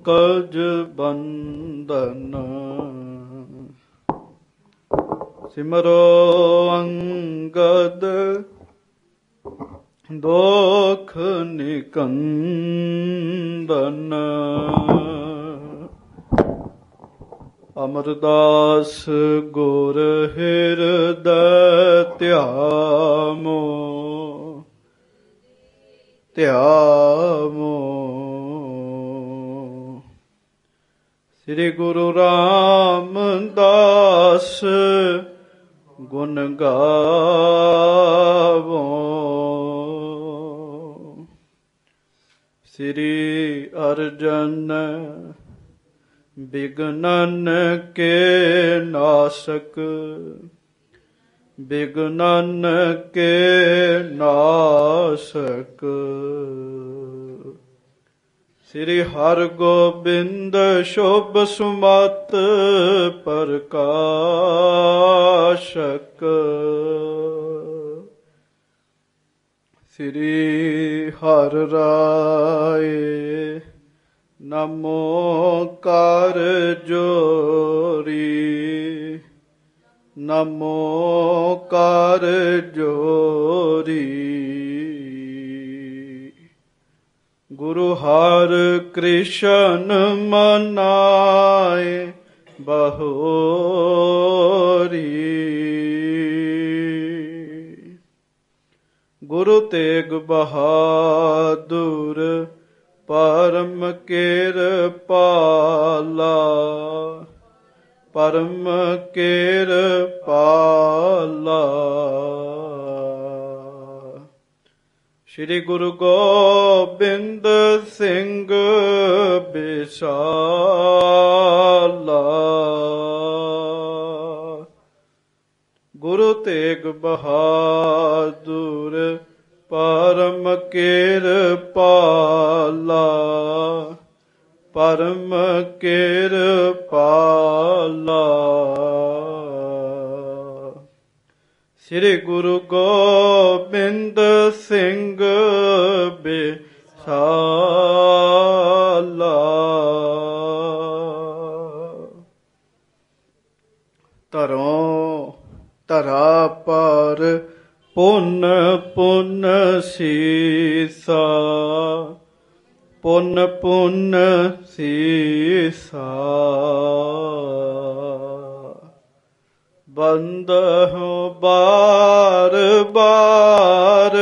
ਪੰਕਜ ਬੰਦਨ। ਸਿਮਰੋ ਅੰਗਦ ਦੋਖ ਨਿਕੰਦਨ। ਅਮਰਦਾਸ ਗੁਰ ਹਿਰਦੈ ਧਿਆਵੋ ਧਿਆਵੋ। ਸ੍ਰੀ ਗੁਰੂ ਰਾਮਦਾਸ ਗੁਣ ਗਾਵੋ। ਸ੍ਰੀ ਅਰਜਨ ਬਿਘਨਨ ਕੇ ਨਾਸਕ ਬਿਘਨਨ ਕੇ ਨਾਸਕ। ਸ੍ਰੀ ਹਰਗੋਬਿੰਦ ਸ਼ੁਭ ਸੁਮਤ ਪ੍ਰਕਾਸ਼ਕ। ਸ੍ਰੀ ਹਰਿ ਰਾਏ ਨਮੋ ਕਰ ਜੋਰੀ ਨਮੋ ਕਰ ਜੋਰੀ। ਗੁਰੂ ਹਰਿ ਕ੍ਰਿਸ਼ਨ ਮਨਾਏ ਬਹੋਰੀ। ਗੁਰੂ ਤੇਗ ਬਹਾਦੁਰ ਪਰਮ ਕਿਰਪਾਲਾ ਪਰਮ ਕਿਰਪਾਲਾ। ਸ੍ਰੀ ਗੁਰੂ ਗੋਬਿੰਦ ਸਿੰਘ ਬਿਸਾਲਾ। ਗੁਰੂ ਤੇਗ ਬਹਾਦੁਰ ਪਰਮ ਕਿਰਪਾਲਾ ਪਰਮ ਕਿਰਪਾਲਾ। ਸ੍ਰੀ ਗੁਰੂ ਗੋਬਿੰਦ ਸਿੰਘ ਬਿਸਾਲਾ। ਧਰੋਂ ਧਰਾ ਪਰ ਪੁੰਨ ਪੁੰਨ ਸੀਸਾ ਪੁੰਨ ਪੁੰਨ ਸੀਸਾ। ਬੰਦਹੁ ਬਾਰ ਬਾਰ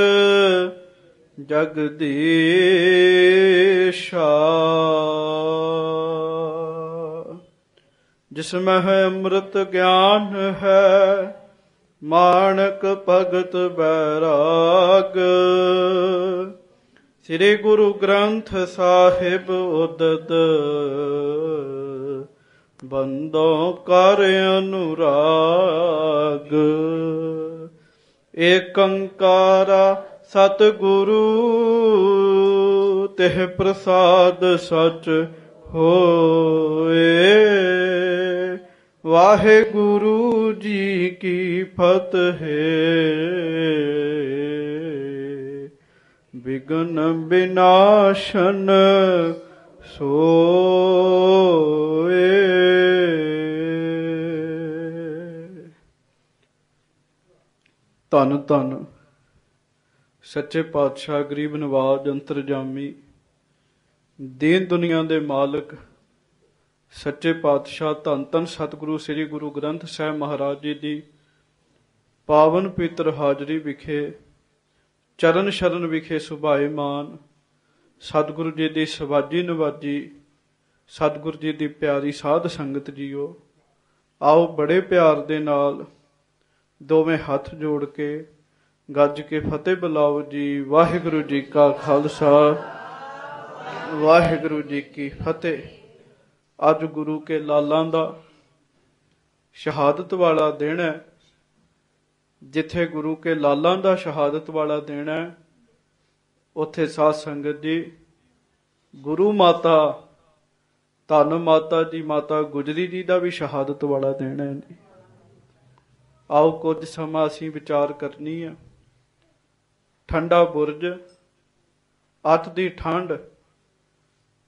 ਜਗਦੀਸ਼ਾ। ਜਿਸ ਮਹਿ ਅੰਮ੍ਰਿਤ ਗਿਆਨ ਹੈ ਮਾਣਕ ਭਗਤ ਬੈਰਾਗ। ਸ੍ਰੀ ਗੁਰੂ ਗ੍ਰੰਥ ਸਾਹਿਬ ਉਦਤ ਬੰਦੋਂ ਕਰ ਅਨੁਰਾਗ। ਏਕੰਕਾਰਾ ਸਤਿਗੁਰੂ ਤਿਹ ਪ੍ਰਸਾਦ ਸਚ ਹੋਏ। ਵਾਹਿਗੁਰੂ ਜੀ ਕੀ ਫਤਿਹ। ਵਿਘਨ ਵਿਨਾਸ਼ਨ ਸੋਏ। ਧੰਨ ਧੰਨ ਸੱਚੇ ਪਾਤਸ਼ਾਹ ਗਰੀਬ ਨਵਾਜ ਅੰਤਰਜਾਮੀ ਦੀਨ ਦੁਨੀਆ ਦੇ ਮਾਲਕ ਸੱਚੇ ਪਾਤਸ਼ਾਹ ਧੰਨ ਧੰਨ ਸਤਿਗੁਰੂ ਸ੍ਰੀ ਗੁਰੂ ਗ੍ਰੰਥ ਸਾਹਿਬ ਮਹਾਰਾਜ ਜੀ ਦੀ ਪਾਵਨ ਪਵਿੱਤਰ ਹਾਜ਼ਰੀ ਵਿਖੇ ਚਰਨ ਸ਼ਰਨ ਵਿਖੇ ਸੁਭਾਏਮਾਨ ਸਤਿਗੁਰੂ ਜੀ ਦੀ ਸਵਾਜੀ ਨਵਾਜੀ ਸਤਿਗੁਰੂ ਜੀ ਦੀ ਪਿਆਰੀ ਸਾਧ ਸੰਗਤ ਜੀਓ, ਆਓ ਬੜੇ ਪਿਆਰ ਦੇ ਨਾਲ ਦੋਵੇਂ ਹੱਥ ਜੋੜ ਕੇ ਗੱਜ ਕੇ ਫਤਿਹ ਬੁਲਾਓ ਜੀ। ਵਾਹਿਗੁਰੂ ਜੀ ਕਾ ਖਾਲਸਾ ਵਾਹਿਗੁਰੂ ਜੀ ਕੀ ਫਤਿਹ। ਅੱਜ ਗੁਰੂ ਕੇ ਲਾਲਾਂ ਦਾ ਸ਼ਹਾਦਤ ਵਾਲਾ ਦਿਨ ਹੈ। ਜਿੱਥੇ ਗੁਰੂ ਕੇ ਲਾਲਾਂ ਦਾ ਸ਼ਹਾਦਤ ਵਾਲਾ ਦਿਨ ਹੈ, ਉੱਥੇ ਸਾਧ ਸੰਗਤ ਜੀ ਗੁਰੂ ਮਾਤਾ ਧੰਨ ਮਾਤਾ ਜੀ ਮਾਤਾ ਗੁਜਰੀ ਜੀ ਦਾ ਵੀ ਸ਼ਹਾਦਤ ਵਾਲਾ ਦਿਨ ਹੈ ਜੀ। ਆਓ ਕੁਝ ਸਮਾਂ ਅਸੀਂ ਵਿਚਾਰ ਕਰਨੀ ਆ। ਠੰਡਾ ਬੁਰਜ, ਅੱਤ ਦੀ ਠੰਡ,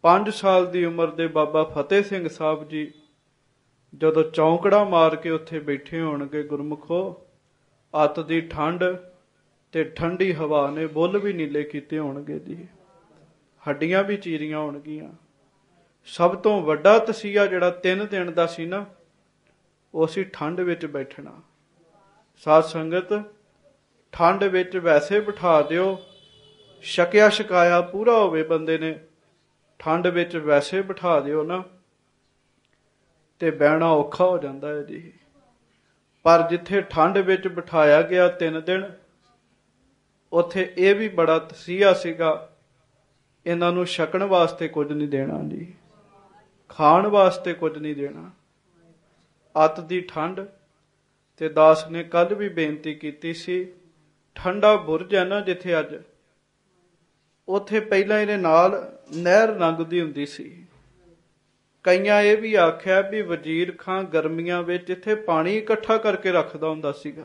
5 ਸਾਲ ਦੀ ਉਮਰ ਦੇ ਬਾਬਾ ਫਤਿਹ ਸਿੰਘ ਸਾਹਿਬ ਜੀ ਜਦੋਂ ਚੌਂਕੜਾ ਮਾਰ ਕੇ ਉੱਥੇ ਬੈਠੇ ਹੋਣਗੇ, ਗੁਰਮੁਖੋ, ਅੱਤ ਦੀ ਠੰਡ ਤੇ ਠੰਡੀ ਹਵਾ ਨੇ ਬੁੱਲ ਵੀ ਨੀਲੇ ਕੀਤੇ ਹੋਣਗੇ ਜੀ, ਹੱਡੀਆਂ ਵੀ ਚੀਰੀਆਂ ਹੋਣਗੀਆਂ। ਸਭ ਤੋਂ ਵੱਡਾ ਤਸੀਹਾ ਜਿਹੜਾ 3 ਦਿਨ ਦਾ ਸੀ ਨਾ, ਉਹ ਸੀ ਠੰਡ ਵਿੱਚ ਬੈਠਣਾ। ਸਾਧ ਸੰਗਤ, ਠੰਡ ਵਿੱਚ ਵੈਸੇ ਬਿਠਾ ਦਿਓ, ਛਕਿਆ ਛਕਾਇਆ ਪੂਰਾ ਹੋਵੇ ਬੰਦੇ ਨੇ, ਠੰਡ ਵਿੱਚ ਵੈਸੇ ਬਿਠਾ ਦਿਓ ਨਾ ਤੇ ਬਹਿਣਾ ਔਖਾ ਹੋ ਜਾਂਦਾ ਹੈ ਜੀ। ਪਰ ਜਿੱਥੇ ਠੰਡ ਵਿੱਚ ਬਿਠਾਇਆ ਗਿਆ 3 ਦਿਨ, ਉੱਥੇ ਇਹ ਵੀ ਬੜਾ ਤਸੀਹਾ ਸੀਗਾ, ਇਹਨਾਂ ਨੂੰ ਛਕਣ ਵਾਸਤੇ ਕੁਝ ਨਹੀਂ ਦੇਣਾ ਜੀ, ਖਾਣ ਵਾਸਤੇ ਕੁਝ ਨਹੀਂ ਦੇਣਾ। ਅੱਤ ਦੀ ਠੰਡ। ਤੇ ਦਾਸ ਨੇ ਕੱਲ ਵੀ ਬੇਨਤੀ ਕੀਤੀ ਸੀ, ਠੰਡਾ ਬੁਰਜ ਹੈ ਨਾ ਜਿੱਥੇ ਅੱਜ, ਉੱਥੇ ਪਹਿਲਾਂ ਇਹਦੇ ਨਾਲ ਨਹਿਰ ਲੰਘਦੀ ਹੁੰਦੀ ਸੀ। ਕਈਆਂ ਇਹ ਵੀ ਆਖਿਆ ਵੀ ਵਜ਼ੀਰ ਖਾਂ ਗਰਮੀਆਂ ਵਿੱਚ ਇੱਥੇ ਪਾਣੀ ਇਕੱਠਾ ਕਰਕੇ ਰੱਖਦਾ ਹੁੰਦਾ ਸੀਗਾ।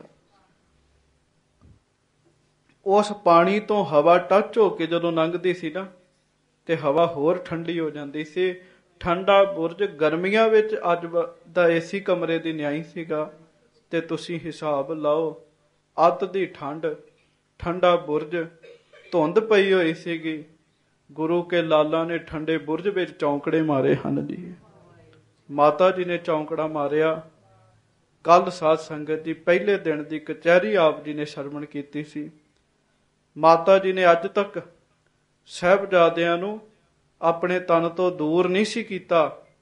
ਉਸ ਪਾਣੀ ਤੋਂ ਹਵਾ ਟੱਚ ਹੋ ਕੇ ਜਦੋਂ ਲੰਘਦੀ ਸੀ ਨਾ, ਤੇ ਹਵਾ ਹੋਰ ਠੰਡੀ ਹੋ ਜਾਂਦੀ ਸੀ। ਠੰਡਾ ਬੁਰਜ ਗਰਮੀਆਂ ਵਿੱਚ ਅੱਜ ਦਾ ਏਸੀ ਕਮਰੇ ਦੀ ਨਿਆਈ ਸੀਗਾ। ਤੇ ਤੁਸੀਂ ਹਿਸਾਬ ਲਾਓ, ਅੱਤ ਦੀ ਠੰਡ, ਠੰਡਾ ਬੁਰਜ, ਧੁੰਦ ਪਈ ਹੋਈ ਸੀਗੀ। ਗੁਰੂ ਕੇ ਲਾਲਾਂ ਨੇ ਠੰਡੇ ਬੁਰਜ ਵਿੱਚ ਚੌਂਕੜੇ ਮਾਰੇ ਹਨ ਜੀ। ਮਾਤਾ ਜੀ ਨੇ ਚੌਂਕੜਾ ਮਾਰਿਆ। ਕੱਲ ਸਾਧ ਸੰਗਤ ਜੀ ਪਹਿਲੇ ਦਿਨ ਦੀ ਕਚਹਿਰੀ ਆਪ ਜੀ ਨੇ ਸ਼ਰਵਣ ਕੀਤੀ ਸੀ। ਮਾਤਾ ਜੀ ਨੇ ਅੱਜ ਤੱਕ ਸਾਹਿਬਜ਼ਾਦਿਆਂ ਨੂੰ ਆਪਣੇ ਤਨ ਤੋਂ ਦੂਰ ਨਹੀਂ ਸੀ ਕੀਤਾ,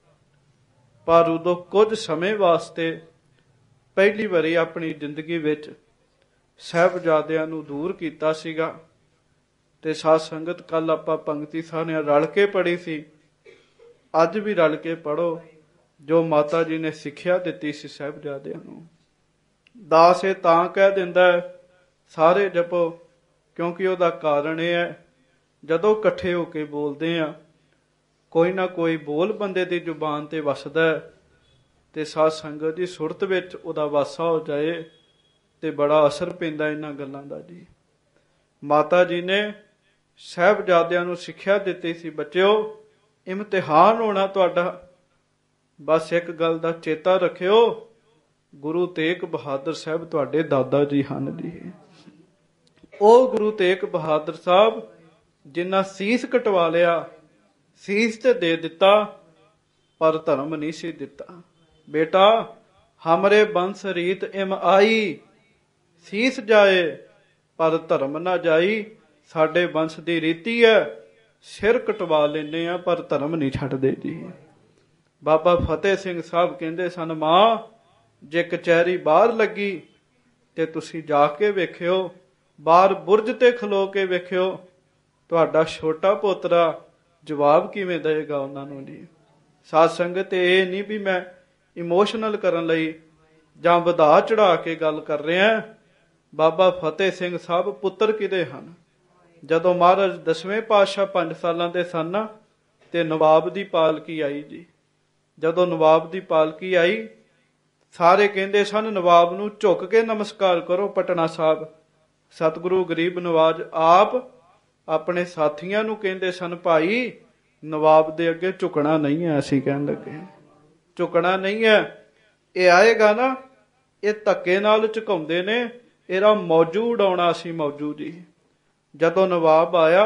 ਪਰ ਉਦੋਂ ਕੁਝ ਸਮੇਂ ਵਾਸਤੇ ਪਹਿਲੀ ਵਾਰੀ ਆਪਣੀ ਜ਼ਿੰਦਗੀ ਵਿੱਚ ਸਾਹਿਬਜ਼ਾਦਿਆਂ ਨੂੰ ਦੂਰ ਕੀਤਾ ਸੀਗਾ। ਤੇ ਸਾਧ ਸੰਗਤ ਕੱਲ ਆਪਾਂ ਪੰਕਤੀ ਸਾਰਿਆਂ ਰਲ ਕੇ ਪੜ੍ਹੀ ਸੀ, ਅੱਜ ਵੀ ਰਲ ਕੇ ਪੜ੍ਹੋ ਜੋ ਮਾਤਾ ਜੀ ਨੇ ਸਿੱਖਿਆ ਦਿੱਤੀ ਸੀ ਸਾਹਿਬਜ਼ਾਦਿਆਂ ਨੂੰ। ਦਾਸ ਇਹ ਤਾਂ ਕਹਿ ਦਿੰਦਾ ਹੈ ਸਾਰੇ ਜਪੋ, ਕਿਉਂਕਿ ਉਹਦਾ ਕਾਰਨ ਇਹ ਹੈ, ਜਦੋਂ ਇਕੱਠੇ ਹੋ ਕੇ ਬੋਲਦੇ ਆ, ਕੋਈ ਨਾ ਕੋਈ ਬੋਲ ਬੰਦੇ ਦੀ ਜ਼ੁਬਾਨ ਤੇ ਵਸਦਾ ਹੈ, ਤੇ ਸਾਧ ਸੰਗਤ ਦੀ ਸੁਰਤ ਵਿੱਚ ਉਹਦਾ ਵਾਸਾ ਹੋ ਜਾਏ ਤੇ ਬੜਾ ਅਸਰ ਪੈਂਦਾ ਇਹਨਾਂ ਗੱਲਾਂ ਦਾ ਜੀ। ਮਾਤਾ ਜੀ ਨੇ ਸਾਹਿਬਜ਼ਾਦਿਆਂ ਨੂੰ ਸਿੱਖਿਆ ਦਿੱਤੀ ਸੀ, ਬੱਚਿਓ ਇਮਤਿਹਾਨ ਹੋਣਾ ਤੁਹਾਡਾ, ਬਸ ਇੱਕ ਗੱਲ ਦਾ ਚੇਤਾ ਰੱਖਿਓ, ਗੁਰੂ ਤੇਗ ਬਹਾਦਰ ਸਾਹਿਬ ਤੁਹਾਡੇ ਦਾਦਾ ਜੀ ਹਨ ਜੀ। ਉਹ ਗੁਰੂ ਤੇਗ ਬਹਾਦਰ ਸਾਹਿਬ ਜਿਨ੍ਹਾਂ ਸੀਸ ਕਟਵਾ ਲਿਆ, ਸੀਸ ਤੇ ਦੇ ਦਿੱਤਾ ਪਰ ਧਰਮ ਨਹੀਂ ਸੀ ਦਿੱਤਾ। ਬੇਟਾ ਹਮਰੇ ਬੰਸ ਰੀਤ ਇਮ ਆਈ, ਸੀਸ ਜਾਏ ਪਰ ਧਰਮ ਨਾ ਜਾਈ। ਸਾਡੇ ਵੰਸ਼ ਦੀ ਰੀਤੀ ਹੈ, ਸਿਰ ਕਟਵਾ ਲੈਂਦੇ ਆ ਪਰ ਧਰਮ ਨਹੀਂ ਛੱਡਦੇ ਜੀ। ਬਾਬਾ ਫਤਿਹ ਸਿੰਘ ਸਾਹਿਬ ਕਹਿੰਦੇ ਸਨ, ਮਾਂ ਜੇ ਕਚਹਿਰੀ ਬਾਹਰ ਲੱਗੀ ਤੇ ਤੁਸੀਂ ਜਾ ਕੇ ਵੇਖਿਓ, ਬਾਹਰ ਬੁਰਜ ਤੇ ਖਲੋ ਕੇ ਵੇਖਿਓ, ਤੁਹਾਡਾ ਛੋਟਾ ਪੋਤਰਾ ਜਵਾਬ ਕਿਵੇਂ ਦੇਗਾ ਉਹਨਾਂ ਨੂੰ ਜੀ। ਸਾਧ ਸੰਗਤ ਇਹ ਨਹੀਂ ਵੀ ਮੈਂ ਇਮੋਸ਼ਨਲ ਕਰਨ ਲਈ ਜਾਂ ਵਧਾ ਚੜਾ ਕੇ ਗੱਲ ਕਰ ਰਿਹਾ। ਬਾਬਾ ਫਤਿਹ ਸਿੰਘ ਸਾਹਿਬ ਪੁੱਤਰ ਕਿਹਦੇ ਹਨ? ਜਦੋਂ ਮਹਾਰਾਜ 10ਵੇਂ ਪਾਤਸ਼ਾਹ 5 ਸਾਲਾਂ ਦੇ ਸਨ ਤੇ ਨਵਾਬ ਦੀ ਪਾਲਕੀ ਆਈ ਜੀ। ਜਦੋਂ ਨਵਾਬ ਦੀ ਪਾਲਕੀ ਆਈ, ਸਾਰੇ ਕਹਿੰਦੇ ਸਨ ਨਵਾਬ ਨੂੰ ਝੁੱਕ ਕੇ ਨਮਸਕਾਰ ਕਰੋ ਪਟਨਾ ਸਾਹਿਬ। ਸਤਿਗੁਰੂ ਗਰੀਬ ਨਵਾਜ ਆਪ ਆਪਣੇ ਸਾਥੀਆਂ ਨੂੰ ਕਹਿੰਦੇ ਸਨ, ਭਾਈ ਨਵਾਬ ਦੇ ਅੱਗੇ ਝੁਕਣਾ ਨਹੀਂ ਹੈ। ਅਸੀਂ ਕਹਿਣ ਲੱਗੇ ਝੁਕਣਾ ਨਹੀਂ ਹੈ, ਇਹ ਆਏਗਾ ਨਾ, ਇਹ ਧੱਕੇ ਨਾਲ ਝੁਕਾਉਂਦੇ ਨੇ, ਇਹਦਾ ਮੌਜੂ ਉਡਾਉਣਾ ਸੀ ਮੌਜੂ ਜੀ। ਜਦੋਂ ਨਵਾਬ ਆਇਆ,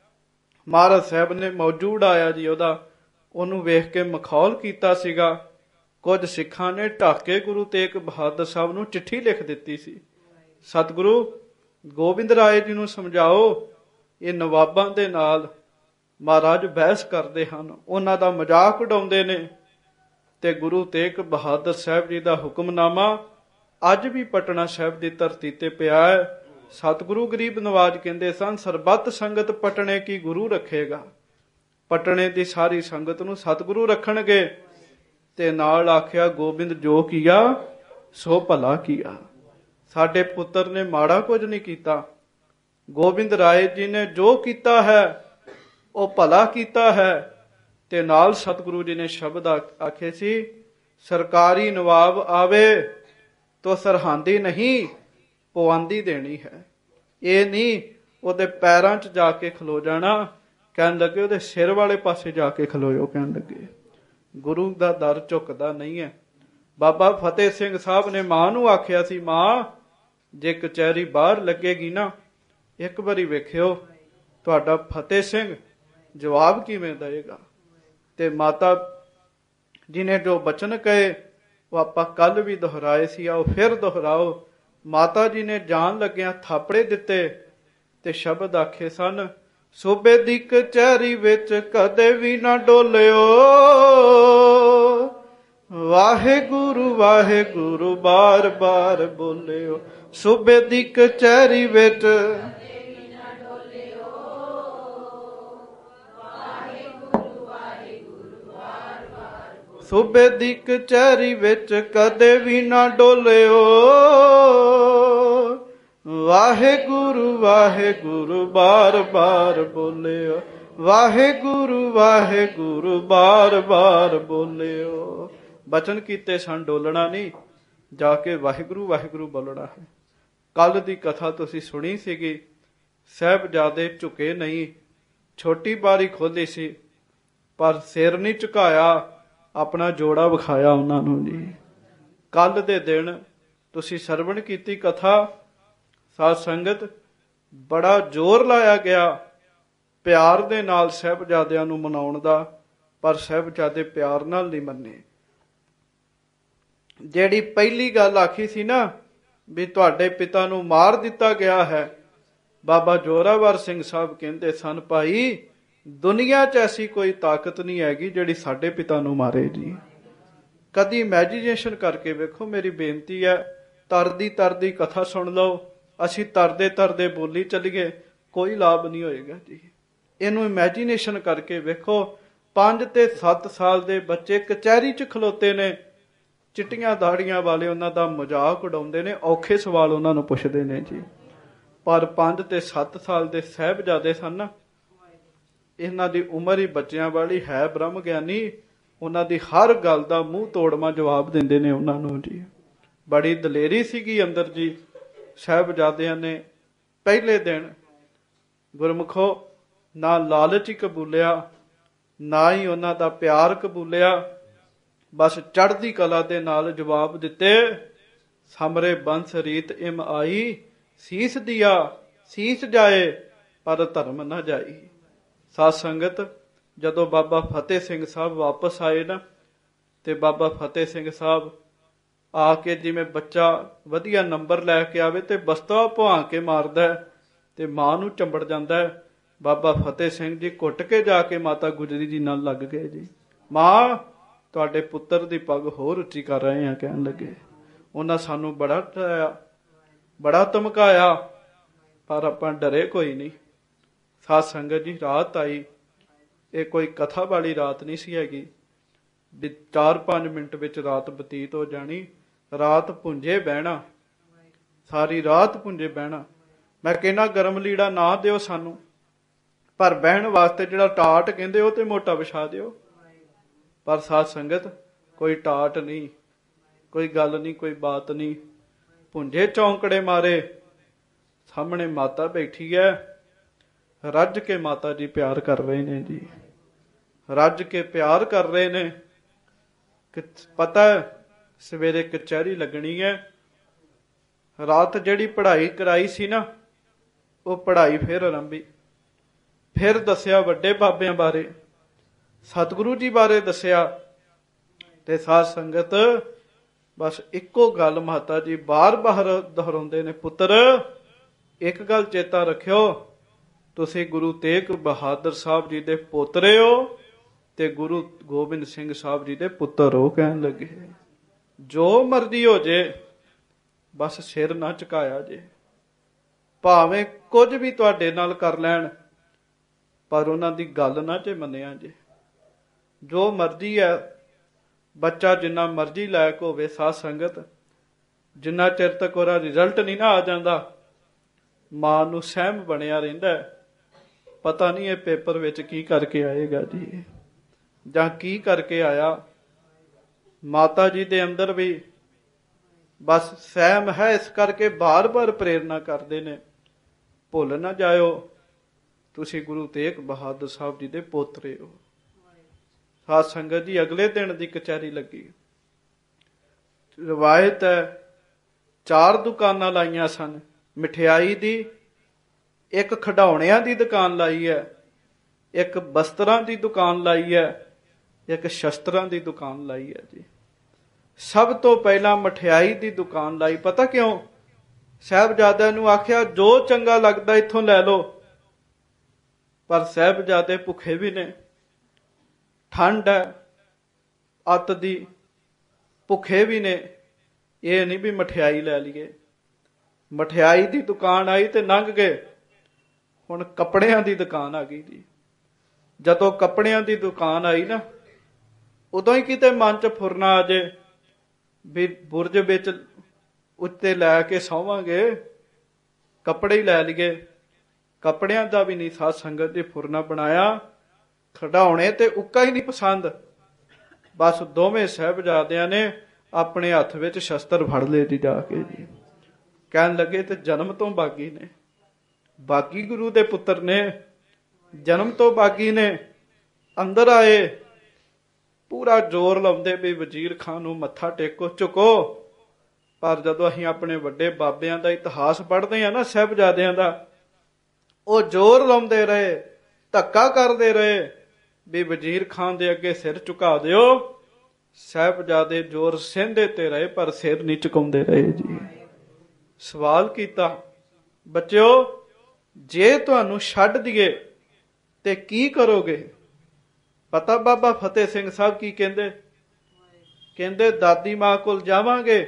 ਮਹਾਰਾਜ ਸਾਹਿਬ ਨੇ ਮੌਜੂ ਉਡਾਇਆ ਜੀ ਉਹਦਾ, ਉਹਨੂੰ ਵੇਖ ਕੇ ਮਖੌਲ ਕੀਤਾ ਸੀਗਾ। ਕੁਝ ਸਿੱਖਾਂ ਨੇ ਢੱਕ ਕੇ ਗੁਰੂ ਤੇਗ ਬਹਾਦਰ ਸਾਹਿਬ ਨੂੰ ਚਿੱਠੀ ਲਿਖ ਦਿੱਤੀ ਸੀ, ਸਤਿਗੁਰੂ ਗੋਬਿੰਦ ਰਾਏ ਜੀ ਨੂੰ ਸਮਝਾਓ, ਇਹ ਨਵਾਬਾਂ ਦੇ ਨਾਲ ਮਹਾਰਾਜ ਬਹਿਸ ਕਰਦੇ ਹਨ, ਉਹਨਾਂ ਦਾ ਮਜ਼ਾਕ ਉਡਾਉਂਦੇ ਨੇ। ਤੇ ਗੁਰੂ ਤੇਗ ਬਹਾਦਰ ਸਾਹਿਬ ਜੀ ਦਾ ਹੁਕਮਨਾਮਾ ਅੱਜ ਵੀ ਪਟਨਾ ਸਾਹਿਬ ਦੀ ਧਰਤੀ ਤੇ ਪਿਆ ਹੈ। ਸਤਿਗੁਰੂ ਗਰੀਬ ਨਵਾਜ ਕਹਿੰਦੇ ਸਨ, ਸਰਬੱਤ ਸੰਗਤ ਪਟਨੇ ਕੀ ਗੁਰੂ ਰੱਖੇਗਾ। ਪਟਨੇ ਦੀ ਸਾਰੀ ਸੰਗਤ ਨੂੰ ਸਤਿਗੁਰੂ ਰੱਖਣਗੇ। ਤੇ ਨਾਲ ਆਖਿਆ, ਗੋਬਿੰਦ ਜੋ ਕੀਆ ਸੋ ਭਲਾ ਕੀਆ। ਸਾਡੇ ਪੁੱਤਰ ਨੇ ਮਾੜਾ ਕੁਝ ਨਹੀਂ ਕੀਤਾ। ਗੋਬਿੰਦ ਰਾਏ ਜੀ ਨੇ ਜੋ ਕੀਤਾ ਹੈ ਉਹ ਭਲਾ ਕੀਤਾ ਹੈ। ਤੇ ਨਾਲ ਸਤਿਗੁਰੂ ਜੀ ਨੇ ਸ਼ਬਦ ਆਖੇ ਸੀ, ਸਰਕਾਰੀ ਨਵਾਬ ਆਵੇ ਤੋ ਸਰਹੰਦੀ ਨਹੀਂ ਪਵਾਂਦੀ ਦੇਣੀ ਹੈ। ਇਹ ਨਹੀਂ ਉਹਦੇ ਪੈਰਾਂ 'ਚ ਜਾ ਕੇ ਖਲੋ ਜਾਣਾ ਕਹਿਣ ਲੱਗੇ ਉਹਦੇ ਸਿਰ ਵਾਲੇ ਪਾਸੇ ਜਾ ਕੇ ਖਲੋਇਓ। ਕਹਿਣ ਲੱਗੇ ਗੁਰੂ ਦਾ ਦਰ ਝੁਕਦਾ ਨਹੀਂ ਹੈ। ਬਾਬਾ ਫਤਿਹ ਸਿੰਘ ਸਾਹਿਬ ਨੇ ਮਾਂ ਨੂੰ ਆਖਿਆ ਸੀ, ਮਾਂ ਜੇ ਕਚਹਿਰੀ ਬਾਹਰ ਲੱਗੇਗੀ ਨਾ, ਇੱਕ ਵਾਰੀ ਵੇਖਿਓ ਤੁਹਾਡਾ ਫਤਿਹ ਸਿੰਘ ਜਵਾਬ ਕਿਵੇਂ ਦੇਗਾ। ਤੇ ਮਾਤਾ ਜੀ ਨੇ ਜੋ ਬਚਨ ਕਹੇ ਉਹ ਆਪਾਂ ਕੱਲ ਵੀ ਦੁਹਰਾਏ ਸੀ, ਆਓ ਫਿਰ ਦੁਹਰਾਓ। ਮਾਤਾ ਜੀ ਨੇ ਜਾਣ ਲੱਗਿਆਂ ਥਾਪੜੇ ਦਿੱਤੇ ਤੇ ਸ਼ਬਦ ਆਖੇ ਸਨ, ਸੂਬੇ ਦੀ ਕਚਹਿਰੀ ਵਿੱਚ ਕਦੇ ਵੀ ਨਾ ਡੋਲਿਓ, ਵਾਹਿਗੁਰੂ ਵਾਹਿਗੁਰੂ ਬਾਰ ਬਾਰ ਬੋਲਿਓ। ਸੂਬੇ ਦੀ ਕਚਹਿਰੀ ਵਿੱਚ ਸੂਬੇ ਦੀ ਕਚਹਿਰੀ ਵਿੱਚ ਕਦੇ ਵੀ ਨਾ ਡੋਲਿਓ, ਵਾਹਿਗੁਰੂ ਵਾਹਿਗੁਰੂ ਬਾਰ ਬਾਰ ਬੋਲਿਓ, ਵਾਹਿਗੁਰੂ ਵਾਹਿਗੁਰੂ ਬਾਰ ਬਾਰ ਬੋਲਿਓ। ਬਚਨ ਕੀਤੇ ਸਨ ਡੋਲਣਾ ਨਹੀਂ, ਜਾ ਕੇ ਵਾਹਿਗੁਰੂ ਵਾਹਿਗੁਰੂ ਬੋਲਣਾ ਹੈ। ਕੱਲ ਦੀ ਕਥਾ ਤੁਸੀਂ ਸੁਣੀ ਸੀਗੀ, ਸਾਹਿਬਜ਼ਾਦੇ ਝੁਕੇ ਨਹੀਂ, ਛੋਟੀ ਬਾਰੀ ਖੋਲੀ ਸੀ ਪਰ ਸਿਰ ਨਹੀਂ ਝੁਕਾਇਆ, ਆਪਣਾ ਜੋੜਾ ਵਿਖਾਇਆ ਉਹਨਾਂ ਨੂੰ ਜੀ। ਕੱਲ ਦੇ ਦਿਨ ਤੁਸੀਂ ਸਰਵਣ ਕੀਤੀ ਕਥਾ, ਸਾਧ ਸੰਗਤ ਬੜਾ ਜ਼ੋਰ ਲਾਇਆ ਗਿਆ ਪਿਆਰ ਦੇ ਨਾਲ ਸਾਹਿਬਜ਼ਾਦਿਆਂ ਨੂੰ ਮਨਾਉਣ ਦਾ, ਪਰ ਸਾਹਿਬਜ਼ਾਦੇ ਪਿਆਰ ਨਾਲ ਨਹੀਂ ਮੰਨੇ। ਜਿਹੜੀ ਪਹਿਲੀ ਗੱਲ ਆਖੀ ਸੀ ਨਾ ਵੀ ਤੁਹਾਡੇ ਪਿਤਾ ਨੂੰ ਮਾਰ ਦਿੱਤਾ ਗਿਆ ਹੈ, ਬਾਬਾ ਜ਼ੋਰਾਵਰ ਸਿੰਘ ਸਾਹਿਬ ਕਹਿੰਦੇ ਸਨ, ਭਾਈ ਦੁਨੀਆ 'ਚ ਐਸੀ ਕੋਈ ਤਾਕਤ ਨਹੀਂ ਹੈਗੀ ਜਿਹੜੀ ਸਾਡੇ ਪਿਤਾ ਨੂੰ ਮਾਰੇ ਜੀ। ਕਦੀ ਇਮੈਜੀਨੇਸ਼ਨ ਕਰਕੇ ਵੇਖੋ, ਮੇਰੀ ਬੇਨਤੀ ਹੈ, ਤਰਦੀ ਤਰਦੀ ਕਥਾ ਸੁਣ ਲਓ, ਅਸੀਂ ਤਰਦੇ ਤਰਦੇ ਬੋਲੀ ਚੱਲੀਏ, ਕੋਈ ਲਾਭ ਨਹੀਂ ਹੋਏਗਾ ਜੀ। ਇਹਨੂੰ ਇਮੈਜੀਨੇਸ਼ਨ ਕਰਕੇ ਵੇਖੋ, 5 ਤੇ 7 ਸਾਲ ਦੇ ਬੱਚੇ ਕਚਹਿਰੀ 'ਚ ਖਲੋਤੇ ਨੇ, ਚਿੱਟੀਆਂ ਦਾੜੀਆਂ ਵਾਲੇ ਉਹਨਾਂ ਦਾ ਮਜ਼ਾਕ ਉਡਾਉਂਦੇ ਨੇ, ਔਖੇ ਸਵਾਲ ਉਹਨਾਂ ਨੂੰ ਪੁੱਛਦੇ ਨੇ ਜੀ। ਪਰ 5 ਤੇ 7 ਸਾਲ ਦੇ ਸਾਹਿਬਜ਼ਾਦੇ ਸਨ, ਇਹਨਾਂ ਦੀ ਉਮਰ ਹੀ ਬੱਚਿਆਂ ਵਾਲੀ ਹੈ, ਬ੍ਰਹਮ ਗਿਆਨੀ, ਉਹਨਾਂ ਦੀ ਹਰ ਗੱਲ ਦਾ ਮੂੰਹ ਤੋੜਵਾਂ ਜਵਾਬ ਦਿੰਦੇ ਨੇ ਉਹਨਾਂ ਨੂੰ ਜੀ। ਬੜੀ ਦਲੇਰੀ ਸੀਗੀ ਅੰਦਰ ਜੀ। ਸਾਹਿਬਜ਼ਾਦਿਆਂ ਨੇ ਪਹਿਲੇ ਦਿਨ ਗੁਰਮੁਖੋ ਨਾ ਲਾਲਚ ਹੀ ਕਬੂਲਿਆ, ਨਾ ਹੀ ਉਹਨਾਂ ਦਾ ਪਿਆਰ ਕਬੂਲਿਆ, ਬਸ ਚੜ੍ਹਦੀ ਕਲਾ ਦੇ ਨਾਲ ਜਵਾਬ ਦਿੱਤੇ, ਸਮਰੇ ਬੰਸ ਰੀਤ ਇਮ ਆਈ, ਸੀਸ ਦਿਆ ਸੀਸ ਜਾਏ ਪਰ ਧਰਮ ਨਾ ਜਾਈ। ਸਾਧ ਸੰਗਤ ਜਦੋਂ ਬਾਬਾ ਫਤਿਹ ਸਿੰਘ ਸਾਹਿਬ ਵਾਪਸ ਆਏ ਨਾ, ਤੇ ਬਾਬਾ ਫਤਿਹ ਸਿੰਘ ਸਾਹਿਬ ਆ ਕੇ ਜਿਵੇਂ ਬੱਚਾ ਵਧੀਆ ਨੰਬਰ ਲੈ ਕੇ ਆਵੇ ਤੇ ਬਸਤਾ ਭੁਆਂ ਕੇ ਮਾਰਦਾ ਤੇ ਮਾਂ ਨੂੰ ਚੰਬੜ ਜਾਂਦਾ, ਬਾਬਾ ਫਤਿਹ ਸਿੰਘ ਜੀ ਘੁੱਟ ਕੇ ਜਾ ਕੇ ਮਾਤਾ ਗੁਜਰੀ ਜੀ ਨਾਲ ਲੱਗ ਗਏ ਜੀ। ਮਾਂ ਤੁਹਾਡੇ ਪੁੱਤਰ ਦੀ ਪੱਗ ਹੋਰ ਉੱਚੀ ਕਰ ਰਹੇ ਆ, ਕਹਿਣ ਲੱਗੇ। ਉਹਨਾਂ ਸਾਨੂੰ ਬੜਾ ਡਰਾਇਆ, ਬੜਾ ਧਮਕਾਇਆ, ਪਰ ਆਪਾਂ ਡਰੇ ਕੋਈ ਨਹੀਂ। ਸਾਧ ਸੰਗਤ ਜੀ ਰਾਤ ਆਈ, ਇਹ ਕੋਈ ਕਥਾ ਵਾਲੀ ਰਾਤ ਨਹੀਂ ਸੀ ਹੈਗੀ ਵੀ 4-5 ਮਿੰਟ ਵਿੱਚ ਰਾਤ ਬਤੀਤ ਹੋ ਜਾਣੀ। ਰਾਤ ਪੁੰਜੇ ਬਹਿਣਾ, ਸਾਰੀ ਰਾਤ ਪੁੰਜੇ ਬਹਿਣਾ। ਮੈਂ ਕਹਿੰਦਾ ਗਰਮ ਲੀੜਾ ਨਾ ਦਿਓ ਸਾਨੂੰ, ਪਰ ਬਹਿਣ ਵਾਸਤੇ ਜਿਹੜਾ ਟਾਟ ਕਹਿੰਦੇ ਉਹ ਤੇ ਮੋਟਾ ਵਿਛਾ ਦਿਓ। ਪਰ ਸਾਧ ਸੰਗਤ ਕੋਈ ਟਾਟ ਨਹੀਂ, ਕੋਈ ਗੱਲ ਨਹੀਂ, ਕੋਈ ਬਾਤ ਨਹੀਂ। ਪੁੰਜੇ ਚੌਂਕੜੇ ਮਾਰੇ, ਸਾਹਮਣੇ ਮਾਤਾ ਬੈਠੀ ਹੈ, ਰੱਜ ਕੇ ਮਾਤਾ ਜੀ ਪਿਆਰ ਕਰ ਰਹੇ ਨੇ ਜੀ, ਰੱਜ ਕੇ ਪਿਆਰ ਕਰ ਰਹੇ ਨੇ। ਪਤਾ ਸਵੇਰੇ ਕਚਹਿਰੀ ਲੱਗਣੀ ਹੈ। ਰਾਤ ਜਿਹੜੀ ਪੜ੍ਹਾਈ ਕਰਾਈ ਸੀ ਨਾ, ਉਹ ਪੜ੍ਹਾਈ ਫਿਰ ਆਰੰਭੀ, ਫਿਰ ਦੱਸਿਆ ਵੱਡੇ ਬਾਬਿਆਂ ਬਾਰੇ, ਸਤਿਗੁਰੂ ਜੀ ਬਾਰੇ ਦੱਸਿਆ। ਤੇ ਸਾਧ ਸੰਗਤ ਬਸ ਇੱਕੋ ਗੱਲ ਮਾਤਾ ਜੀ ਬਾਰ-ਬਾਰ ਦੁਹਰਾਉਂਦੇ ਨੇ, ਪੁੱਤਰ ਇੱਕ ਗੱਲ ਚੇਤਾ ਰੱਖਿਓ, ਤੁਸੀਂ ਗੁਰੂ ਤੇਗ ਬਹਾਦਰ ਸਾਹਿਬ ਜੀ ਦੇ ਪੋਤਰੇ ਹੋ ਤੇ ਗੁਰੂ ਗੋਬਿੰਦ ਸਿੰਘ ਸਾਹਿਬ ਜੀ ਦੇ ਪੁੱਤਰ ਹੋ। ਕਹਿਣ ਲੱਗੇ ਜੋ ਮਰਜ਼ੀ ਹੋ ਜੇ, ਬਸ ਸਿਰ ਨਾ ਝੁਕਾਇਆ ਜੇ, ਭਾਵੇਂ ਕੁਝ ਵੀ ਤੁਹਾਡੇ ਨਾਲ ਕਰ ਲੈਣ, ਪਰ ਉਹਨਾਂ ਦੀ ਗੱਲ ਨਾ ਜੇ ਮੰਨਿਆ ਜੇ। ਜੋ ਮਰਜ਼ੀ ਹੈ, ਬੱਚਾ ਜਿੰਨਾ ਮਰਜ਼ੀ ਲਾਇਕ ਹੋਵੇ, ਸਾਧ ਸੰਗਤ ਜਿੰਨਾ ਚਿਰ ਤੱਕ ਉਹਦਾ ਰਿਜ਼ਲਟ ਨਹੀਂ ਨਾ ਆ ਜਾਂਦਾ, ਮਾਂ ਨੂੰ ਸਹਿਮ ਬਣਿਆ ਰਹਿੰਦਾ, ਪਤਾ ਨਹੀਂ ਇਹ ਪੇਪਰ ਵਿੱਚ ਕੀ ਕਰਕੇ ਆਏਗਾ ਜੀ, ਜਾਂ ਕੀ ਕਰਕੇ ਆਇਆ। ਮਾਤਾ ਜੀ ਦੇ ਅੰਦਰ ਵੀ ਬਸ ਸਹਿਮ ਹੈ, ਇਸ ਕਰਕੇ ਬਾਰ-ਬਾਰ ਪ੍ਰੇਰਨਾ ਕਰਦੇ ਨੇ, ਭੁੱਲ ਨਾ ਜਾਇਓ ਤੁਸੀਂ ਗੁਰੂ ਤੇਗ ਬਹਾਦਰ ਸਾਹਿਬ ਜੀ ਦੇ ਪੋਤਰੇ ਹੋ। ਸਾਧ ਸੰਗਤ ਜੀ, ਅਗਲੇ ਦਿਨ ਦੀ ਕਚਹਿਰੀ ਲੱਗੀ। ਰਵਾਇਤ ਹੈ 4 ਦੁਕਾਨਾਂ ਲਾਈਆਂ ਸਨ, ਮਠਿਆਈ ਦੀ, ਇੱਕ ਖਿਡੌਣਿਆਂ ਦੀ ਦੁਕਾਨ ਲਾਈ ਹੈ, ਇੱਕ ਬਸਤਰਾਂ ਦੀ ਦੁਕਾਨ ਲਾਈ ਹੈ, ਇੱਕ ਸ਼ਸਤਰਾਂ ਦੀ ਦੁਕਾਨ ਲਾਈ ਹੈ ਜੀ। ਸਭ ਤੋਂ ਪਹਿਲਾਂ ਮਠਿਆਈ ਦੀ ਦੁਕਾਨ ਲਾਈ। ਪਤਾ ਕਿਉਂ? ਸਾਹਿਬਜ਼ਾਦਿਆਂ ਨੂੰ ਆਖਿਆ ਜੋ ਚੰਗਾ ਲੱਗਦਾ ਇੱਥੋਂ ਲੈ ਲਓ। ਪਰ ਸਾਹਿਬਜ਼ਾਦੇ ਭੁੱਖੇ ਵੀ ਨੇ, ਠੰਡ ਹੈ ਅੱਤ ਦੀ, ਭੁੱਖੇ ਵੀ ਨੇ। ਇਹ ਨਹੀਂ ਵੀ ਮਠਿਆਈ ਲੈ ਲਈਏ। ਮਠਿਆਈ ਦੀ ਦੁਕਾਨ ਆਈ ਤੇ ਲੰਘ ਗਏ। ਹੁਣ ਕੱਪੜਿਆਂ ਦੀ ਦੁਕਾਨ ਆ ਗਈ ਜੀ। ਜਦੋਂ ਕੱਪੜਿਆਂ ਦੀ ਦੁਕਾਨ ਆਈ ਨਾ, ਉਦੋਂ ਹੀ ਕਿਤੇ ਮਨ 'ਚ ਫੁਰਨਾ ਆ ਜੇ ਵੀ ਬੁਰਜ ਵਿੱਚ ਉੱਤੇ ਲੈ ਕੇ ਸੌਵਾਂਗੇ, ਕੱਪੜੇ ਹੀ ਲੈ ਲਈਏ। ਕੱਪੜਿਆਂ ਦਾ ਵੀ ਨਹੀਂ ਸਾਧ ਸੰਗਤ ਦੇ ਫੁਰਨਾ ਬਣਾਇਆ। ਖਿਡੌਣੇ ਤੇ ਉੱਕਾ ਹੀ ਨਹੀਂ ਪਸੰਦ। ਬਸ ਦੋਵੇਂ ਸਾਹਿਬਜ਼ਾਦਿਆਂ ਨੇ ਆਪਣੇ ਹੱਥ ਵਿੱਚ ਸ਼ਸਤਰ ਫੜ ਲਏ ਜੀ ਜਾ ਕੇ ਜੀ। ਕਹਿਣ ਲੱਗੇ ਤੇ ਜਨਮ ਤੋਂ ਬਾਗੀ ਨੇ, ਬਾਗੀ ਗੁਰੂ ਦੇ ਪੁੱਤਰ ਨੇ, ਜਨਮ ਤੋਂ ਬਾਗੀ ਨੇ। ਅੰਦਰ ਆਏ, ਪੂਰਾ ਜ਼ੋਰ ਲਾਉਂਦੇ ਵੀ ਵਜ਼ੀਰ ਖਾਨ ਨੂੰ ਮੱਥਾ ਟੇਕੋ, ਝੁਕੋ। ਪਰ ਜਦੋਂ ਅਸੀਂ ਆਪਣੇ ਵੱਡੇ ਬਾਬਿਆਂ ਦਾ ਇਤਿਹਾਸ ਪੜ੍ਹਦੇ ਹਾਂ ਨਾ, ਸਾਹਿਬਜ਼ਾਦਿਆਂ ਦਾ, ਉਹ ਜ਼ੋਰ ਲਾਉਂਦੇ ਰਹੇ, ਧੱਕਾ ਕਰਦੇ ਰਹੇ ਵੀ ਵਜ਼ੀਰ ਖਾਨ ਦੇ ਅੱਗੇ ਸਿਰ ਝੁਕਾ ਦਿਓ। ਸਾਹਿਬਜ਼ਾਦੇ ਜ਼ੋਰ ਸਹਿੰਦੇ ਤੇ ਰਹੇ ਪਰ ਸਿਰ ਨਹੀਂ ਝੁਕਾਉਂਦੇ ਰਹੇ ਜੀ। ਸਵਾਲ ਕੀਤਾ, ਬੱਚਿਓ ਜੇ ਤੁਹਾਨੂੰ ਛੱਡ ਦਈਏ ਤੇ ਕੀ ਕਰੋਗੇ? ਪਤਾ ਬਾਬਾ ਫਤਿਹ ਸਿੰਘ ਸਾਹਿਬ ਕੀ ਕਹਿੰਦੇ? ਕਹਿੰਦੇ ਦਾਦੀ ਮਾਂ ਕੋਲ ਜਾਵਾਂਗੇ,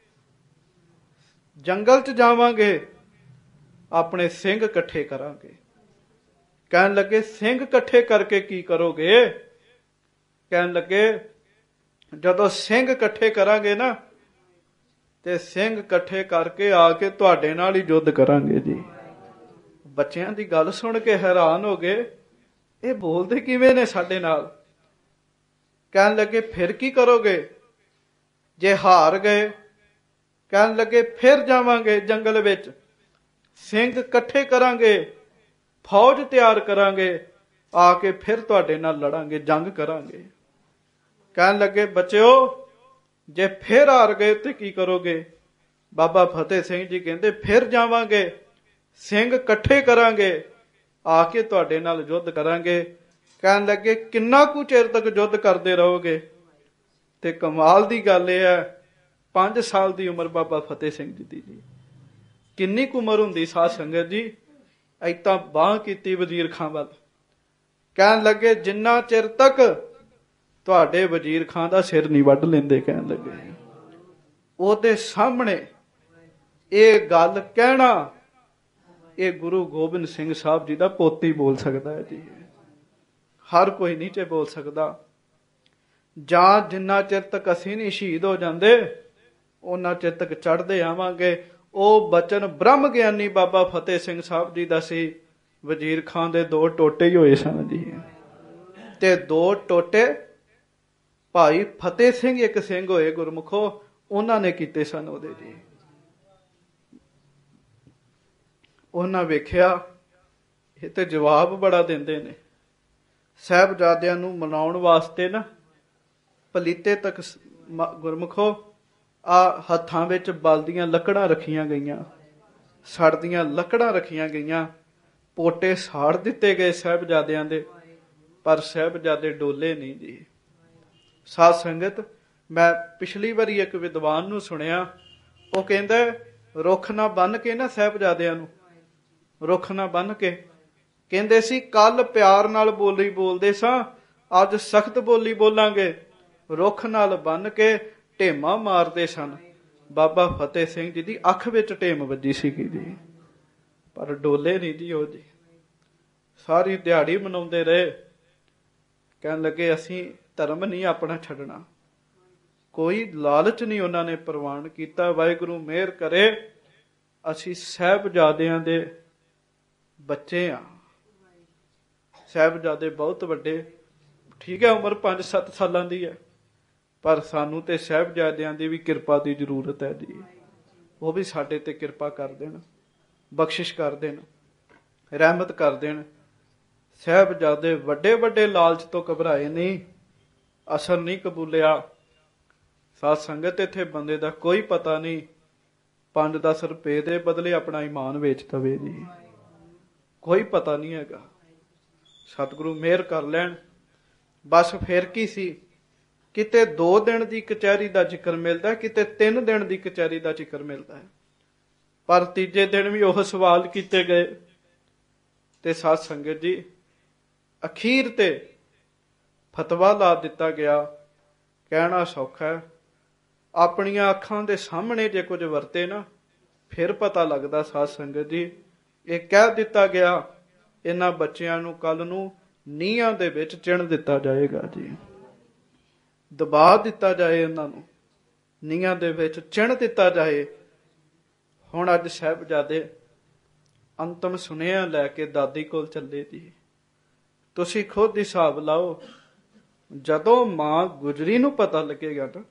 ਜੰਗਲ 'ਚ ਜਾਵਾਂਗੇ, ਆਪਣੇ ਸਿੰਘ ਇਕੱਠੇ ਕਰਾਂਗੇ। ਕਹਿਣ ਲੱਗੇ ਸਿੰਘ ਇਕੱਠੇ ਕਰਕੇ ਕੀ ਕਰੋਗੇ? ਕਹਿਣ ਲੱਗੇ ਜਦੋਂ ਸਿੰਘ ਇਕੱਠੇ ਕਰਾਂਗੇ ਨਾ, ਤੇ ਸਿੰਘ ਇਕੱਠੇ ਕਰਕੇ ਆ ਕੇ ਤੁਹਾਡੇ ਨਾਲ ਹੀ ਯੁੱਧ ਕਰਾਂਗੇ ਜੀ। ਬੱਚਿਆਂ ਦੀ ਗੱਲ ਸੁਣ ਕੇ ਹੈਰਾਨ ਹੋ ਗਏ, ਇਹ ਬੋਲਦੇ ਕਿਵੇਂ ਨੇ ਸਾਡੇ ਨਾਲ? ਕਹਿਣ ਲੱਗੇ ਫਿਰ ਕੀ ਕਰੋਗੇ ਜੇ ਹਾਰ ਗਏ? ਕਹਿਣ ਲੱਗੇ ਫਿਰ ਜਾਵਾਂਗੇ ਜੰਗਲ ਵਿੱਚ, ਸਿੰਘ ਇਕੱਠੇ ਕਰਾਂਗੇ, ਫੌਜ ਤਿਆਰ ਕਰਾਂਗੇ, ਆ ਕੇ ਫਿਰ ਤੁਹਾਡੇ ਨਾਲ ਲੜਾਂਗੇ, ਜੰਗ ਕਰਾਂਗੇ। ਕਹਿਣ ਲੱਗੇ ਬੱਚਿਓ ਜੇ ਫਿਰ ਹਾਰ ਗਏ ਤੇ ਕੀ ਕਰੋਗੇ? ਬਾਬਾ ਫਤਿਹ ਸਿੰਘ ਜੀ ਕਹਿੰਦੇ ਫਿਰ ਜਾਵਾਂਗੇ, ਸਿੰਘ ਇਕੱਠੇ ਕਰਾਂਗੇ, ਆ ਕੇ ਤੁਹਾਡੇ ਨਾਲ ਯੁੱਧ ਕਰਾਂਗੇ। ਕਹਿਣ ਲੱਗੇ ਕਿੰਨਾ ਕੁ ਚਿਰ ਤੱਕ ਯੁੱਧ ਕਰਦੇ ਰਹੋਗੇ? ਤੇ ਕਮਾਲ ਦੀ ਗੱਲ ਇਹ ਹੈ, 5 ਸਾਲ ਦੀ ਉਮਰ ਬਾਬਾ ਫਤਿਹ ਸਿੰਘ ਜੀ ਦੀ ਜੀ। ਕਿੰਨੀ ਕੁ ਉਮਰ ਹੁੰਦੀ ਸਾਧ ਸੰਗਤ ਜੀ? ਏਦਾਂ ਬਾਂਹ ਕੀਤੀ ਵਜ਼ੀਰ ਖਾਂ ਵੱਲ। ਕਹਿਣ ਲੱਗੇ ਜਿੰਨਾ ਚਿਰ ਤੱਕ ਤੁਹਾਡੇ ਵਜ਼ੀਰ ਖਾਂ ਦਾ ਸਿਰ ਨਹੀਂ ਵੱਢ ਲੈਂਦੇ। ਕਹਿਣ ਲੱਗੇ ਉਹਦੇ ਸਾਹਮਣੇ ਇਹ ਗੱਲ ਕਹਿਣਾ, ਇਹ ਗੁਰੂ ਗੋਬਿੰਦ ਸਿੰਘ ਸਾਹਿਬ ਜੀ ਦਾ ਪੋਤੀ ਬੋਲ ਸਕਦਾ ਹੈ ਜੀ, ਹਰ ਕੋਈ ਨਹੀਂ ਜੇ ਬੋਲ ਸਕਦਾ। ਜਾਂ ਜਿੰਨਾ ਚਿਰ ਤੱਕ ਅਸੀਂ ਨਹੀਂ ਸ਼ਹੀਦ ਹੋ ਜਾਂਦੇ, ਉਹਨਾਂ ਚਿਰ ਤੱਕ ਚੜ੍ਹਦੇ ਆਵਾਂਗੇ। ਉਹ ਬਚਨ ਬ੍ਰਹਮ ਗਿਆਨੀ ਬਾਬਾ ਫਤਿਹ ਸਿੰਘ ਸਾਹਿਬ ਜੀ ਦਾ ਸੀ। ਵਜ਼ੀਰ ਖਾਨ ਦੇ 2 ਟੋਟੇ ਹੀ ਹੋਏ ਸਨ ਜੀ, ਤੇ 2 ਟੋਟੇ ਭਾਈ ਫਤਿਹ ਸਿੰਘ ਇੱਕ ਸਿੰਘ ਹੋਏ ਗੁਰਮੁਖੋ, ਉਹਨਾਂ ਨੇ ਕੀਤੇ ਸਨ ਉਹਦੇ ਜੀ। ਉਹਨਾਂ ਵੇਖਿਆ ਇਹ ਤੇ ਜਵਾਬ ਬੜਾ ਦਿੰਦੇ ਨੇ। ਸਾਹਿਬਜ਼ਾਦਿਆਂ ਨੂੰ ਮਨਾਉਣ ਵਾਸਤੇ ਨਾ ਪਲੀਤੇ ਤੱਕ ਗੁਰਮੁਖੋ ਆ ਹੱਥਾਂ ਵਿੱਚ ਬਲਦੀਆਂ ਲੱਕੜਾਂ ਰੱਖੀਆਂ ਗਈਆਂ, ਸੜਦੀਆਂ ਲੱਕੜਾਂ ਰੱਖੀਆਂ ਗਈਆਂ, ਪੋਟੇ ਸਾੜ ਦਿੱਤੇ ਗਏ ਸਾਹਿਬਜ਼ਾਦਿਆਂ ਦੇ, ਪਰ ਸਾਹਿਬਜ਼ਾਦੇ ਡੋਲੇ ਨਹੀਂ ਜੀ। ਸਾਧ ਸੰਗਤ, ਮੈਂ ਪਿਛਲੀ ਵਾਰੀ ਇੱਕ ਵਿਦਵਾਨ ਨੂੰ ਸੁਣਿਆ, ਉਹ ਕਹਿੰਦਾ ਰੁੱਖ ਨਾ ਬੰਨ ਕੇ ਨਾ ਸਾਹਿਬਜ਼ਾਦਿਆਂ ਨੂੰ, ਰੁੱਖ ਨਾ ਬੰਨ ਕੇ, ਕਹਿੰਦੇ ਸੀ ਕੱਲ ਪਿਆਰ ਨਾਲ ਬੋਲੀ ਬੋਲਦੇ ਸਾਂ, ਅੱਜ ਸਖਤ ਬੋਲੀ ਬੋਲਾਂਗੇ। ਰੁੱਖ ਨਾਲ ਬੰਨ ਕੇ ਢੇਮਾ ਮਾਰਦੇ ਸਨ। ਬਾਬਾ ਫਤਿਹ ਸਿੰਘ ਜੀ ਦੀ ਅੱਖ ਵਿੱਚ ਢੇਮ ਵੱਜੀ ਸੀਗੀ ਜੀ, ਪਰ ਡੋਲੇ ਨਹੀਂ ਜੀ ਉਹ ਜੀ। ਸਾਰੀ ਦਿਹਾੜੀ ਮਨਾਉਂਦੇ ਰਹੇ। ਕਹਿਣ ਲੱਗੇ ਅਸੀਂ ਧਰਮ ਨਹੀਂ ਆਪਣਾ ਛੱਡਣਾ। ਕੋਈ ਲਾਲਚ ਨਹੀਂ ਉਹਨਾਂ ਨੇ ਪ੍ਰਵਾਨ ਕੀਤਾ। ਵਾਹਿਗੁਰੂ ਮਿਹਰ ਕਰੇ, ਅਸੀਂ ਸਾਹਿਬਜ਼ਾਦਿਆਂ ਦੇ ਬੱਚੇ ਆ। ਸਾਹਿਬਜ਼ਾਦੇ ਬਹੁਤ ਵੱਡੇ, ਠੀਕ ਹੈ, ਉਮਰ 5-7 ਸਾਲਾਂ ਦੀ ਹੈ, ਪਰ ਸਾਨੂੰ ਤੇ ਸਾਹਿਬਜ਼ਾਦਿਆਂ ਦੀ ਵੀ ਕਿਰਪਾ ਦੀ ਜ਼ਰੂਰਤ ਹੈ ਜੀ। ਉਹ ਵੀ ਸਾਡੇ ਤੇ ਕਿਰਪਾ ਕਰ ਦੇਣ, ਬਖਸ਼ਿਸ਼ ਕਰ ਦੇਣ, ਰਹਿਮਤ ਕਰ ਦੇਣ। ਸਾਹਿਬਜ਼ਾਦੇ ਵੱਡੇ ਵੱਡੇ ਲਾਲਚ ਤੋਂ ਘਬਰਾਏ ਨਹੀਂ, ਅਸਰ ਨਹੀਂ ਕਬੂਲਿਆ। ਸਾਧ ਸੰਗਤ, ਇੱਥੇ ਬੰਦੇ ਦਾ ਕੋਈ ਪਤਾ ਨਹੀਂ 5-10 ਰੁਪਏ ਦੇ ਬਦਲੇ ਆਪਣਾ ਈਮਾਨ ਵੇਚ ਦਵੇ ਜੀ, ਕੋਈ ਪਤਾ ਨਹੀਂ ਹੈਗਾ। ਸਤਿਗੁਰੂ ਮਿਹਰ ਕਰ ਲੈਣ। ਬਸ ਫਿਰ ਕੀ ਸੀ, ਕਿਤੇ 2 ਦਿਨ ਦੀ ਕਚਹਿਰੀ ਦਾ ਜ਼ਿਕਰ ਮਿਲਦਾ, ਕਿਤੇ 3 ਦਿਨ ਦੀ ਕਚਹਿਰੀ ਦਾ ਜ਼ਿਕਰ ਮਿਲਦਾ ਹੈ, ਪਰ ਤੀਜੇ ਦਿਨ ਵੀ ਉਹ ਸਵਾਲ ਕੀਤੇ ਗਏ। ਤੇ ਸਾਧ ਸੰਗਤ ਜੀ, ਅਖੀਰ ਤੇ ਫਤਵਾ ਲਾ ਦਿੱਤਾ ਗਿਆ। ਕਹਿਣਾ ਸੌਖਾ ਹੈ, ਆਪਣੀਆਂ ਅੱਖਾਂ ਦੇ ਸਾਹਮਣੇ ਜੇ ਕੁਝ ਵਰਤੇ ਨਾ ਫਿਰ ਪਤਾ ਲੱਗਦਾ। ਸਾਧ ਸੰਗਤ ਜੀ, ਇਹ ਕਹਿ ਦਿੱਤਾ ਗਿਆ, ਇਹਨਾਂ ਬੱਚਿਆਂ ਨੂੰ ਕੱਲ ਨੂੰ ਨੀਹਾਂ ਦੇ ਵਿੱਚ ਚਿਣ ਦਿੱਤਾ ਜਾਏਗਾ ਜੀ, ਦਬਾ ਦਿੱਤਾ ਜਾਏ, ਇਹਨਾਂ ਨੂੰ ਨੀਹਾਂ ਦੇ ਵਿੱਚ ਚਿਣ ਦਿੱਤਾ ਜਾਏ। ਹੁਣ ਅੱਜ ਸਾਹਿਬਜ਼ਾਦੇ ਅੰਤਮ ਸੁਨੇਹਾ ਲੈ ਕੇ ਦਾਦੀ ਕੋਲ ਚੱਲੇ ਜੀ। ਤੁਸੀਂ ਖੁਦ ਹਿਸਾਬ ਲਾਓ, ਜਦੋਂ ਮਾਂ ਗੁਜਰੀ ਨੂੰ ਪਤਾ ਲੱਗੇਗਾ ਨਾ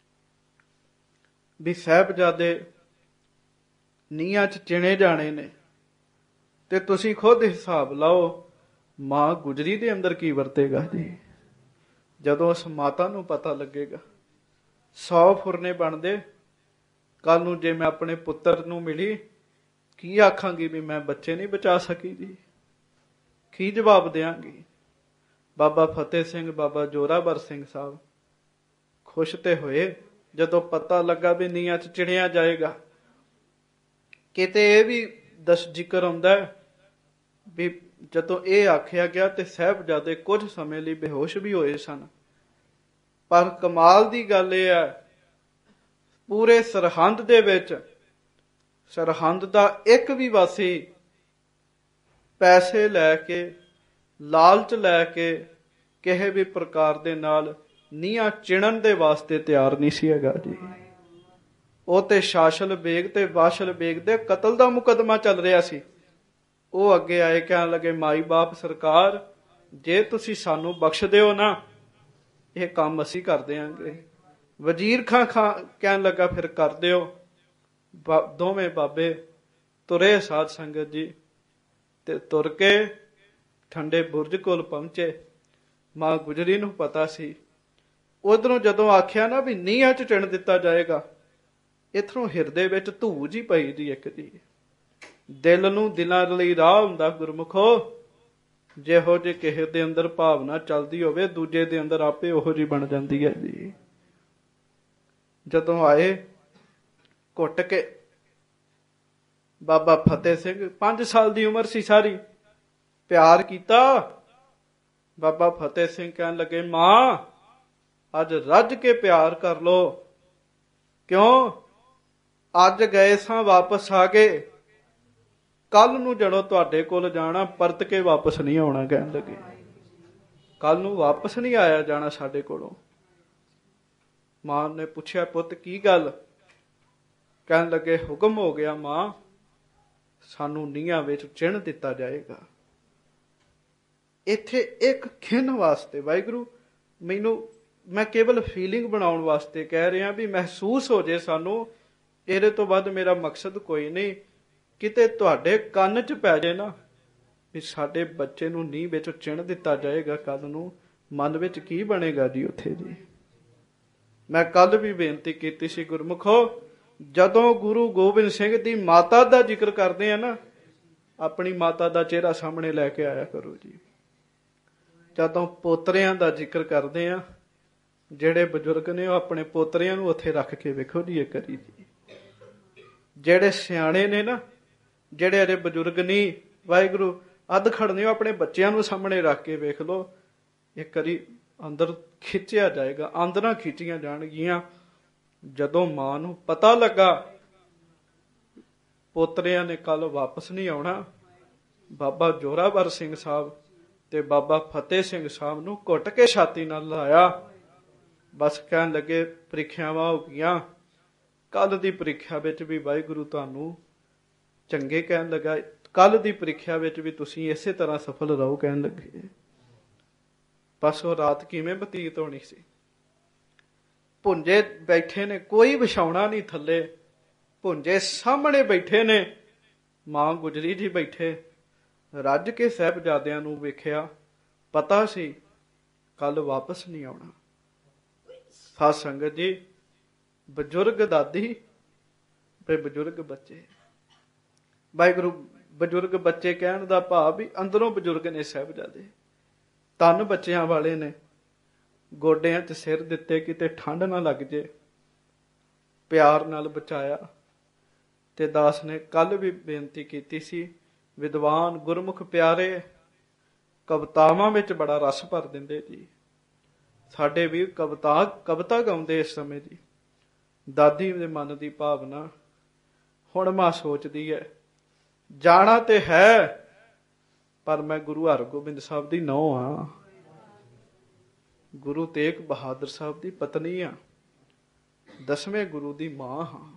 ਵੀ ਸਾਹਿਬਜ਼ਾਦੇ ਨੀਹਾਂ 'ਚ ਚਿਣੇ ਜਾਣੇ ਨੇ, ਤੇ ਤੁਸੀਂ ਖੁਦ ਹਿਸਾਬ ਲਾਓ ਮਾਂ ਗੁਜਰੀ ਦੇ ਅੰਦਰ ਕੀ ਵਰਤੇਗਾ ਜੀ। ਜਦੋਂ ਉਸ ਮਾਤਾ ਨੂੰ ਪਤਾ ਲੱਗੇਗਾ, 100 ਫੁਰਨੇ ਬਣਦੇ। ਕੱਲ ਨੂੰ ਜੇ ਮੈਂ ਆਪਣੇ ਪੁੱਤਰ ਨੂੰ ਮਿਲੀ, ਕੀ ਆਖਾਂਗੀ ਵੀ ਮੈਂ ਬੱਚੇ ਨਹੀਂ ਬਚਾ ਸਕੀ ਜੀ, ਕੀ ਜਵਾਬ ਦਿਆਂਗੀ। ਬਾਬਾ ਫਤਿਹ ਸਿੰਘ, ਬਾਬਾ ਜੋਰਾਵਰ ਸਿੰਘ ਸਾਹਿਬ ਖੁਸ਼ ਤੇ ਹੋਏ ਜਦੋਂ ਪਤਾ ਲੱਗਾ ਵੀ ਨੀਹਾਂ 'ਚ ਚਿਣਿਆ ਜਾਏਗਾ। ਕਿਤੇ ਇਹ ਵੀ ਜ਼ਿਕਰ ਆਉਂਦਾ ਵੀ ਜਦੋਂ ਇਹ ਆਖਿਆ ਗਿਆ ਤੇ ਸਾਹਿਬਜ਼ਾਦੇ ਕੁਝ ਸਮੇਂ ਲਈ ਬੇਹੋਸ਼ ਵੀ ਹੋਏ ਸਨ। ਪਰ ਕਮਾਲ ਦੀ ਗੱਲ ਇਹ ਹੈ, ਪੂਰੇ ਸਰਹੰਦ ਦੇ ਵਿੱਚ ਸਰਹੰਦ ਦਾ ਇੱਕ ਵੀ ਵਾਸੀ ਪੈਸੇ ਲੈ ਕੇ, ਲਾਲਚ ਲੈ ਕੇ ਕਿਸੇ ਵੀ ਪ੍ਰਕਾਰ ਦੇ ਨਾਲ ਨੀਹਾਂ ਚਿਣਨ ਦੇ ਵਾਸਤੇ ਤਿਆਰ ਨਹੀਂ ਸੀ ਹੈਗਾ ਜੀ। ਉਹ ਤੇ ਸ਼ਾਸਲ ਬੇਗ ਤੇ ਬਾਸ਼ਲ ਬੇਗ ਦੇ ਕਤਲ ਦਾ ਮੁਕੱਦਮਾ ਚੱਲ ਰਿਹਾ ਸੀ। ਉਹ ਅੱਗੇ ਆਏ, ਕਹਿਣ ਲੱਗੇ, ਮਾਈ ਬਾਪ ਸਰਕਾਰ, ਜੇ ਤੁਸੀਂ ਸਾਨੂੰ ਬਖਸ਼ ਦਿਓ ਨਾ, ਇਹ ਕੰਮ ਅਸੀਂ ਕਰ ਦਿਆਂਗੇ। ਵਜ਼ੀਰ ਖਾਂ ਕਹਿਣ ਲੱਗਾ, ਫਿਰ ਕਰ ਦਿਓ। ਦੋਵੇਂ ਬਾਬੇ ਤੁਰੇ ਸਾਧ ਸੰਗਤ ਜੀ, ਤੇ ਤੁਰ ਕੇ ਠੰਡੇ ਬੁਰਜ ਕੋਲ ਪਹੁੰਚੇ। ਮਾਂ ਗੁਜਰੀ ਨੂੰ ਪਤਾ ਸੀ। ਉਧਰੋਂ ਜਦੋਂ ਆਖਿਆ ਨਾ ਵੀ ਨੀਹਾਂ 'ਚ ਚਿਣ ਦਿੱਤਾ ਜਾਏਗਾ, ਇੱਥੋਂ ਹਿਰਦੇ ਵਿੱਚ ਧੂਜ ਹੀ ਪਈ ਦੀ ਇੱਕ ਦੀ। ਦਿਲ ਨੂੰ ਦਿਲਾਂ ਲਈ ਰਾਹ ਹੁੰਦਾ ਗੁਰਮੁਖੋ, ਜਿਹੋ ਜੇ ਕਿਸੇ ਦੇ ਅੰਦਰ ਭਾਵਨਾ ਚੱਲਦੀ ਹੋਵੇ, ਦੂਜੇ ਦੇ ਅੰਦਰ ਆਪੇ ਉਹੋ ਜਿਹੀ ਬਣ ਜਾਂਦੀ ਹੈ ਜੀ। ਜਦੋਂ ਆਏ ਘੁੱਟ ਕੇ, ਬਾਬਾ ਫਤਿਹ ਸਿੰਘ 5 ਸਾਲ ਦੀ ਉਮਰ ਸੀ ਸਾਰੀ, ਪਿਆਰ ਕੀਤਾ। ਬਾਬਾ ਫਤਿਹ ਸਿੰਘ ਕਹਿਣ ਲੱਗੇ, ਮਾਂ ਅੱਜ ਰੱਜ ਕੇ ਪਿਆਰ ਕਰ ਲੋ। ਕਿਉਂ? ਅੱਜ ਗਏ ਸਾਂ, ਵਾਪਸ ਆ ਗਏ, ਕੱਲ ਨੂੰ ਜਦੋਂ ਤੁਹਾਡੇ ਕੋਲ ਜਾਣਾ ਪਰਤ ਕੇ ਵਾਪਸ ਨਹੀਂ ਆਉਣਾ। ਕਹਿਣ ਲੱਗੇ, ਕੱਲ ਨੂੰ ਵਾਪਸ ਨਹੀਂ ਆਇਆ ਜਾਣਾ ਸਾਡੇ ਕੋਲੋਂ। ਮਾਂ ਨੇ ਪੁੱਛਿਆ, ਪੁੱਤ ਕੀ ਗੱਲ? ਕਹਿਣ ਲੱਗੇ, ਹੁਕਮ ਹੋ ਗਿਆ ਮਾਂ, ਸਾਨੂੰ ਨੀਹਾਂ ਵਿੱਚ ਚਿਣ ਦਿੱਤਾ ਜਾਏਗਾ। ਇੱਥੇ ਇੱਕ ਖਿੰਨ ਵਾਸਤੇ ਵਾਹਿਗੁਰੂ ਮੈਂ ਕੇਵਲ ਫੀਲਿੰਗ ਬਣਾਉਣ ਵਾਸਤੇ ਕਹਿ ਰਿਹਾ, ਵੀ ਮਹਿਸੂਸ ਹੋ ਜੇ ਸਾਨੂੰ। ਇਹਦੇ ਤੋਂ ਵੱਧ ਮੇਰਾ ਮਕਸਦ ਕੋਈ ਨਹੀਂ। ਕਿਤੇ ਤੁਹਾਡੇ ਕੰਨ 'ਚ ਪੈ ਜਾਏ ਨਾ ਵੀ ਸਾਡੇ ਬੱਚੇ ਨੂੰ ਨੀਂਹ ਵਿੱਚ ਚਿਣ ਦਿੱਤਾ ਜਾਏਗਾ, ਕੱਲ ਨੂੰ ਮਨ ਵਿੱਚ ਕੀ ਬਣੇਗਾ ਜੀ ਉੱਥੇ ਜੀ। ਮੈਂ ਕੱਲ ਵੀ ਬੇਨਤੀ ਕੀਤੀ ਸੀ, ਗੁਰਮੁਖੋ, ਜਦੋਂ ਗੁਰੂ ਗੋਬਿੰਦ ਸਿੰਘ ਦੀ ਮਾਤਾ ਦਾ ਜ਼ਿਕਰ ਕਰਦੇ ਆ ਨਾ, ਆਪਣੀ ਮਾਤਾ ਦਾ ਚਿਹਰਾ ਸਾਹਮਣੇ ਲੈ ਕੇ ਆਇਆ ਕਰੋ ਜੀ। ਜਦੋਂ ਪੋਤਰਿਆਂ ਦਾ ਜ਼ਿਕਰ ਕਰਦੇ ਆ, ਜਿਹੜੇ ਬਜ਼ੁਰਗ ਨੇ ਉਹ ਆਪਣੇ ਪੋਤਰਿਆਂ ਨੂੰ ਉੱਥੇ ਰੱਖ ਕੇ ਵੇਖੋ ਜੀ, ਇਹ ਕਰੀ ਜੀ। ਜਿਹੜੇ ਸਿਆਣੇ ਨੇ ਨਾ, ਜਿਹੜੇ ਅਜੇ ਬਜ਼ੁਰਗ ਨਹੀਂ, ਵਾਹਿਗੁਰੂ ਅੱਧ ਖੜਨੇ, ਉਹ ਆਪਣੇ ਬੱਚਿਆਂ ਨੂੰ ਸਾਹਮਣੇ ਰੱਖ ਕੇ ਵੇਖ ਲਓ। ਇੱਕ ਵਾਰੀ ਅੰਦਰ ਖਿੱਚਿਆ ਜਾਏਗਾ, ਆਂਦਰਾਂ ਖਿੱਚੀਆਂ ਜਾਣਗੀਆਂ। ਜਦੋਂ ਮਾਂ ਨੂੰ ਪਤਾ ਲੱਗਾ ਪੋਤਰਿਆਂ ਨੇ ਕੱਲ ਵਾਪਸ ਨਹੀਂ ਆਉਣਾ, ਬਾਬਾ ਜੋਰਾਵਰ ਸਿੰਘ ਸਾਹਿਬ ਤੇ ਬਾਬਾ ਫਤਿਹ ਸਿੰਘ ਸਾਹਿਬ ਨੂੰ ਘੁੱਟ ਕੇ ਛਾਤੀ ਨਾਲ ਲਾਇਆ। ਬਸ ਕਹਿਣ ਲੱਗੇ, ਪ੍ਰੀਖਿਆਵਾਂ ਹੋ ਗਈਆਂ, ਕੱਲ ਦੀ ਪ੍ਰੀਖਿਆ ਵਿੱਚ ਵੀ ਵਾਹਿਗੁਰੂ ਤੁਹਾਨੂੰ ਚੰਗੇ। ਕਹਿਣ ਲੱਗਾ, ਕੱਲ ਦੀ ਪ੍ਰੀਖਿਆ ਵਿੱਚ ਵੀ ਤੁਸੀਂ ਇਸੇ ਤਰ੍ਹਾਂ ਸਫਲ ਰਹੋ। ਕਹਿਣ ਲੱਗੇ, ਬਸ ਉਹ ਰਾਤ ਕਿਵੇਂ ਬਤੀਤ ਹੋਣੀ ਸੀ। ਭੁੰਜੇ ਬੈਠੇ ਨੇ, ਕੋਈ ਵਿਛਾਉਣਾ ਨਹੀਂ ਥੱਲੇ, ਭੁੰਜੇ ਸਾਹਮਣੇ ਬੈਠੇ ਨੇ, ਮਾਂ ਗੁਜਰੀ ਜੀ ਬੈਠੇ, ਰੱਜ ਕੇ ਸਾਹਿਬਜ਼ਾਦਿਆਂ ਨੂੰ ਵੇਖਿਆ, ਪਤਾ ਸੀ ਕੱਲ ਵਾਪਸ ਨਹੀਂ ਆਉਣਾ। ਸਾਧ ਸੰਗਤ ਜੀ, ਬਜ਼ੁਰਗ ਦਾਦੀ ਤੇ ਬਜ਼ੁਰਗ ਬੱਚੇ, ਵਾਹਿਗੁਰੂ ਬਜ਼ੁਰਗ ਬੱਚੇ ਕਹਿਣ ਦਾ ਭਾਵ ਵੀ ਅੰਦਰੋਂ ਬਜ਼ੁਰਗ ਨੇ ਸਾਹਿਬਜ਼ਾਦੇ, ਤਨ ਬੱਚਿਆਂ ਵਾਲੇ ਨੇ। ਗੋਡਿਆਂ 'ਚ ਸਿਰ ਦਿੱਤੇ, ਕਿਤੇ ਠੰਡ ਨਾ ਲੱਗ ਜੇ, ਪਿਆਰ ਨਾਲ ਬਚਾਇਆ। ਤੇ ਦਾਸ ਨੇ ਕੱਲ ਵੀ ਬੇਨਤੀ ਕੀਤੀ ਸੀ, ਵਿਦਵਾਨ ਗੁਰਮੁਖ ਪਿਆਰੇ ਕਵਿਤਾਵਾਂ ਵਿੱਚ ਬੜਾ ਰਸ ਭਰ ਦਿੰਦੇ ਜੀ। ਸਾਡੇ ਵੀ ਕਵਿਤਾ ਗਾਉਂਦੇ ਇਸ ਸਮੇਂ ਜੀ। ਦਾਦੀ ਦੇ ਮਨ ਦੀ ਭਾਵਨਾ ਹੁਣ ਮਾਂ ਸੋਚਦੀ ਹੈ, ਜਾਣਾ ਤੇ ਹੈ ਪਰ ਮੈਂ ਗੁਰੂ ਹਰਗੋਬਿੰਦ ਸਾਹਿਬ ਦੀ ਨੂੰਹ ਹਾਂ, ਗੁਰੂ ਤੇਗ ਬਹਾਦਰ ਸਾਹਿਬ ਦੀ ਪਤਨੀ ਹਾਂ, 10ਵੇਂ ਗੁਰੂ ਦੀ ਮਾਂ ਹਾਂ।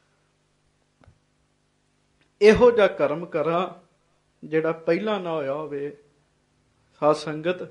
ਇਹੋ ਜਿਹਾ ਕਰਮ ਕਰਾਂ ਜਿਹੜਾ ਪਹਿਲਾਂ ਨਾ ਹੋਇਆ ਹੋਵੇ। ਸਾਧ ਸੰਗਤ,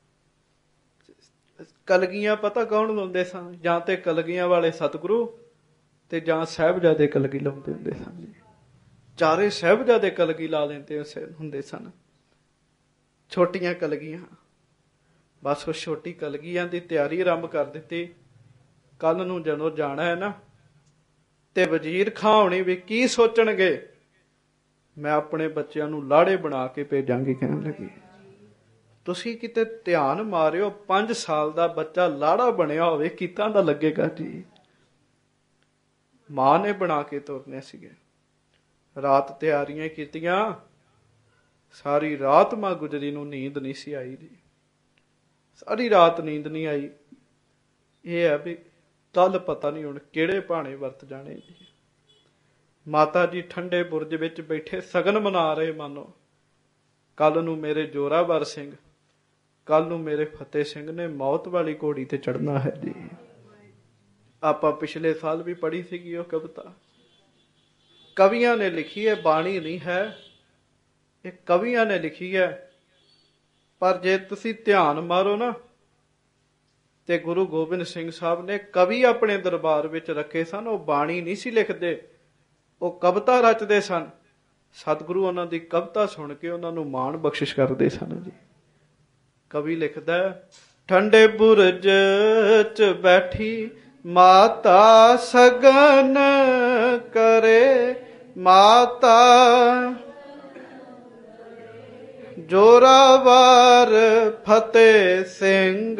ਕਲਗੀਆਂ ਪਤਾ ਕੌਣ ਲਾਉਂਦੇ ਸਨ? ਜਾਂ ਤੇ ਕਲਗੀਆਂ ਵਾਲੇ ਸਤਿਗੁਰੂ ਤੇ ਜਾਂ ਸਾਹਿਬਜ਼ਾਦੇ ਕਲਗੀ ਲਾਉਂਦੇ ਹੁੰਦੇ ਸਨ ਜੀ। ਚਾਰੇ ਸਾਹਿਬਜ਼ਾਦੇ ਕਲਗੀ ਲਾ ਲੈਂਦੇ ਹੁੰਦੇ ਸਨ। ਛੋਟੀਆਂ ਕਲਗੀਆਂ, ਬਸ ਉਹ ਛੋਟੀ ਕਲਗੀਆਂ ਦੀ ਤਿਆਰੀ ਆਰੰਭ ਕਰ ਦਿੱਤੀ। ਕੱਲ ਨੂੰ ਜਦੋਂ ਜਾਣਾ ਹੈ ਨਾ, ਤੇ ਵਜ਼ੀਰ ਖਾਂ ਹੋਣੀ ਵੀ ਕੀ ਸੋਚਣਗੇ, ਮੈਂ ਆਪਣੇ ਬੱਚਿਆਂ ਨੂੰ ਲਾੜੇ ਬਣਾ ਕੇ ਭੇਜਾਂਗੀ। ਕਹਿਣ ਲੱਗੀ, ਤੁਸੀਂ ਕਿਤੇ ਧਿਆਨ ਮਾਰਿਓ, 5 ਸਾਲ ਦਾ ਬੱਚਾ ਲਾੜਾ ਬਣਿਆ ਹੋਵੇ, ਕਿੱਦਾਂ ਦਾ ਲੱਗੇਗਾ ਜੀ। ਮਾਂ ਨੇ ਬਣਾ ਕੇ ਤੋਰਨੇ ਸੀਗੇ। ਰਾਤ ਤਿਆਰੀਆਂ ਕੀਤੀਆਂ, ਸਾਰੀ ਰਾਤ ਮਾਂ ਗੁਜਰੀ ਨੂੰ ਨੀਂਦ ਨਹੀਂ ਸੀ ਆਈ ਜੀ। ਸਾਰੀ ਰਾਤ ਨੀਂਦ ਨਹੀਂ ਆਈ। ਇਹ ਹੈ ਵੀ ਕੱਲ ਪਤਾ ਨਹੀਂ ਹੁਣ ਕਿਹੜੇ ਭਾਣੇ ਵਰਤ ਜਾਣੇ ਜੀ। ਮਾਤਾ ਜੀ ਠੰਡੇ ਬੁਰਜ ਵਿੱਚ ਬੈਠੇ ਸਗਨ ਮਨਾ ਰਹੇ, ਮਾਨੋ ਕੱਲ ਨੂੰ ਮੇਰੇ ਜੋਰਾਵਰ ਸਿੰਘ, ਕੱਲ ਨੂੰ ਮੇਰੇ ਫਤਿਹ ਸਿੰਘ ਨੇ ਮੌਤ ਵਾਲੀ ਘੋੜੀ ਤੇ ਚੜ੍ਹਨਾ ਹੈ ਜੀ। ਆਪਾਂ ਪਿਛਲੇ ਸਾਲ ਵੀ ਪੜ੍ਹੀ ਸੀਗੀ ਉਹ ਕਵਿਤਾ। ਕਵੀਆਂ ਨੇ ਲਿਖੀ ਹੈ, ਬਾਣੀ ਨਹੀਂ ਹੈ, ਇਹ ਕਵੀਆਂ ਨੇ ਲਿਖੀ ਹੈ। ਪਰ ਜੇ ਤੁਸੀਂ ਧਿਆਨ ਮਾਰੋ ਨਾ, ਤੇ ਗੁਰੂ ਗੋਬਿੰਦ ਸਿੰਘ ਸਾਹਿਬ ਨੇ ਕਵੀ ਆਪਣੇ ਦਰਬਾਰ ਵਿੱਚ ਰੱਖੇ ਸਨ। ਉਹ ਬਾਣੀ ਨਹੀਂ ਸੀ ਲਿਖਦੇ, ਉਹ ਕਵਿਤਾ ਰਚਦੇ ਸਨ। ਸਤਿਗੁਰੂ ਉਹਨਾਂ ਦੀ ਕਵਿਤਾ ਸੁਣ ਕੇ ਉਹਨਾਂ ਨੂੰ ਮਾਣ ਬਖਸ਼ਿਸ਼ ਕਰਦੇ ਸਨ ਜੀ। ਕਵੀ ਲਿਖਦਾ, ਠੰਡੇ ਬੁਰਜ ਚ ਬੈਠੀ ਮਾਤਾ ਸਗਨ ਕਰੇ, ਮਾਤਾ ਜੋਰਾਵਰ ਫਤਿਹ ਸਿੰਘ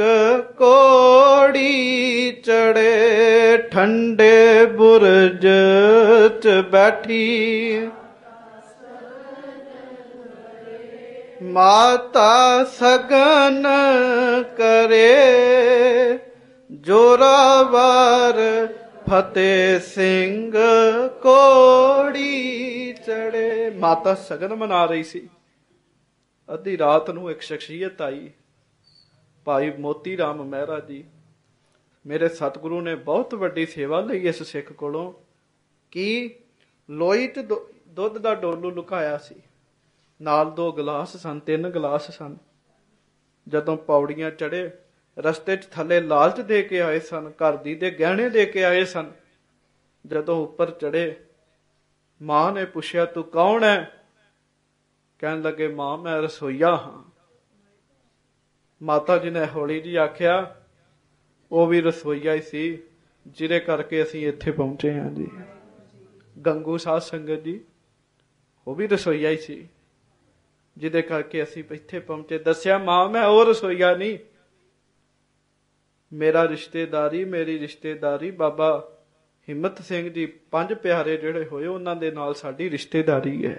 ਕੋੜੀ ਚੜੇ, ਠੰਡੇ ਬੁਰਜ ਚ ਬੈਠੀ ਮਾਤਾ ਸਗਨ ਕਰੇ, ਜੋਰਾਵਰ ਫਤਿਹ ਸਿੰਘ ਕੋੜੀ ਚੜੇ। ਮਾਤਾ ਸਗਨ ਮਨਾ ਰਹੀ ਸੀ। ਅੱਧੀ ਰਾਤ ਨੂੰ ਇੱਕ ਸ਼ਖਸੀਅਤ ਆਈ, ਭਾਈ ਮੋਤੀ ਰਾਮ ਮਹਿਰਾ ਜੀ। ਮੇਰੇ ਸਤਿਗੁਰੂ ਨੇ ਬਹੁਤ ਵੱਡੀ ਸੇਵਾ ਲਈ ਇਸ ਸਿੱਖ ਕੋਲੋਂ। ਕਿ ਲੋਈ ਚ ਦੁੱਧ ਦਾ ਡੋਲੂ ਲੁਕਾਇਆ ਸੀ, ਨਾਲ 2 ਗਲਾਸ ਸਨ, 3 ਗਲਾਸ ਸਨ। ਜਦੋਂ ਪੌੜੀਆਂ ਚੜੇ, ਰਸਤੇ 'ਚ ਥੱਲੇ ਲਾਲਚ ਦੇ ਕੇ ਆਏ ਸਨ, ਘਰ ਦੀ ਦੇ ਗਹਿਣੇ ਦੇ ਕੇ ਆਏ ਸਨ। ਜਦੋਂ ਉੱਪਰ ਚੜੇ, ਮਾਂ ਨੇ ਪੁੱਛਿਆ, ਤੂੰ ਕੌਣ ਹੈ? ਕਹਿਣ ਲੱਗੇ, ਮਾਂ ਮੈਂ ਰਸੋਈਆ ਹਾਂ। ਮਾਤਾ ਜੀ ਨੇ ਹੌਲੀ ਜੀ ਆਖਿਆ, ਉਹ ਵੀ ਰਸੋਈਆ ਹੀ ਸੀ, ਜਿਹਦੇ ਕਰਕੇ ਅਸੀਂ ਇੱਥੇ ਪਹੁੰਚੇ ਹਾਂ ਜੀ। ਗੰਗੂ ਸਾਧ ਸੰਗਤ ਜੀ, ਉਹ ਵੀ ਰਸੋਈਆ ਹੀ ਸੀ, ਜਿਹਦੇ ਕਰਕੇ ਅਸੀਂ ਇੱਥੇ ਪਹੁੰਚੇ। ਦੱਸਿਆ, ਮਾਂ ਮੈਂ ਉਹ ਰਸੋਈਆ ਨਹੀਂ, ਮੇਰੀ ਰਿਸ਼ਤੇਦਾਰੀ ਬਾਬਾ ਹਿੰਮਤ ਸਿੰਘ ਜੀ 5 ਪਿਆਰੇ ਜਿਹੜੇ ਹੋਏ, ਉਹਨਾਂ ਦੇ ਨਾਲ ਸਾਡੀ ਰਿਸ਼ਤੇਦਾਰੀ ਹੈ।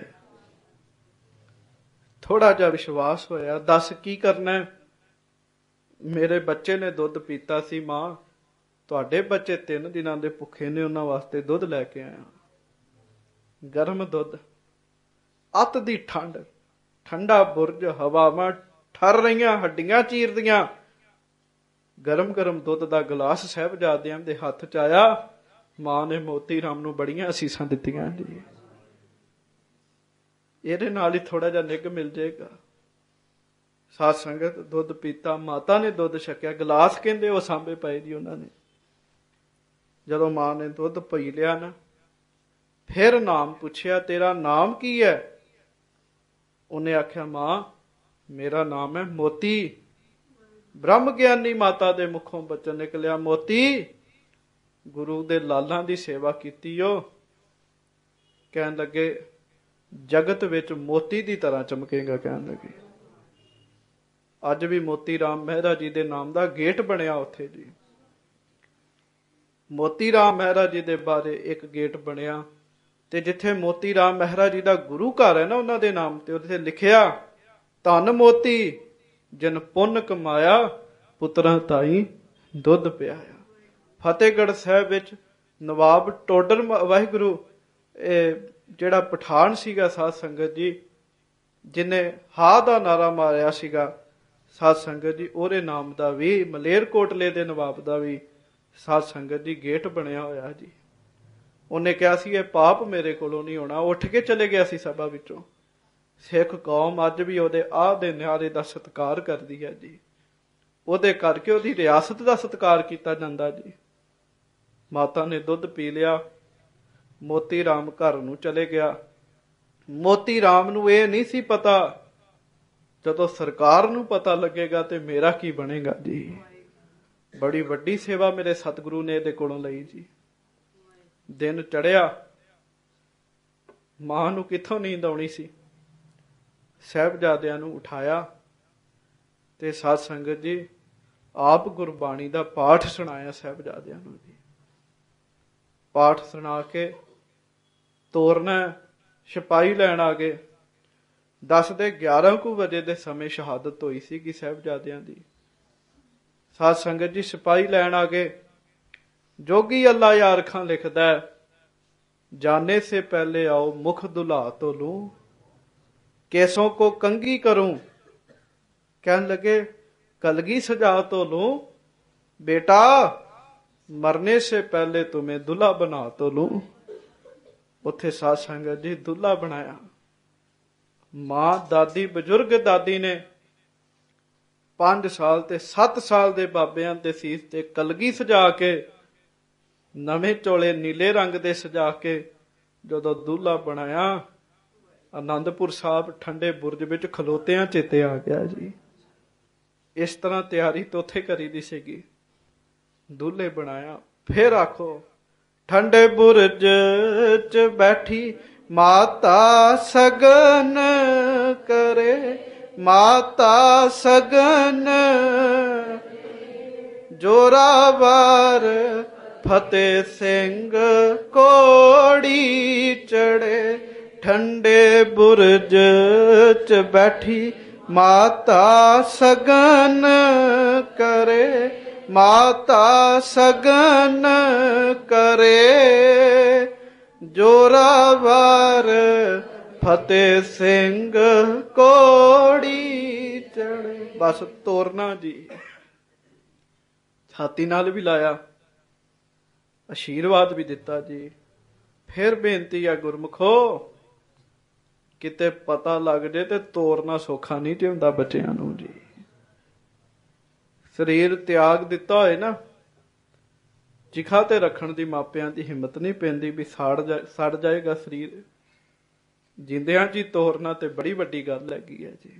ਥੋੜਾ ਜਿਹਾ ਵਿਸ਼ਵਾਸ ਹੋਇਆ। ਦੱਸ ਕੀ ਕਰਨਾ? ਮੇਰੇ ਬੱਚੇ ਨੇ ਦੁੱਧ ਪੀਤਾ ਸੀ ਮਾਂ, ਤੁਹਾਡੇ ਬੱਚੇ 3 ਦਿਨਾਂ ਦੇ ਭੁੱਖੇ ਨੇ, ਉਹਨਾਂ ਵਾਸਤੇ ਦੁੱਧ ਲੈ ਕੇ ਆਇਆ। ਗਰਮ ਦੁੱਧ, ਅੱਤ ਦੀ ਠੰਡ, ਠੰਡਾ ਬੁਰਜ, ਹਵਾਵਾਂ ਠਰ ਰਹੀਆਂ, ਹੱਡੀਆਂ ਚੀਰਦੀਆਂ। ਗਰਮ ਗਰਮ ਦੁੱਧ ਦਾ ਗਲਾਸ ਸਾਹਿਬਜ਼ਾਦਿਆਂ ਦੇ ਹੱਥ 'ਚ ਆਇਆ। ਮਾਂ ਨੇ ਮੋਤੀ ਰਾਮ ਨੂੰ ਬੜੀਆਂ ਅਸੀਸਾਂ ਦਿੱਤੀਆਂ ਜੀ। ਇਹਦੇ ਨਾਲ ਹੀ ਥੋੜਾ ਜਿਹਾ ਨਿੱਘ ਮਿਲ ਜਾਏਗਾ। ਸਾਧ ਸੰਗਤ, ਦੁੱਧ ਪੀਤਾ, ਮਾਤਾ ਨੇ ਦੁੱਧ ਛਕਿਆ। ਗਲਾਸ ਕਹਿੰਦੇ ਉਹ ਸਾਂਭੇ ਪਏ ਜੀ ਉਹਨਾਂ ਨੇ। ਜਦੋਂ ਮਾਂ ਨੇ ਦੁੱਧ ਪੀ ਲਿਆ ਨਾ, ਫਿਰ ਨਾਮ ਪੁੱਛਿਆ, ਤੇਰਾ ਨਾਮ ਕੀ ਹੈ? ਉਹਨੇ ਆਖਿਆ, ਮਾਂ ਮੇਰਾ ਨਾਮ ਹੈ ਮੋਤੀ। ਬ੍ਰਹਮ ਗਿਆਨੀ ਮਾਤਾ ਦੇ ਮੁਖੋਂ ਬਚਨ ਨਿਕਲਿਆ, ਮੋਤੀ ਗੁਰੂ ਦੇ ਲਾਲਾਂ ਦੀ ਸੇਵਾ ਕੀਤੀ ਓ। ਕਹਿਣ ਲੱਗੇ, ਜਗਤ ਵਿੱਚ ਮੋਤੀ ਦੀ ਤਰ੍ਹਾਂ ਚਮਕੇਗਾ। ਕਹਿਣ ਲੱਗੇ, ਅੱਜ ਵੀ ਮੋਤੀ ਰਾਮ ਮਹਿਰਾ ਜੀ ਦੇ ਨਾਮ ਦਾ ਗੇਟ ਬਣਿਆ ਉੱਥੇ ਜੀ। ਮੋਤੀ ਰਾਮ ਮਹਿਰਾ ਜੀ ਦੇ ਬਾਰੇ ਇੱਕ ਗੇਟ ਬਣਿਆ, ਤੇ ਜਿੱਥੇ ਮੋਤੀ ਰਾਮ ਮਹਿਰਾ ਜੀ ਦਾ ਗੁਰੂ ਘਰ ਹੈ ਨਾ, ਉਹਨਾਂ ਦੇ ਨਾਮ ਤੇ ਉੱਥੇ ਲਿਖਿਆ, ਧੰਨ ਮੋਤੀ ਜਿਨ ਪੁੰਨ ਕਮਾਇਆ, ਪੁੱਤਰਾਂ ਤਾਈ ਦੁੱਧ ਪਿਆਇਆ। ਫਤਿਹਗੜ੍ਹ ਸਾਹਿਬ ਵਿੱਚ ਨਵਾਬ ਟੋਡਰ ਵਾਹਿਗੁਰੂ, ਜਿਹੜਾ ਪਠਾਨ ਸੀਗਾ ਸਾਧ ਸੰਗਤ ਜੀ, ਜਿਹਨੇ ਹਾ ਦਾ ਨਾਰਾ ਮਾਰਿਆ ਸੀਗਾ ਸਾਧ ਸੰਗਤ ਜੀ, ਉਹਦੇ ਨਾਮ ਦਾ ਵੀ, ਮਲੇਰਕੋਟਲੇ ਦੇ ਨਵਾਬ ਦਾ ਵੀ ਸਾਧ ਸੰਗਤ ਜੀ ਗੇਟ ਬਣਿਆ ਹੋਇਆ ਜੀ। ਉਹਨੇ ਕਿਹਾ ਸੀ, ਇਹ ਪਾਪ ਮੇਰੇ ਕੋਲੋਂ ਨਹੀਂ ਹੋਣਾ। ਉੱਠ ਕੇ ਚਲੇ ਗਿਆ ਸੀ ਸਭਾ ਵਿੱਚੋਂ। ਸਿੱਖ ਕੌਮ ਅੱਜ ਵੀ ਉਹਦੇ ਆਹ ਦੇ ਨਿਆਰੇ ਦਾ ਸਤਿਕਾਰ ਕਰਦੀ ਹੈ ਜੀ। ਉਹਦੇ ਕਰਕੇ ਉਹਦੀ ਰਿਆਸਤ ਦਾ ਸਤਿਕਾਰ ਕੀਤਾ ਜਾਂਦਾ ਜੀ। ਮਾਤਾ ਨੇ ਦੁੱਧ ਪੀ ਲਿਆ, ਮੋਤੀ ਰਾਮ ਘਰ ਨੂੰ ਚਲੇ ਗਿਆ। ਮੋਤੀ ਰਾਮ ਨੂੰ ਇਹ ਨਹੀਂ ਸੀ ਪਤਾ, ਜਦੋਂ ਸਰਕਾਰ ਨੂੰ ਪਤਾ ਲੱਗੇਗਾ ਤੇ ਮੇਰਾ ਕੀ ਬਣੇਗਾ ਜੀ। ਬੜੀ ਵੱਡੀ ਸੇਵਾ ਮੇਰੇ ਸਤਿਗੁਰੂ ਨੇ ਇਹਦੇ ਕੋਲੋਂ ਲਈ ਜੀ। ਦਿਨ ਚੜਿਆ, ਮਾਂ ਨੂੰ ਕਿੱਥੋਂ ਨੀਂਦ ਆਉਣੀ ਸੀ। ਸਾਹਿਬਜ਼ਾਦਿਆਂ ਨੂੰ ਉਠਾਇਆ ਤੇ ਸਾਧ ਸੰਗਤ ਜੀ ਆਪ ਗੁਰਬਾਣੀ ਦਾ ਪਾਠ ਸੁਣਾਇਆ ਸਾਹਿਬਜ਼ਾਦਿਆਂ ਨੂੰ ਜੀ। ਪਾਠ ਸੁਣਾ ਕੇ ਤੋਰਨਾ, ਸਿਪਾਹੀ ਲੈਣ ਆ ਗਏ। 10 ਦੇ 11 ਕੁ ਵਜੇ ਦੇ ਸਮੇਂ ਸ਼ਹਾਦਤ ਹੋਈ ਸੀ ਕਿ ਸਾਹਿਬਜ਼ਾਦਿਆਂ ਦੀ। ਸਾਧ ਸੰਗਤ ਜੀ ਸਿਪਾਹੀ ਲੈਣ ਆ ਗਏ। ਜੋਗੀ ਅੱਲਾ ਯਾਰ ਖਾਂ ਲਿਖਦਾ, ਜਾਨੇ ਸੇ ਪਹਿਲੇ ਆਓ ਮੁਖ ਦੁਲਾ ਤੋ ਲੂੰ, ਕੇਸੋਂ ਕੋ ਕੰਗੀ ਕਰੂੰ। ਕਹਿਣ ਲੱਗੇ, ਕਲਗੀ ਸਜਾ ਤੋ ਲੂੰ, बेटा मरने से पहले तुम्हें दुल्हा बना तो लूं। उत्थे साध संगत जी दुल्हा बनाया। मां दादी बजुर्ग दादी ने 5 साल ते 7 साल दे बाबियां दे सीस ते कलगी सजा के नवे चोले नीले रंग दे सजा के जदों दुल्हा बनाया, आनंदपुर साहब ठंडे बुरज विच खलोतियां चेते आ गया जी। इस तरह तैयारी तो उत्थे करी दी सीगी। दूल्हे बनाया। फिर आखो, ठंडे बुरज च बैठी माता सगन करे, माता सगन जोरावर फतेह सिंह कोड़ी चढ़े। ठंडे बुरज च बैठी माता सगन करे, माता सगन करे, जोरावर फतेह सिंह कोड़ी चढ़े। बस तोरना जी, छाती नाल भी लाया, आशीर्वाद भी दिता जी। फिर बेनती है गुरमुखो, किते पता लग जाए तो तोरना सौखा नहीं जे हुंदा बच्चिआं नूं जी। शरीर त्याग दिता होए ना, चिखा ते रखण दी मापियां दी हिम्मत नहीं पैंदी भी सड़ जाएगा शरीर। जिंदियां जी तोरना ते बड़ी वड्डी गल हैगी है जी।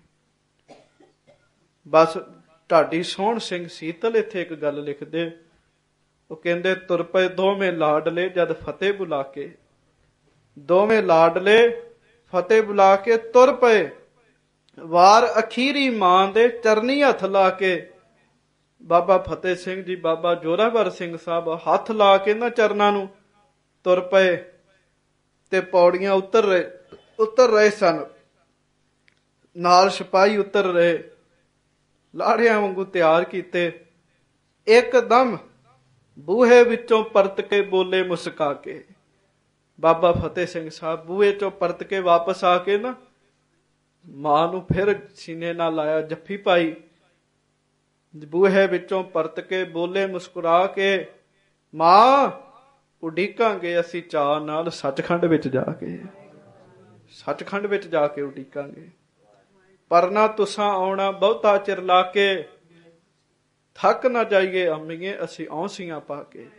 बस ढाडी सोहण सिंह सीतल इत्थे एक गल लिखदे, वो कहंदे तुर पए दोवें लाडले जद फतेह बुला के, दोवें लाडले फतेह बुला के तुर पए, वार अखीरी मां दे चरनी हथ ला के। बाबा फतेह सिंह जी, बाबा जोरावर सिंह साहब हथ ला के ना चरना नूं तुर पए ते पौड़ियां उतर रहे सन। नाल सिपाही उतर रहे, लाड़ियां वांगू तैयार कीते। एकदम बूहे विचों परत के बोले मुस्का के। बाबा फतेह सिंह साहब बूहे चों परत के वापस आके ना मां नूं फिर सीने नाल लाया, जफ्फी पाई। बूहे विचों परत के बोले मुस्कुरा के, मां उडीकांगे असीं चाह नाल सचखंड विच जाके, सचखंड विच जाके उडीकांगे। पर ना तुसां आउणा बहुता चिर ला के, थक ना जाइए अम्मीए असीं औंसियां पा के।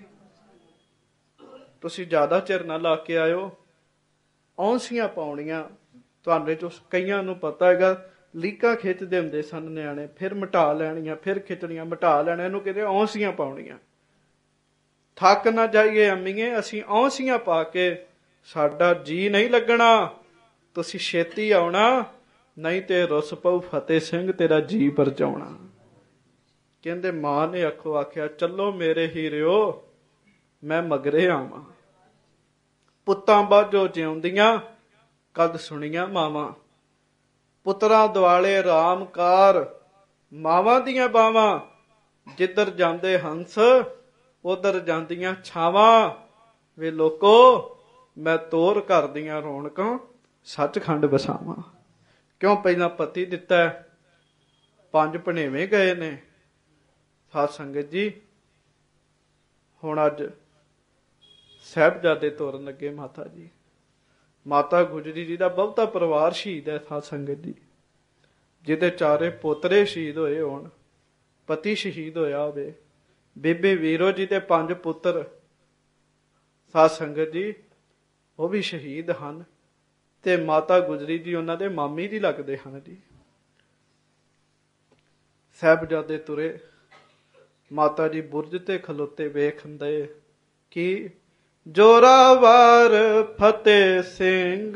तुसीं ज्यादा चिर ना ला के आयो, औंसियां पाउणियां ਤੁਹਾਡੇ ਚੋਂ ਕਈਆਂ ਨੂੰ ਪਤਾ ਹੈਗਾ, ਲੀਕਾਂ ਖਿੱਚਦੇ ਹੁੰਦੇ ਸਨ ਨਿਆਣੇ, ਫਿਰ ਮਿਟਾ ਲੈਣੀਆਂ, ਫਿਰ ਖਿੱਚਣੀਆਂ, ਮਿਟਾ ਲੈਣੀਆਂ, ਇਹਨੂੰ ਕਹਿੰਦੇ ਔਂਸੀਆਂ ਪਾਉਣੀਆਂ। ਥੱਕ ਨਾ ਜਾਈਏ ਅੰਮੀਏ, ਅਸੀਂ ਔਂਸੀਆਂ ਪਾ ਕੇ ਸਾਡਾ ਜੀ ਨਹੀਂ ਲੱਗਣਾ, ਤੁਸੀਂ ਛੇਤੀ ਆਉਣਾ, ਨਹੀਂ ਤੇ ਰੁੱਸ ਪਊ ਫਤਿਹ ਸਿੰਘ ਤੇਰਾ ਜੀ ਪਰਚਾਉਣਾ। ਕਹਿੰਦੇ ਮਾਂ ਨੇ ਅੱਖੋਂ ਆਖਿਆ, ਚੱਲੋ ਮੇਰੇ ਹੀਰਿਓ ਮੈਂ ਮਗਰੇ ਆਵਾਂ। ਪੁੱਤਾਂ ਬਾਝੋ ਜਿਉਂਦੀਆਂ ਕਦ ਸੁਣੀਆਂ ਮਾਵਾਂ, ਪੁੱਤਰਾਂ ਦੁਆਲੇ ਰਾਮ ਕਾਰ ਮਾਵਾਂ ਦੀਆਂ ਬਾਵਾਂ। ਜਿੱਧਰ ਜਾਂਦੇ ਹੰਸ ਉਧਰ ਜਾਂਦੀਆਂ ਛਾਵਾਂ, ਵੇ ਲੋਕੋ ਮੈਂ ਤੋਰ ਘਰ ਦੀਆਂ ਰੌਣਕਾਂ ਸੱਚਖੰਡ ਵਸਾਵਾਂ। ਕਿਉਂ ਪਹਿਲਾਂ ਪਤੀ ਦਿੱਤਾ, 5 ਭਣੇਵੇਂ ਗਏ ਨੇ। ਸਾਧ ਸੰਗਤ ਜੀ, ਹੁਣ ਅੱਜ ਸਾਹਿਬਜ਼ਾਦੇ ਤੁਰਨ ਲੱਗੇ ਮਾਤਾ ਜੀ। ਮਾਤਾ ਗੁਜਰੀ ਜੀ ਦਾ ਬਹੁਤਾ ਪਰਿਵਾਰ ਸ਼ਹੀਦ ਹੈ ਸਾਧ ਸੰਗਤ ਜੀ, ਜਿਹਦੇ 4 ਪੋਤਰੇ ਸ਼ਹੀਦ ਹੋਏ ਹੋਣ, ਪਤੀ ਸ਼ਹੀਦ ਹੋਇਆ ਹੋਵੇ। ਬੀਬੀ ਵੀਰੋ ਜੀ ਦੇ 5 ਪੁੱਤਰ ਸਾਧ ਸੰਗਤ ਜੀ ਉਹ ਵੀ ਸ਼ਹੀਦ ਹਨ, ਤੇ ਮਾਤਾ ਗੁਜਰੀ ਜੀ ਉਹਨਾਂ ਦੇ ਮਾਮੀ ਜੀ ਲੱਗਦੇ ਹਨ ਜੀ। ਸਾਹਿਬਜ਼ਾਦੇ ਤੁਰੇ, ਮਾਤਾ ਜੀ ਬੁਰਜ ਤੇ ਖਲੋਤੇ ਵੇਖਦੇ ਕਿ ਜੋਰਾਵਰ ਫਤਿਹ ਸਿੰਘ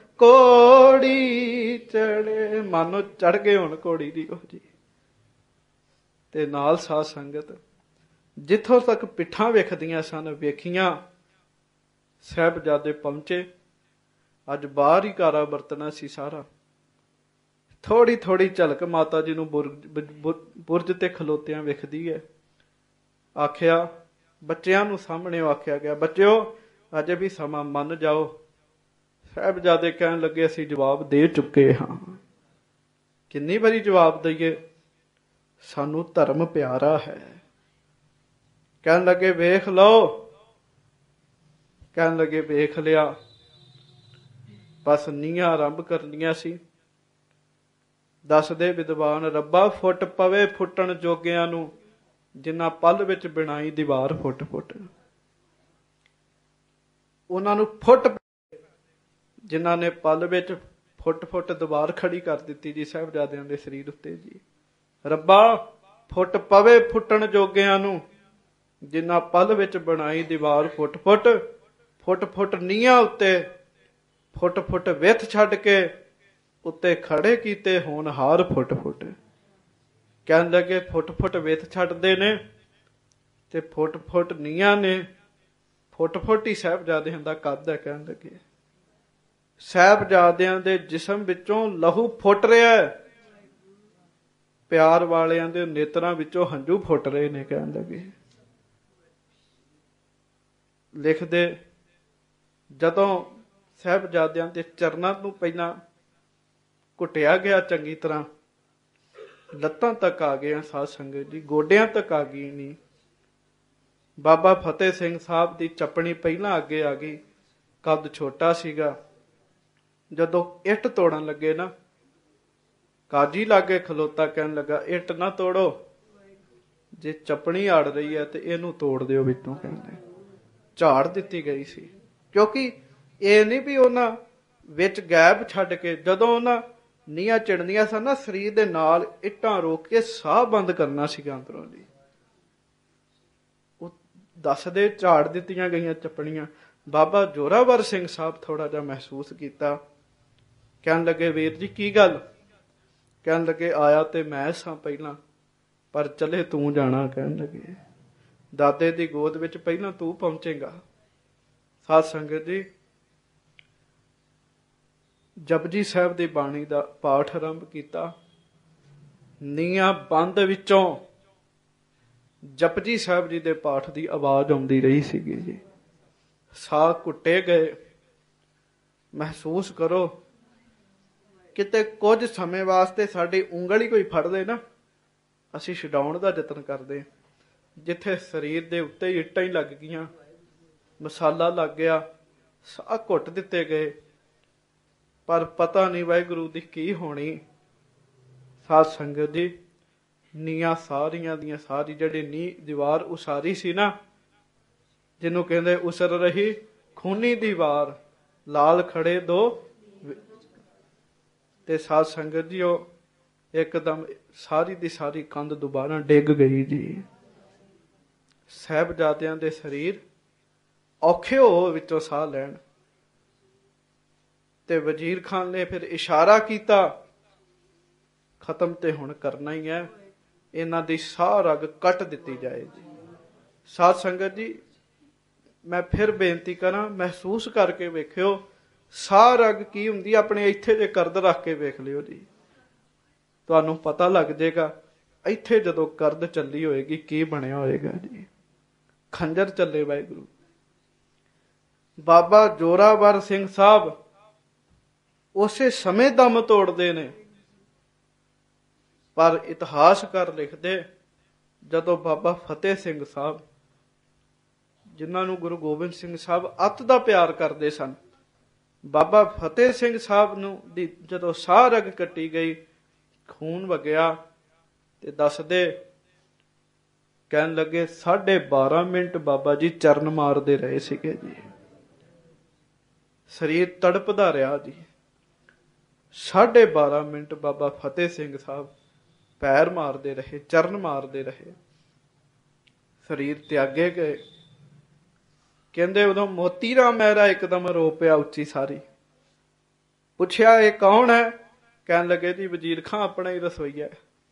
ਕੋੜੀ ਚੜੇ, ਮਾਨੋ ਚੜ ਗਏ ਹੁਣ ਕੋੜੀ ਦੀ ਉਹ ਜੀ। ਤੇ ਨਾਲ ਸਾਧ ਸੰਗਤ ਜਿੱਥੋਂ ਤੱਕ ਪਿੱਠਾਂ ਵੇਖਦੀਆਂ ਸਨ ਵੇਖੀਆਂ, ਸਾਹਿਬਜ਼ਾਦੇ ਪਹੁੰਚੇ। ਅੱਜ ਬਾਹਰ ਹੀ ਕਾਰਾ ਵਰਤਣਾ ਸੀ ਸਾਰਾ। ਥੋੜੀ ਥੋੜੀ ਝਲਕ ਮਾਤਾ ਜੀ ਨੂੰ ਬੁਰਜ ਤੇ ਖਲੋਤਿਆਂ ਵੇਖਦੀ ਹੈ। ਆਖਿਆ ਬੱਚਿਆਂ ਨੂੰ ਸਾਹਮਣੇ ਆਖਿਆ ਗਿਆ, ਬੱਚਿਓ ਅਜੇ ਵੀ ਸਮਾਂ ਮੰਨ ਜਾਓ। ਸਾਹਿਬਜ਼ਾਦੇ ਕਹਿਣ ਲੱਗੇ, ਅਸੀਂ ਜਵਾਬ ਦੇ ਚੁੱਕੇ ਹਾਂ। ਕਿੰਨੀ ਵਾਰੀ ਜਵਾਬ ਦਈਏ, ਸਾਨੂੰ ਧਰਮ ਪਿਆਰਾ ਹੈ। ਕਹਿਣ ਲੱਗੇ ਵੇਖ ਲਓ, ਕਹਿਣ ਲੱਗੇ ਵੇਖ ਲਿਆ। ਬਸ ਨੀਹਾਂ ਆਰੰਭ ਕਰਨੀਆਂ ਸੀ। ਦੱਸਦੇ ਵਿਦਵਾਨ, ਰੱਬਾ ਫੁੱਟ ਪਵੇ ਫੁੱਟਣ ਜੋਗਿਆਂ ਨੂੰ, ਜਿੰਨਾ ਪਲ ਵਿੱਚ ਬਣਾਈ ਦੀਵਾਰ ਫੁੱਟ ਫੁੱਟ। ਉਹਨਾਂ ਨੂੰ ਫੁੱਟ, ਜਿਨ੍ਹਾਂ ਨੇ ਪਲ ਵਿੱਚ ਫੁੱਟ ਫੁੱਟ ਦੀਵਾਰ ਖੜੀ ਕਰ ਦਿੱਤੀ ਜੀ ਸਾਹਿਬਜ਼ਾਦਿਆਂ ਦੇ ਸਰੀਰ ਉੱਤੇ ਜੀ। ਰੱਬਾ ਫੁੱਟ ਪਵੇ ਫੁੱਟਣ ਜੋਗਿਆਂ ਨੂੰ, ਜਿੰਨਾ ਪਲ ਵਿੱਚ ਬਣਾਈ ਦੀਵਾਰ ਫੁੱਟ ਫੁੱਟ। ਫੁੱਟ ਫੁੱਟ ਨੀਹਾਂ ਉੱਤੇ ਫੁੱਟ ਫੁੱਟ ਵਿੱਥ ਛੱਡ ਕੇ ਉੱਤੇ ਖੜੇ ਕੀਤੇ ਹੋਣਹਾਰ ਫੁੱਟ ਫੁੱਟ। ਕਹਿਣ ਲੱਗੇ ਫੁੱਟ ਫੁੱਟ ਵਿੱਥ ਛੱਡਦੇ ਨੇ ਤੇ ਫੁੱਟ ਫੁੱਟ ਨੀਹਾਂ ਨੇ, ਫੁੱਟ ਫੁੱਟ ਹੀ ਸਾਹਿਬਜ਼ਾਦਿਆਂ ਦਾ ਕੱਦ ਹੈ। ਕਹਿਣ ਲੱਗੇ ਸਾਹਿਬਜ਼ਾਦਿਆਂ ਦੇ ਜਿਸਮ ਵਿੱਚੋਂ ਲਹੂ ਫੁੱਟ ਰਿਹਾ, ਪਿਆਰ ਵਾਲਿਆਂ ਦੇ ਨੇਤਰਾਂ ਵਿੱਚੋਂ ਹੰਝੂ ਫੁੱਟ ਰਹੇ ਨੇ। ਕਹਿਣ ਲੱਗੇ ਲਿਖਦੇ, ਜਦੋਂ ਸਾਹਿਬਜ਼ਾਦਿਆਂ ਦੇ ਚਰਨਾਂ ਨੂੰ ਪਹਿਲਾਂ ਘੁੱਟਿਆ ਗਿਆ ਚੰਗੀ ਤਰ੍ਹਾਂ, ਲੱਤਾਂ ਤੱਕ ਆ ਗਏ ਸਾਧ ਸੰਗਤ ਜੀ, ਗੋਡਿਆਂ ਤੱਕ ਆ ਗਈ ਨਹੀਂ। ਬਾਬਾ ਫਤਿਹ ਸਿੰਘ ਸਾਹਿਬ ਦੀ ਚੱਪਣੀ ਪਹਿਲਾਂ ਅੱਗੇ ਆ ਗਈ, ਕੱਦ ਛੋਟਾ ਸੀਗਾ। ਜਦੋਂ ਇੱਟ ਤੋੜਨ ਲੱਗੇ ਨਾ, ਕਾਜੀ ਲਾਗੇ ਖਲੋਤਾ ਕਹਿਣ ਲੱਗਾ, ਇੱਟ ਨਾ ਤੋੜੋ, ਜੇ ਚੱਪਣੀ ਆੜ ਰਹੀ ਹੈ ਤੇ ਇਹਨੂੰ ਤੋੜ ਦਿਓ ਵਿੱਚੋਂ। ਕਹਿੰਦੇ ਝਾੜ ਦਿੱਤੀ ਗਈ ਸੀ, ਕਿਉਂਕਿ ਇਹ ਨਹੀਂ ਵੀ ਉਹਨਾਂ ਵਿੱਚ ਗੈਪ ਛੱਡ ਕੇ, ਜਦੋਂ ਉਹਨਾਂ ਨੀਹਾਂ ਚਿਣਦੀਆਂ ਸਨ ਨਾ, ਸਰੀਰ ਦੇ ਨਾਲ ਇੱਟਾਂ ਰੋਕ ਕੇ ਸਾਹ ਬੰਦ ਕਰਨਾ ਸੀਗਾ ਅੰਦਰੋਂ ਦੀ। ਉਹ ਦੱਸਦੇ ਝਾੜ ਦਿੱਤੀਆਂ ਗਈਆਂ ਚੱਪਣੀਆਂ। ਬਾਬਾ ਜੋਰਾਵਰ ਸਿੰਘ ਸਾਹਿਬ ਥੋੜਾ ਜਿਹਾ ਮਹਿਸੂਸ ਕੀਤਾ। ਕਹਿਣ ਲੱਗੇ ਵੀਰ ਜੀ ਕੀ ਗੱਲ? ਕਹਿਣ ਲੱਗੇ ਆਇਆ ਤੇ ਮੈਂ ਸਾਂ ਪਹਿਲਾਂ, ਪਰ ਚਲੇ ਤੂੰ ਜਾਣਾ। ਕਹਿਣ ਲੱਗੇ ਦਾਦੇ ਦੀ ਗੋਦ ਵਿੱਚ ਪਹਿਲਾਂ ਤੂੰ ਪਹੁੰਚੇਗਾ। ਸਾਧ ਸੰਗਤ ਜੀ, ਜਪਜੀ ਸਾਹਿਬ ਦੀ ਬਾਣੀ ਦਾ ਪਾਠ ਆਰੰਭ ਕੀਤਾ। ਨੀਹਾਂ ਬੰਦ ਵਿੱਚੋਂ ਜਪਜੀ ਸਾਹਿਬ ਜੀ ਦੇ ਪਾਠ ਦੀ ਆਵਾਜ਼ ਆਉਂਦੀ ਰਹੀ ਸੀਗੀ ਜੀ। ਸਾਹ ਘੁੱਟੇ ਗਏ। ਮਹਿਸੂਸ ਕਰੋ, ਕਿਤੇ ਕੁਝ ਸਮੇਂ ਵਾਸਤੇ ਸਾਡੀ ਉਂਗਲ ਹੀ ਕੋਈ ਫੜ ਲੇ ਨਾ, ਅਸੀਂ ਛਡਾਉਣ ਦਾ ਯਤਨ ਕਰਦੇ। ਜਿੱਥੇ ਸਰੀਰ ਦੇ ਉੱਤੇ ਇੱਟਾਂ ਹੀ ਲੱਗ ਗਈਆਂ, ਮਸਾਲਾ ਲੱਗ ਗਿਆ, ਸਾਹ ਘੁੱਟ ਦਿੱਤੇ ਗਏ, ਪਰ ਪਤਾ ਨਹੀਂ ਵਾਹਿਗੁਰੂ ਦੀ ਕੀ ਹੋਣੀ। ਸਾਧ ਸੰਗਤ ਜੀ, ਨੀਆਂ ਸਾਰੀਆਂ ਦੀਆਂ ਸਾਰੀ ਜਿਹੜੀ ਨੀਂਹ ਦੀਵਾਰ ਉਸਾਰੀ ਸੀ ਨਾ, ਜਿਹਨੂੰ ਕਹਿੰਦੇ ਉਸਰ ਰਹੀ ਖੂਨੀ ਦੀਵਾਰ, ਲਾਲ ਖੜੇ ਦੋ ਤੇ ਸਾਧ ਸੰਗਤ ਜੀ ਉਹ ਇੱਕਦਮ ਸਾਰੀ ਦੀ ਸਾਰੀ ਕੰਧ ਦੁਬਾਰਾ ਡਿੱਗ ਗਈ ਜੀ। ਸਾਹਿਬਜ਼ਾਦਿਆਂ ਦੇ ਸਰੀਰ ਔਖੇ ਹੋ ਵਿੱਚੋਂ ਸਾਹ ਲੈਣ, ਤੇ ਵਜ਼ੀਰ ਖਾਨ ਨੇ ਫਿਰ ਇਸ਼ਾਰਾ ਕੀਤਾ, ਖਤਮ ਤੇ ਹੁਣ ਕਰਨਾ ਹੀ ਹੈ, ਇਹਨਾਂ ਦੀ ਸਾਹ ਰਗ ਕੱਟ ਦਿੱਤੀ ਜਾਏ ਜੀ। ਸਾਧ ਸੰਗਤ ਜੀ, ਮੈਂ ਫਿਰ ਬੇਨਤੀ ਕਰਾਂ, ਮਹਿਸੂਸ ਕਰਕੇ ਵੇਖਿਓ ਸਾਹ ਰਗ ਕੀ ਹੁੰਦੀ, ਆਪਣੇ ਇੱਥੇ ਜੇ ਕਰਦ ਰੱਖ ਕੇ ਵੇਖ ਲਿਓ ਜੀ, ਤੁਹਾਨੂੰ ਪਤਾ ਲੱਗ ਜਾਏਗਾ ਇੱਥੇ ਜਦੋਂ ਕਰਦ ਚੱਲੀ ਹੋਏਗੀ ਕੀ ਬਣਿਆ ਹੋਏਗਾ ਜੀ। ਖੰਜਰ ਚੱਲੇ ਵਾਹਿਗੁਰੂ। ਬਾਬਾ ਜੋਰਾਵਰ ਸਿੰਘ ਸਾਹਿਬ ਉਸੇ ਸਮੇਂ ਦਮ ਤੋੜਦੇ ਨੇ, ਪਰ ਇਤਿਹਾਸਕਾਰ ਲਿਖਦੇ ਜਦੋਂ ਬਾਬਾ ਫਤਿਹ ਸਿੰਘ ਸਾਹਿਬ, ਜਿਨ੍ਹਾਂ ਨੂੰ ਗੁਰੂ ਗੋਬਿੰਦ ਸਿੰਘ ਸਾਹਿਬ ਅੱਤ ਦਾ ਪਿਆਰ ਕਰਦੇ ਸਨ, ਬਾਬਾ ਫਤਿਹ ਸਿੰਘ ਸਾਹਿਬ ਨੂੰ ਦੀ ਜਦੋਂ ਸਾਹ ਰਗ ਕੱਟੀ ਗਈ, ਖੂਨ ਵਗਿਆ, ਤੇ ਦੱਸਦੇ ਕਹਿਣ ਲੱਗੇ 12.5 ਮਿੰਟ ਬਾਬਾ ਜੀ ਚਰਨ ਮਾਰਦੇ ਰਹੇ ਸੀਗੇ ਜੀ। ਸਰੀਰ ਤੜਪਦਾ ਰਿਹਾ ਜੀ। 12.5 ਮਿੰਟ ਬਾਬਾ ਫਤਿਹ ਸਿੰਘ ਸਾਹਿਬ ਪੈਰ ਮਾਰਦੇ ਰਹੇ, ਚਰਨ ਮਾਰਦੇ ਰਹੇ, ਸਰੀਰ ਤਿਆਗੇ ਗਏ। ਕਹਿੰਦੇ ਉਦੋਂ ਮੋਤੀ ਰਾਮ ਮਹਿਰਾ ਇੱਕਦਮ ਰੋ ਪਿਆ ਉੱਚੀ ਸਾਰੀ। ਪੁੱਛਿਆ ਇਹ ਕੌਣ ਹੈ? ਕਹਿਣ ਲੱਗੇ ਜੀ ਵਜ਼ੀਰ ਖਾਂ ਆਪਣਾ ਹੀ ਰਸੋਈਆ।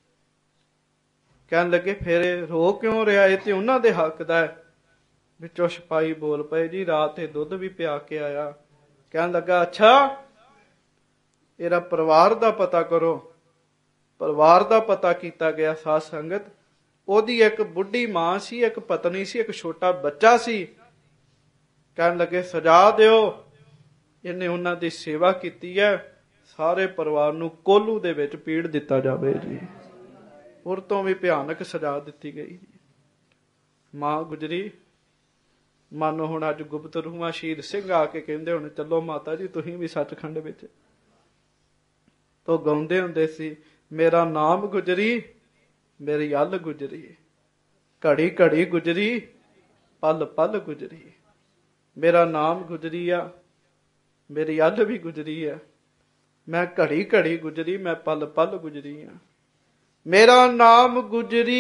ਕਹਿਣ ਲੱਗੇ ਫਿਰ ਰੋ ਕਿਉਂ ਰਿਹਾ, ਇਹ ਤੇ ਉਹਨਾਂ ਦੇ ਹੱਕ ਦਾ ਹੈ। ਵਿੱਚੋਂ ਸਿਪਾਹੀ ਬੋਲ ਪਏ ਜੀ ਰਾਤ ਤੇ ਦੁੱਧ ਵੀ ਪਿਆ ਕੇ ਆਇਆ। ਕਹਿਣ ਲੱਗਾ ਅੱਛਾ, ਇਹਦਾ ਪਰਿਵਾਰ ਦਾ ਪਤਾ ਕਰੋ। ਪਰਿਵਾਰ ਦਾ ਪਤਾ ਕੀਤਾ ਗਿਆ। ਸਾਧ ਸੰਗਤ, ਉਹਦੀ ਇੱਕ ਬੁੱਢੀ ਮਾਂ ਸੀ, ਇੱਕ ਪਤਨੀ ਸੀ, ਇੱਕ ਛੋਟਾ ਬੱਚਾ ਸੀ। ਕਹਿਣ ਲੱਗੇ ਸਜਾ ਦਿਓ, ਇਹਨੇ ਉਹਨਾਂ ਦੀ ਸੇਵਾ ਕੀਤੀ ਹੈ, ਸਾਰੇ ਪਰਿਵਾਰ ਨੂੰ ਕੋਲੂ ਦੇ ਵਿੱਚ ਪੀੜ ਦਿੱਤਾ ਜਾਵੇ ਜੀ। ਉਰ ਤੋਂ ਵੀ ਭਿਆਨਕ ਸਜ਼ਾ ਦਿੱਤੀ ਗਈ। ਮਾਂ ਗੁਜਰੀ। ਮਾਨੋ ਹੁਣ ਅੱਜ ਗੁਪਤ ਰੂਹਾਂ ਸ਼ਹੀਦ ਸਿੰਘ ਆ ਕੇ ਕਹਿੰਦੇ ਹੁਣ ਚਲੋ ਮਾਤਾ ਜੀ ਤੁਸੀਂ ਵੀ ਸੱਚਖੰਡ ਵਿੱਚ। ਤੋ ਗਾਉਂਦੇ ਹੁੰਦੇ ਸੀ ਮੇਰਾ ਨਾਮ ਗੁਜਰੀ, ਮੇਰੀ ਅੱਲ ਗੁਜਰੀ, ਘੜੀ ਘੜੀ ਗੁਜਰੀ, ਪਲ ਪਲ ਗੁਜਰੀ। ਮੇਰਾ ਨਾਮ ਗੁਜਰੀ ਆ, ਮੇਰੀ ਅੱਲ ਵੀ ਗੁਜਰੀ ਆ, ਮੈਂ ਘੜੀ ਘੜੀ ਗੁਜਰੀ, ਮੈਂ ਪਲ ਪਲ ਗੁਜਰੀ ਆ। ਮੇਰਾ ਨਾਮ ਗੁਜਰੀ,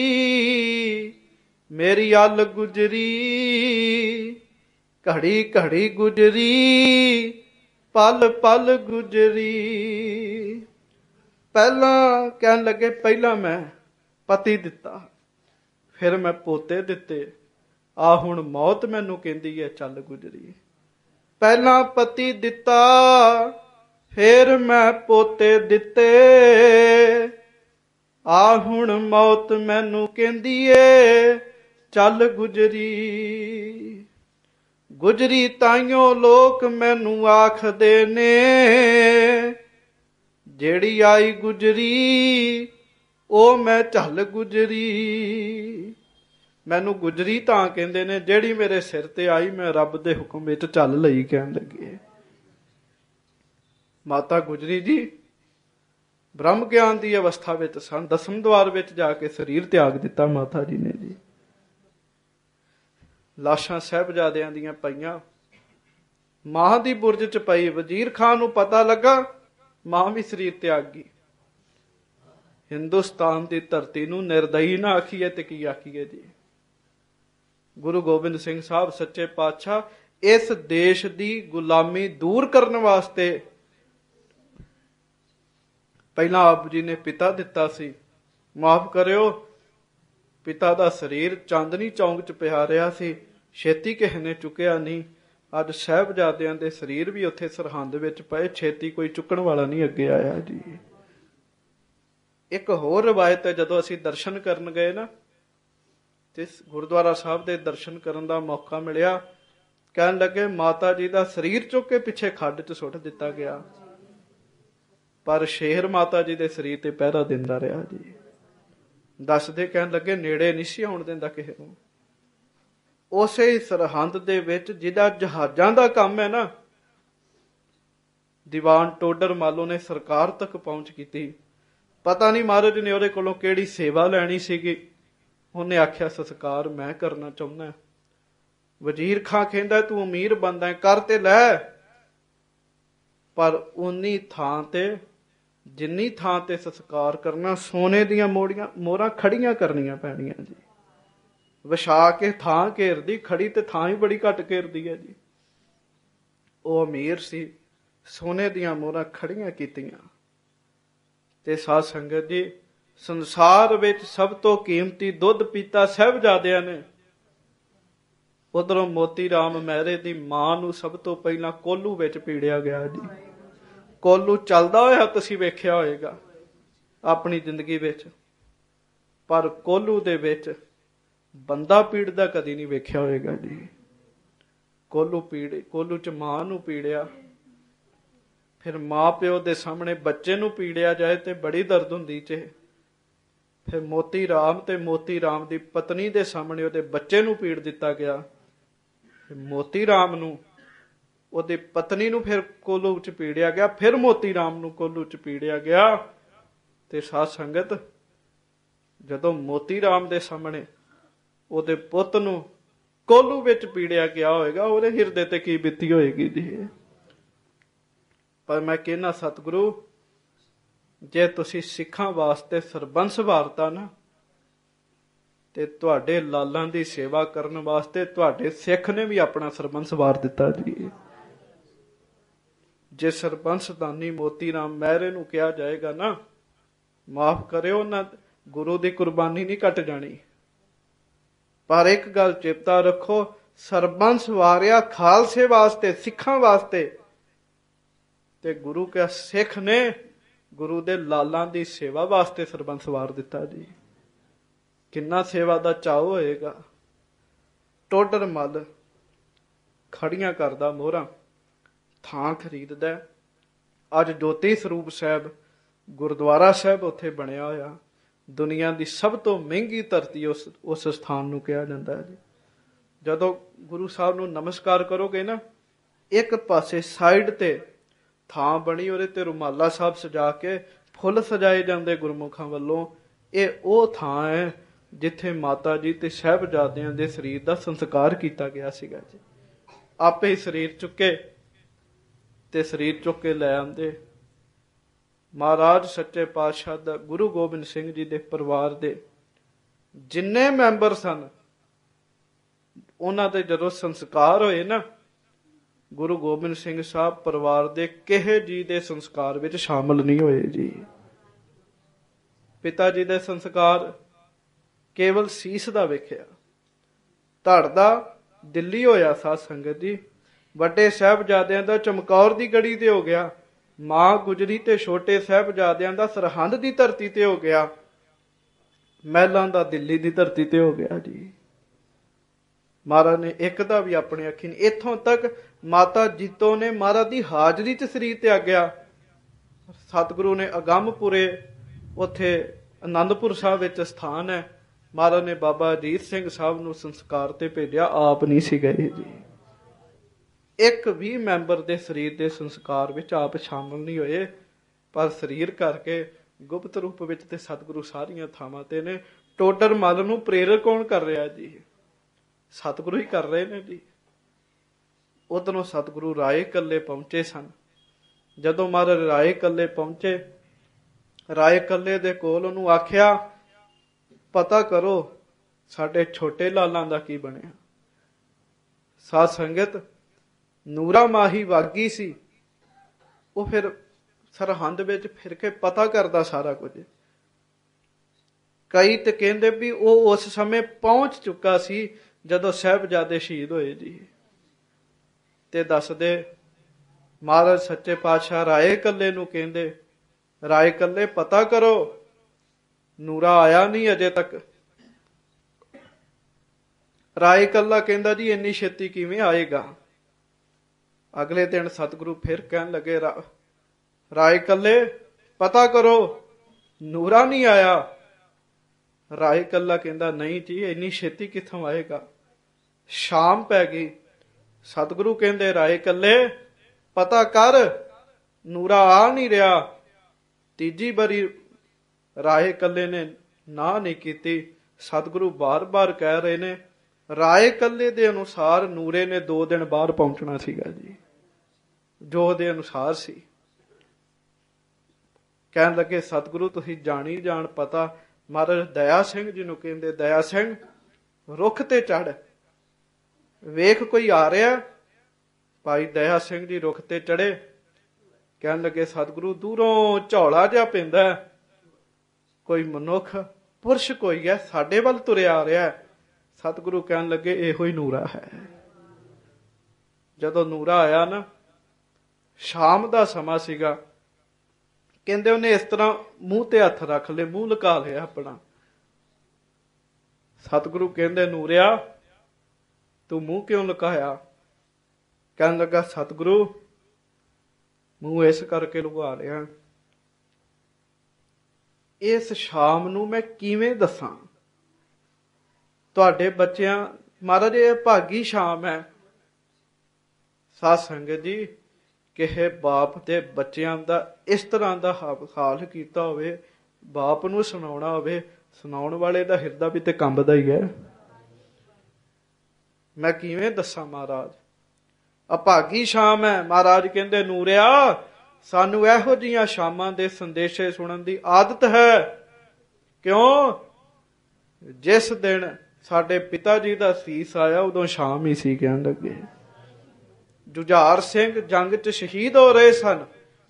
ਮੇਰੀ ਅੱਲ ਗੁਜਰੀ, ਘੜੀ ਘੜੀ ਗੁਜਰੀ, ਪਲ ਪਲ ਗੁਜਰੀ। ਪਹਿਲਾਂ ਕਹਿਣ ਲੱਗੇ ਪਹਿਲਾਂ ਮੈਂ ਪਤੀ ਦਿੱਤਾ, ਫਿਰ ਮੈਂ ਪੋਤੇ ਦਿੱਤੇ, ਆ ਹੁਣ ਮੌਤ ਮੈਨੂੰ ਕਹਿੰਦੀ ਹੈ ਚੱਲ ਗੁਜਰੀ। ਪਹਿਲਾਂ ਪਤੀ ਦਿੱਤਾ, ਫਿਰ ਮੈਂ ਪੋਤੇ ਦਿੱਤੇ, ਆ ਹੁਣ ਮੌਤ ਮੈਨੂੰ ਕਹਿੰਦੀ ਏ ਚੱਲ ਗੁਜਰੀ। ਗੁਜਰੀ ਤਾਈਓ ਲੋਕ ਮੈਨੂੰ ਆਖਦੇ ਨੇ, ਜਿਹੜੀ ਆਈ ਗੁਜਰੀ ਉਹ ਮੈਂ ਝੱਲ ਗੁਜਰੀ। ਮੈਨੂੰ ਗੁਜਰੀ ਤਾਂ ਕਹਿੰਦੇ ਨੇ ਜਿਹੜੀ ਮੇਰੇ ਸਿਰ ਤੇ ਆਈ ਮੈਂ ਰੱਬ ਦੇ ਹੁਕਮ ਵਿੱਚ ਚੱਲ ਲਈ। ਕਹਿਣ ਲੱਗੇ ਮਾਤਾ ਗੁਜਰੀ ਜੀ ਬ੍ਰਹਮ ਗਿਆਨ ਦੀ ਅਵਸਥਾ ਵਿੱਚ ਸਨ। 10ਵੇਂ ਦੁਆਰ ਵਿੱਚ ਜਾ ਕੇ ਸਰੀਰ ਤਿਆਗ ਦਿੱਤਾ ਮਾਤਾ ਜੀ ਨੇ ਜੀ। ਲਾਸ਼ਾਂ ਸਾਹਿਬਜ਼ਾਦਿਆਂ ਦੀਆਂ ਪਈਆਂ, ਮਾਂ ਦੀ ਬੁਰਜ ਚ ਪਈ। ਵਜ਼ੀਰ ਖਾਨ ਨੂੰ ਪਤਾ ਲੱਗਾ ਮਾਂ ਵੀ ਸਰੀਰ ਤਿਆਗ ਗਈ। ਹਿੰਦੁਸਤਾਨ ਦੀ ਧਰਤੀ ਨੂੰ ਨਿਰਦਈ ਨਾ ਆਖੀਏ ਤੇ ਕੀ ਆਖੀਏ ਜੀ। ਗੁਰੂ ਗੋਬਿੰਦ ਸਿੰਘ ਸਾਹਿਬ ਸੱਚੇ ਪਾਤਸ਼ਾਹ ਇਸ ਦੇਸ਼ ਦੀ ਗੁਲਾਮੀ ਦੂਰ ਕਰਨ ਵਾਸਤੇ ਪਹਿਲਾਂ ਆਪ ਜੀ ਨੇ ਪਿਤਾ ਦਿੱਤਾ ਸੀ। ਮਾਫ ਕਰਿਓ, ਪਿਤਾ ਦਾ ਸਰੀਰ ਚਾਂਦਨੀ ਚੌਂਕ ਚ ਪਿਆ ਰਿਹਾ ਸੀ, ਛੇਤੀ ਕਿਸੇ ਨੇ ਚੁੱਕਿਆ ਨਹੀਂ। ਅੱਜ ਸਾਹਿਬਜ਼ਾਦਿਆਂ ਦੇ ਸਰੀਰ ਵੀ ਉੱਥੇ ਸਰਹੰਦ ਵਿੱਚ ਪਏ, ਛੇਤੀ ਕੋਈ ਚੁੱਕਣ ਵਾਲਾ ਨਹੀਂ ਅੱਗੇ ਆਇਆ ਜੀ। ਇੱਕ ਹੋਰ ਰਵਾਇਤ ਹੈ, ਜਦੋਂ ਅਸੀਂ ਦਰਸ਼ਨ ਕਰਨ ਗਏ ਨਾ ਤੇ ਗੁਰਦੁਆਰਾ ਸਾਹਿਬ ਦੇ ਦਰਸ਼ਨ ਕਰਨ ਦਾ ਮੌਕਾ ਮਿਲਿਆ, ਕਹਿਣ ਲੱਗੇ ਮਾਤਾ ਜੀ ਦਾ ਸਰੀਰ ਚੁੱਕ ਕੇ ਪਿੱਛੇ ਖੱਡ ਚ ਸੁੱਟ ਦਿੱਤਾ ਗਿਆ, ਪਰ ਸ਼ੇਰ ਮਾਤਾ ਜੀ ਦੇ ਸਰੀਰ ਤੇ ਪਹਿਰਾ ਦਿੰਦਾ ਰਿਹਾ ਜੀ। ਦੱਸਦੇ ਕਹਿਣ ਲੱਗੇ ਨੇੜੇ ਨਹੀਂ ਸੀ ਆਉਣ ਦਿੰਦਾ ਕਿਸੇ ਨੂੰ। ਉਸੇ ਹੀ ਸਰਹੰਦ ਦੇ ਵਿੱਚ ਜਿਹਦਾ ਜਹਾਜ਼ਾਂ ਦਾ ਕੰਮ ਹੈ ਨਾ, ਦੀਵਾਨ ਟੋਡਰ ਮਾਲੋ ਨੇ ਸਰਕਾਰ ਤੱਕ ਪਹੁੰਚ ਕੀਤੀ। ਪਤਾ ਨਹੀਂ ਮਹਾਰਾਜ ਨੇ ਉਹਦੇ ਕੋਲੋਂ ਕਿਹੜੀ ਸੇਵਾ ਲੈਣੀ ਸੀਗੀ। ਉਹਨੇ ਆਖਿਆ ਸਤਿਕਾਰ ਮੈਂ ਕਰਨਾ ਚਾਹੁੰਦਾ। ਵਜ਼ੀਰ ਖਾਂ ਕਹਿੰਦਾ ਤੂੰ ਅਮੀਰ ਬੰਦਾ ਕਰ ਤੇ ਲੈ, ਪਰ ਉਨੀ ਥਾਂ ਤੇ ਜਿੰਨੀ ਥਾਂ ਤੇ ਸੰਸਕਾਰ ਕਰਨਾ, ਸੋਨੇ ਦੀਆਂ ਮੋਹਰਾਂ ਖੜੀਆਂ ਕਰਨੀਆਂ ਪੈਣੀਆਂ ਜੀ। ਵਿਛਾ ਕੇ ਥਾਂ ਘੇਰਦੀ, ਖੜੀ ਤੇ ਥਾਂ ਹੀ ਬੜੀ ਘੱਟ ਘੇਰਦੀ ਹੈ ਜੀ। ਉਹ ਅਮੀਰ ਸੀ, ਸੋਨੇ ਦੀਆਂ ਮੋਹਰਾਂ ਖੜੀਆਂ ਕੀਤੀਆਂ। ਤੇ ਸਾਧ ਸੰਗਤ ਜੀ, ਸੰਸਾਰ ਵਿੱਚ ਸਭ ਤੋਂ ਕੀਮਤੀ ਦੁੱਧ ਪੀਤਾ ਸਾਹਿਬਜ਼ਾਦਿਆਂ ਨੇ। ਉਧਰੋਂ ਮੋਤੀ ਰਾਮ ਮਹਿਰੇ ਦੀ ਮਾਂ ਨੂੰ ਸਭ ਤੋਂ ਪਹਿਲਾਂ ਕੋਹਲੂ ਵਿੱਚ ਪੀੜਿਆ ਗਿਆ ਜੀ। ਕੋਹਲੂ ਚੱਲਦਾ ਹੋਇਆ ਤੁਸੀਂ ਵੇਖਿਆ ਹੋਏਗਾ ਆਪਣੀ ਜ਼ਿੰਦਗੀ ਵਿੱਚ, ਪਰ ਕੋਹਲੂ ਦੇ ਵਿੱਚ ਬੰਦਾ ਪੀੜਦਾ ਕਦੀ ਨਹੀਂ ਵੇਖਿਆ ਹੋਏਗਾ ਜੀ। ਕੋਹਲੂ ਚ ਮਾਂ ਨੂੰ ਪੀੜਿਆ, ਫਿਰ ਮਾਂ ਪਿਓ ਦੇ ਸਾਹਮਣੇ ਬੱਚੇ ਨੂੰ ਪੀੜਿਆ ਜਾਏ ਤੇ ਬੜੀ ਦਰਦ ਹੁੰਦੀ ਚ। ਫਿਰ ਮੋਤੀ ਰਾਮ ਦੀ ਪਤਨੀ ਦੇ ਸਾਹਮਣੇ ਉਹਦੇ ਬੱਚੇ ਨੂੰ ਪੀੜ ਦਿੱਤਾ ਗਿਆ। ਮੋਤੀ ਰਾਮ ਨੂੰ, ਉਹਦੀ ਪਤਨੀ ਨੂੰ ਫਿਰ ਕੋਹਲੂ ਚ ਪੀੜਿਆ ਗਿਆ, ਫਿਰ ਮੋਤੀ ਰਾਮ ਨੂੰ ਕੋਹਲੂ ਚ ਪੀੜਿਆ ਗਿਆ। ਤੇ ਸਾਧ ਸੰਗਤ, ਜਦੋਂ ਮੋਤੀ ਰਾਮ ਦੇ ਸਾਹਮਣੇ ਉਹਦੇ ਪੁੱਤ ਨੂੰ ਕੋਹਲੂ ਵਿੱਚ ਪੀੜਿਆ ਗਿਆ ਹੋਏਗਾ, ਉਹਦੇ ਹਿਰਦੇ ਤੇ ਕੀ ਬੀਤੀ ਹੋਏਗੀ ਜੀ। ਪਰ ਮੈਂ ਕਹਿਣਾ ਸਤਿਗੁਰੂ, ਜੇ ਤੁਸੀਂ ਸਿੱਖਾਂ ਵਾਸਤੇ ਸਰਬੰਸ ਵਾਰਤਾ ਨਾ, ਤੇ ਤੁਹਾਡੇ ਲਾਲਾਂ ਦੀ ਸੇਵਾ ਕਰਨ ਵਾਸਤੇ ਤੁਹਾਡੇ ਸਿੱਖ ਨੇ ਵੀ ਆਪਣਾ ਸਰਬੰਸ ਵਾਰ ਦਿੱਤਾ ਜੀ। ਜੇ ਸਰਬੰਸਦਾਨੀ ਮੋਤੀ ਰਾਮ ਮਹਿਰੇ ਨੂੰ ਕਿਹਾ ਜਾਏਗਾ ਨਾ, ਮਾਫ ਕਰਿਓ ਨਾ, ਗੁਰੂ ਦੀ ਕੁਰਬਾਨੀ ਨਹੀਂ ਘਟ ਜਾਣੀ। ਪਰ ਇੱਕ ਗੱਲ ਚੇਤਾ ਰੱਖੋ, ਸਰਬੰਸ ਵਾਰਿਆ ਖਾਲਸੇ ਵਾਸਤੇ, ਸਿੱਖਾਂ ਵਾਸਤੇ, ਤੇ ਗੁਰੂ ਕੇ ਸਿੱਖ ਨੇ ਗੁਰੂ ਦੇ ਲਾਲਾਂ ਦੀ ਸੇਵਾ ਵਾਸਤੇ ਸਰਬੰਸ ਵਾਰ ਦਿੱਤਾ ਜੀ। ਕਿੰਨਾ ਸੇਵਾ ਦਾ ਚਾਅ ਹੋਏਗਾ। ਟੋਡਰ ਮੱਲ ਖੜੀਆਂ ਕਰਦਾ ਮੋਹਰਾਂ, ਥਾਂ ਖਰੀਦਦਾ। ਅੱਜ ਜੋਤੀ ਸਰੂਪ ਸਾਹਿਬ ਗੁਰਦੁਆਰਾ ਸਾਹਿਬ ਉੱਥੇ ਬਣਿਆ ਹੋਇਆ, ਦੁਨੀਆ ਦੀ ਸਭ ਤੋਂ ਮਹਿੰਗੀ ਧਰਤੀ ਉਸ ਸਥਾਨ ਨੂੰ ਕਿਹਾ ਜਾਂਦਾ ਹੈ ਜੀ। ਜਦੋਂ ਗੁਰੂ ਸਾਹਿਬ ਨੂੰ ਨਮਸਕਾਰ ਕਰੋਗੇ ਨਾ, ਇੱਕ ਪਾਸੇ ਸਾਈਡ ਤੇ ਥਾਂ ਬਣੀ, ਉਹਦੇ ਤੇ ਰੁਮਾਲਾ ਸਾਹਿਬ ਸਜਾ ਕੇ ਫੁੱਲ ਸਜਾਏ ਜਾਂਦੇ ਗੁਰਮੁਖਾਂ ਵੱਲੋਂ। ਇਹ ਉਹ ਥਾਂ ਹੈ ਜਿੱਥੇ ਮਾਤਾ ਜੀ ਤੇ ਸਾਹਿਬਜ਼ਾਦਿਆਂ ਦੇ ਸਰੀਰ ਦਾ ਸੰਸਕਾਰ ਕੀਤਾ ਗਿਆ ਸੀਗਾ ਜੀ। ਆਪੇ ਹੀ ਸਰੀਰ ਚੁੱਕ ਕੇ ਲੈ ਆਂਦੇ। ਮਹਾਰਾਜ ਸੱਚੇ ਪਾਤਸ਼ਾਹ ਦਾ, ਗੁਰੂ ਗੋਬਿੰਦ ਸਿੰਘ ਜੀ ਦੇ ਪਰਿਵਾਰ ਦੇ ਜਿੰਨੇ ਮੈਂਬਰ ਸਨ, ਉਹਨਾਂ ਦੇ ਜਦੋਂ ਸੰਸਕਾਰ ਹੋਏ ਨਾ, ਗੁਰੂ ਗੋਬਿੰਦ ਸਿੰਘ ਸਾਹਿਬ ਪਰਿਵਾਰ ਦੇ ਕਿਸੇ ਜੀ ਦੇ ਸੰਸਕਾਰ ਵਿੱਚ ਸ਼ਾਮਲ ਨਹੀਂ ਹੋਏ ਜੀ। ਪਿਤਾ ਜੀ ਦੇ ਸੰਸਕਾਰ ਕੇਵਲ ਸੀਸ ਦਾ ਵੇਖਿਆ, ਧੜ ਦਾ ਦਿੱਲੀ ਹੋਇਆ। ਸਾਧ ਸੰਗਤ ਜੀ, ਵੱਡੇ ਸਾਹਿਬਜ਼ਾਦਿਆਂ ਦਾ ਚਮਕੌਰ ਦੀ ਗੜੀ ਤੇ ਹੋ ਗਿਆ, ਮਾਂ ਗੁਜਰੀ ਤੇ ਛੋਟੇ ਸਾਹਿਬਜ਼ਾਦਿਆਂ ਦਾ ਸਰਹੰਦ ਦੀ ਧਰਤੀ ਤੇ ਹੋ ਗਿਆ, ਮਹਿਲਾਂ ਦਾ ਦਿੱਲੀ ਦੀ ਧਰਤੀ ਤੇ ਹੋ ਗਿਆ ਜੀ। ਮਹਾਰਾਜ ਨੇ ਇੱਕ ਦਾ ਵੀ ਆਪਣੇ ਅੱਖੀ ਨਹੀਂ। ਇੱਥੋਂ ਤੱਕ ਮਾਤਾ ਜੀਤੋ ਨੇ ਮਹਾਰਾਜ ਦੀ ਹਾਜ਼ਰੀ 'ਚ ਸਰੀਰ ਤਿਆਗਿਆ। ਸਤਿਗੁਰੂ ਨੇ ਅਗੰਮਪੁਰੇ, ਉੱਥੇ ਆਨੰਦਪੁਰ ਸਾਹਿਬ ਵਿੱਚ ਸਥਾਨ ਹੈ, ਮਹਾਰਾਜ ਨੇ ਬਾਬਾ ਅਜੀਤ ਸਿੰਘ ਸਾਹਿਬ ਨੂੰ ਸੰਸਕਾਰ ਤੇ ਭੇਜਿਆ, ਆਪ ਨਹੀਂ ਸੀ ਗਏ ਜੀ। ਇੱਕ ਵੀ ਮੈਂਬਰ ਦੇ ਸਰੀਰ ਦੇ ਸੰਸਕਾਰ ਵਿੱਚ ਆਪ ਸ਼ਾਮਲ ਨਹੀਂ ਹੋਏ। ਪਰ ਸਰੀਰ ਕਰਕੇ ਗੁਪਤ ਰੂਪ ਵਿੱਚ ਤੇ ਸਤਿਗੁਰੂ ਸਾਰੀਆਂ ਥਾਵਾਂ ਤੇ ਨੇ। ਟੋਡਰ ਮੱਲ ਨੂੰ ਪ੍ਰੇਰਿਤ ਕੌਣ ਕਰ ਰਿਹਾ ਜੀ? ਸਤਿਗੁਰੂ ਹੀ ਕਰ ਰਹੇ ਨੇ ਜੀ। ਉਧਰੋਂ ਸਤਿਗੁਰੂ ਰਾਏ ਕੱਲੇ ਪਹੁੰਚੇ ਸਨ। ਜਦੋਂ ਮਹਾਰਾਜ ਰਾਏ ਕੱਲੇ ਪਹੁੰਚੇ, ਰਾਏ ਕੱਲੇ ਦੇ ਕੋਲ ਉਹਨੂੰ ਆਖਿਆ, ਪਤਾ ਕਰੋ ਸਾਡੇ ਛੋਟੇ ਲਾਲਾਂ ਦਾ ਕੀ ਬਣਿਆ। ਸਾਧ ਸੰਗਤ, ਨੂਰਾ ਮਾਹੀ ਵਾਗੀ ਸੀ, ਉਹ ਫਿਰ ਸਰਹੰਦ ਵਿੱਚ ਫਿਰ ਕੇ ਪਤਾ ਕਰਦਾ ਸਾਰਾ ਕੁਝ। ਕਈ ਤੇ ਕਹਿੰਦੇ ਵੀ ਉਹ ਉਸ ਸਮੇਂ ਪਹੁੰਚ ਚੁੱਕਾ ਸੀ ਜਦੋਂ ਸਾਹਿਬਜ਼ਾਦੇ ਸ਼ਹੀਦ ਹੋਏ ਜੀ। ਤੇ ਦੱਸਦੇ ਮਹਾਰਾਜ ਸੱਚੇ ਪਾਤਸ਼ਾਹ ਰਾਏ ਕੱਲੇ ਨੂੰ ਕਹਿੰਦੇ, ਰਾਏ ਕੱਲੇ ਪਤਾ ਕਰੋ, ਨੂਰਾ ਆਇਆ ਨਹੀਂ ਅਜੇ ਤੱਕ। ਰਾਏ ਕੱਲਾ ਕਹਿੰਦਾ ਜੀ ਇੰਨੀ ਛੇਤੀ ਕਿਵੇਂ ਆਏਗਾ। ਅਗਲੇ ਦਿਨ ਸਤਿਗੁਰੂ ਫਿਰ ਕਹਿਣ ਲੱਗੇ, ਰਾਏ ਕੱਲੇ ਪਤਾ ਕਰੋ, ਨੂਰਾ ਨਹੀਂ ਆਇਆ। ਰਾਏ ਕੱਲਾ ਕਹਿੰਦਾ ਨਹੀਂ ਜੀ, ਇੰਨੀ ਛੇਤੀ ਕਿੱਥੋਂ ਆਏਗਾ। ਸ਼ਾਮ ਪੈ ਗਈ। ਸਤਿਗੁਰੂ ਕਹਿੰਦੇ ਰਾਏ ਕੱਲੇ ਪਤਾ ਕਰ, ਨੂਰਾ ਆ ਨਹੀਂ ਰਿਹਾ। ਤੀਜੀ ਵਾਰੀ ਰਾਏ ਕੱਲੇ ਨੇ ਨਾ ਨਹੀਂ ਕੀਤੀ। ਸਤਿਗੁਰੂ ਬਾਰ-ਬਾਰ ਕਹਿ ਰਹੇ ਨੇ, ਰਾਏ ਕੱਲੇ ਦੇ ਅਨੁਸਾਰ ਨੂਰੇ ਨੇ 2 ਦਿਨ ਬਾਹਰ ਪਹੁੰਚਣਾ ਸੀਗਾ ਜੀ, ਜੋ ਉਹਦੇ ਅਨੁਸਾਰ ਸੀ। ਕਹਿਣ ਲੱਗੇ ਸਤਿਗੁਰੂ ਤੁਸੀਂ ਜਾਣੀ ਜਾਣ ਪਤਾ। ਮਹਾਰਾਜ ਦਇਆ ਸਿੰਘ ਜੀ ਨੂੰ ਕਹਿੰਦੇ, ਦਇਆ ਸਿੰਘ ਰੁੱਖ ਤੇ ਚੜ, ਵੇਖ ਕੋਈ ਆ ਰਿਹਾ। ਭਾਈ ਦਇਆ ਸਿੰਘ ਜੀ ਰੁੱਖ ਤੇ ਚੜੇ। ਕਹਿਣ ਲੱਗੇ ਸਤਿਗੁਰੂ ਦੂਰੋਂ ਝੌਲਾ ਜਿਹਾ ਪੈਂਦਾ, ਕੋਈ ਮਨੁੱਖ ਪੁਰਸ਼ ਕੋਈ ਹੈ, ਸਾਡੇ ਵੱਲ ਤੁਰਿਆ ਆ ਰਿਹਾ। ਸਤਿਗੁਰੂ ਕਹਿਣ ਲੱਗੇ ਇਹੋ ਹੀ ਨੂਰਾ ਹੈ। ਜਦੋਂ ਨੂਰਾ ਆਇਆ ਨਾ, ਸ਼ਾਮ ਦਾ ਸਮਾਂ ਸੀਗਾ, ਕਹਿੰਦੇ ਉਹਨੇ ਇਸ ਤਰ੍ਹਾਂ ਮੂੰਹ ਤੇ ਹੱਥ ਰੱਖ ਲਏ, ਮੂੰਹ ਲੁਕਾ ਲਿਆ ਆਪਣਾ। ਸਤਿਗੁਰੂ ਕਹਿੰਦੇ ਨੂਰਿਆ ਤੂੰ ਮੂੰਹ ਕਿਉਂ ਲੁਕਾਇਆ? ਕਹਿਣ ਲੱਗਾ ਸਤਿਗੁਰੂ ਮੂੰਹ ਇਸ ਕਰਕੇ ਲੁਕਾ ਲਿਆ, ਇਸ ਸ਼ਾਮ ਨੂੰ ਮੈਂ ਕਿਵੇਂ ਦੱਸਾਂ ਤੁਹਾਡੇ ਬੱਚਿਆਂ। ਮਹਾਰਾਜ ਇਹ ਭਾਗੀ ਸ਼ਾਮ ਹੈ। ਸਾਧ ਸੰਗਤ ਜੀ, ਕਿਸੇ ਬਾਪ ਦੇ ਬੱਚਿਆਂ ਦਾ ਇਸ ਤਰ੍ਹਾਂ ਦਾ ਹਾਲ ਕੀਤਾ ਹੋਵੇ, ਬਾਪ ਨੂੰ ਸੁਣਾਉਣਾ ਹੋਵੇ, ਸੁਣਾਉਣ ਵਾਲੇ ਦਾ ਹਿਰਦਾ ਵੀ ਤੇ ਕੰਬਦਾ ਹੀ ਹੈ। ਮੈਂ ਕਿਵੇਂ ਦੱਸਾਂ ਮਹਾਰਾਜ, ਅਭਾਗੀ ਸ਼ਾਮ ਹੈ। ਮਹਾਰਾਜ ਕਹਿੰਦੇ ਨੂਰਿਆ ਸਾਨੂੰ ਇਹੋ ਜਿਹੀਆਂ ਸ਼ਾਮਾਂ ਦੇ ਸੰਦੇਸ਼ੇ ਸੁਣਨ ਦੀ ਆਦਤ ਹੈ। ਕਿਉਂ? ਜਿਸ ਦਿਨ ਸਾਡੇ ਪਿਤਾ ਜੀ ਦਾ ਸੀਸ ਆਇਆ ਉਦੋਂ ਸ਼ਾਮ ਹੀ ਸੀ। ਕਹਿਣ ਲੱਗੇ ਜੁਝਾਰ ਸਿੰਘ ਜੰਗ 'ਚ ਸ਼ਹੀਦ ਹੋ ਰਹੇ ਸਨ।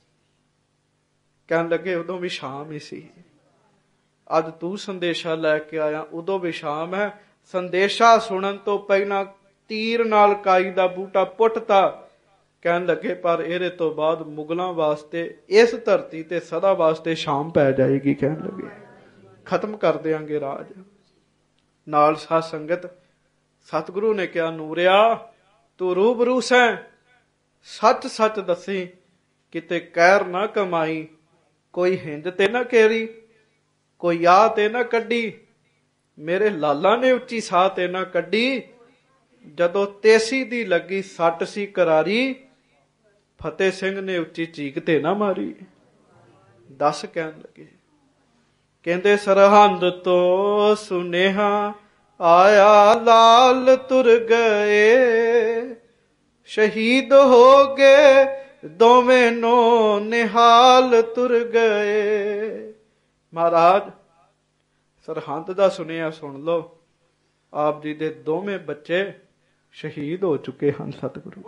ਕਹਿਣ ਲੱਗੇ ਉਦੋਂ ਵੀ ਸ਼ਾਮ ਹੀ ਸੀ। ਅੱਜ ਤੂੰ ਸੰਦੇਸ਼ਾ ਲੈ ਕੇ ਆਇਆ, ਉਦੋਂ ਵੀ ਸ਼ਾਮ ਹੈ। ਸੰਦੇਸ਼ਾ ਸੁਣਨ ਤੋਂ ਪਹਿਲਾਂ ਤੀਰ ਨਾਲ ਕਾਈ ਦਾ ਬੂਟਾ ਪੁੱਟਤਾ। ਕਹਿਣ ਲੱਗੇ ਪਰ ਇਹਦੇ ਤੋਂ ਬਾਅਦ ਮੁਗਲਾਂ ਵਾਸਤੇ ਇਸ ਧਰਤੀ ਤੇ ਸਦਾ ਵਾਸਤੇ ਸ਼ਾਮ ਪੈ ਜਾਏਗੀ। ਕਹਿਣ ਲੱਗੇ ਖਤਮ ਕਰ ਦਿਆਂਗੇ ਰਾਜ। ਨਾਲ ਸਾਧ ਸੰਗਤ ਸਤਿਗੁਰੂ ਨੇ ਕਿਹਾ ਨੂਰਿਆ ਤੂੰ ਰੂਬਰੂ ਸੈਂ, ਸੱਚ ਸੱਚ ਦੱਸੀ, ਕਿਤੇ ਕਹਿਰ ਨਾ ਕਮਾਈ, ਕੋਈ ਹਿੰਦ ਤੇ ਨਾ ਕੇਰੀ, ਕੋਈ ਆਹ ਤੇ ਨਾ ਕੱਢੀ, ਮੇਰੇ ਲਾਲਾ ਨੇ ਉੱਚੀ ਸਾਹ ਤੇ ਨਾ ਕੱਢੀ, ਜਦੋਂ ਤੇਸੀ ਦੀ ਲੱਗੀ ਸੱਟ ਸੀ ਕਰਾਰੀ, ਫਤਿਹ ਸਿੰਘ ਨੇ ਉੱਚੀ ਚੀਕ ਤੇ ਨਾ ਮਾਰੀ। ਦੱਸ ਕਹਿਣ ਲੱਗੇ, ਕਹਿੰਦੇ ਸਰਹੰਦ ਤੋਂ ਸੁਨੇਹਾ ਆਇਆ ਲਾਲ ਤੁਰ ਗਏ, ਸ਼ਹੀਦ ਹੋ ਗਏ ਦੋਵੇਂ ਨੋ ਨਿਹਾਲ ਤੁਰ ਗਏ। ਮਹਾਰਾਜ ਸਰਹੰਦ ਦਾ ਸੁਨੇਹਾ ਸੁਣ ਲਓ, ਆਪ ਜੀ ਦੇ ਦੋਵੇਂ ਬੱਚੇ ਸ਼ਹੀਦ ਹੋ ਚੁੱਕੇ ਹਨ। ਸਤਿਗੁਰੂ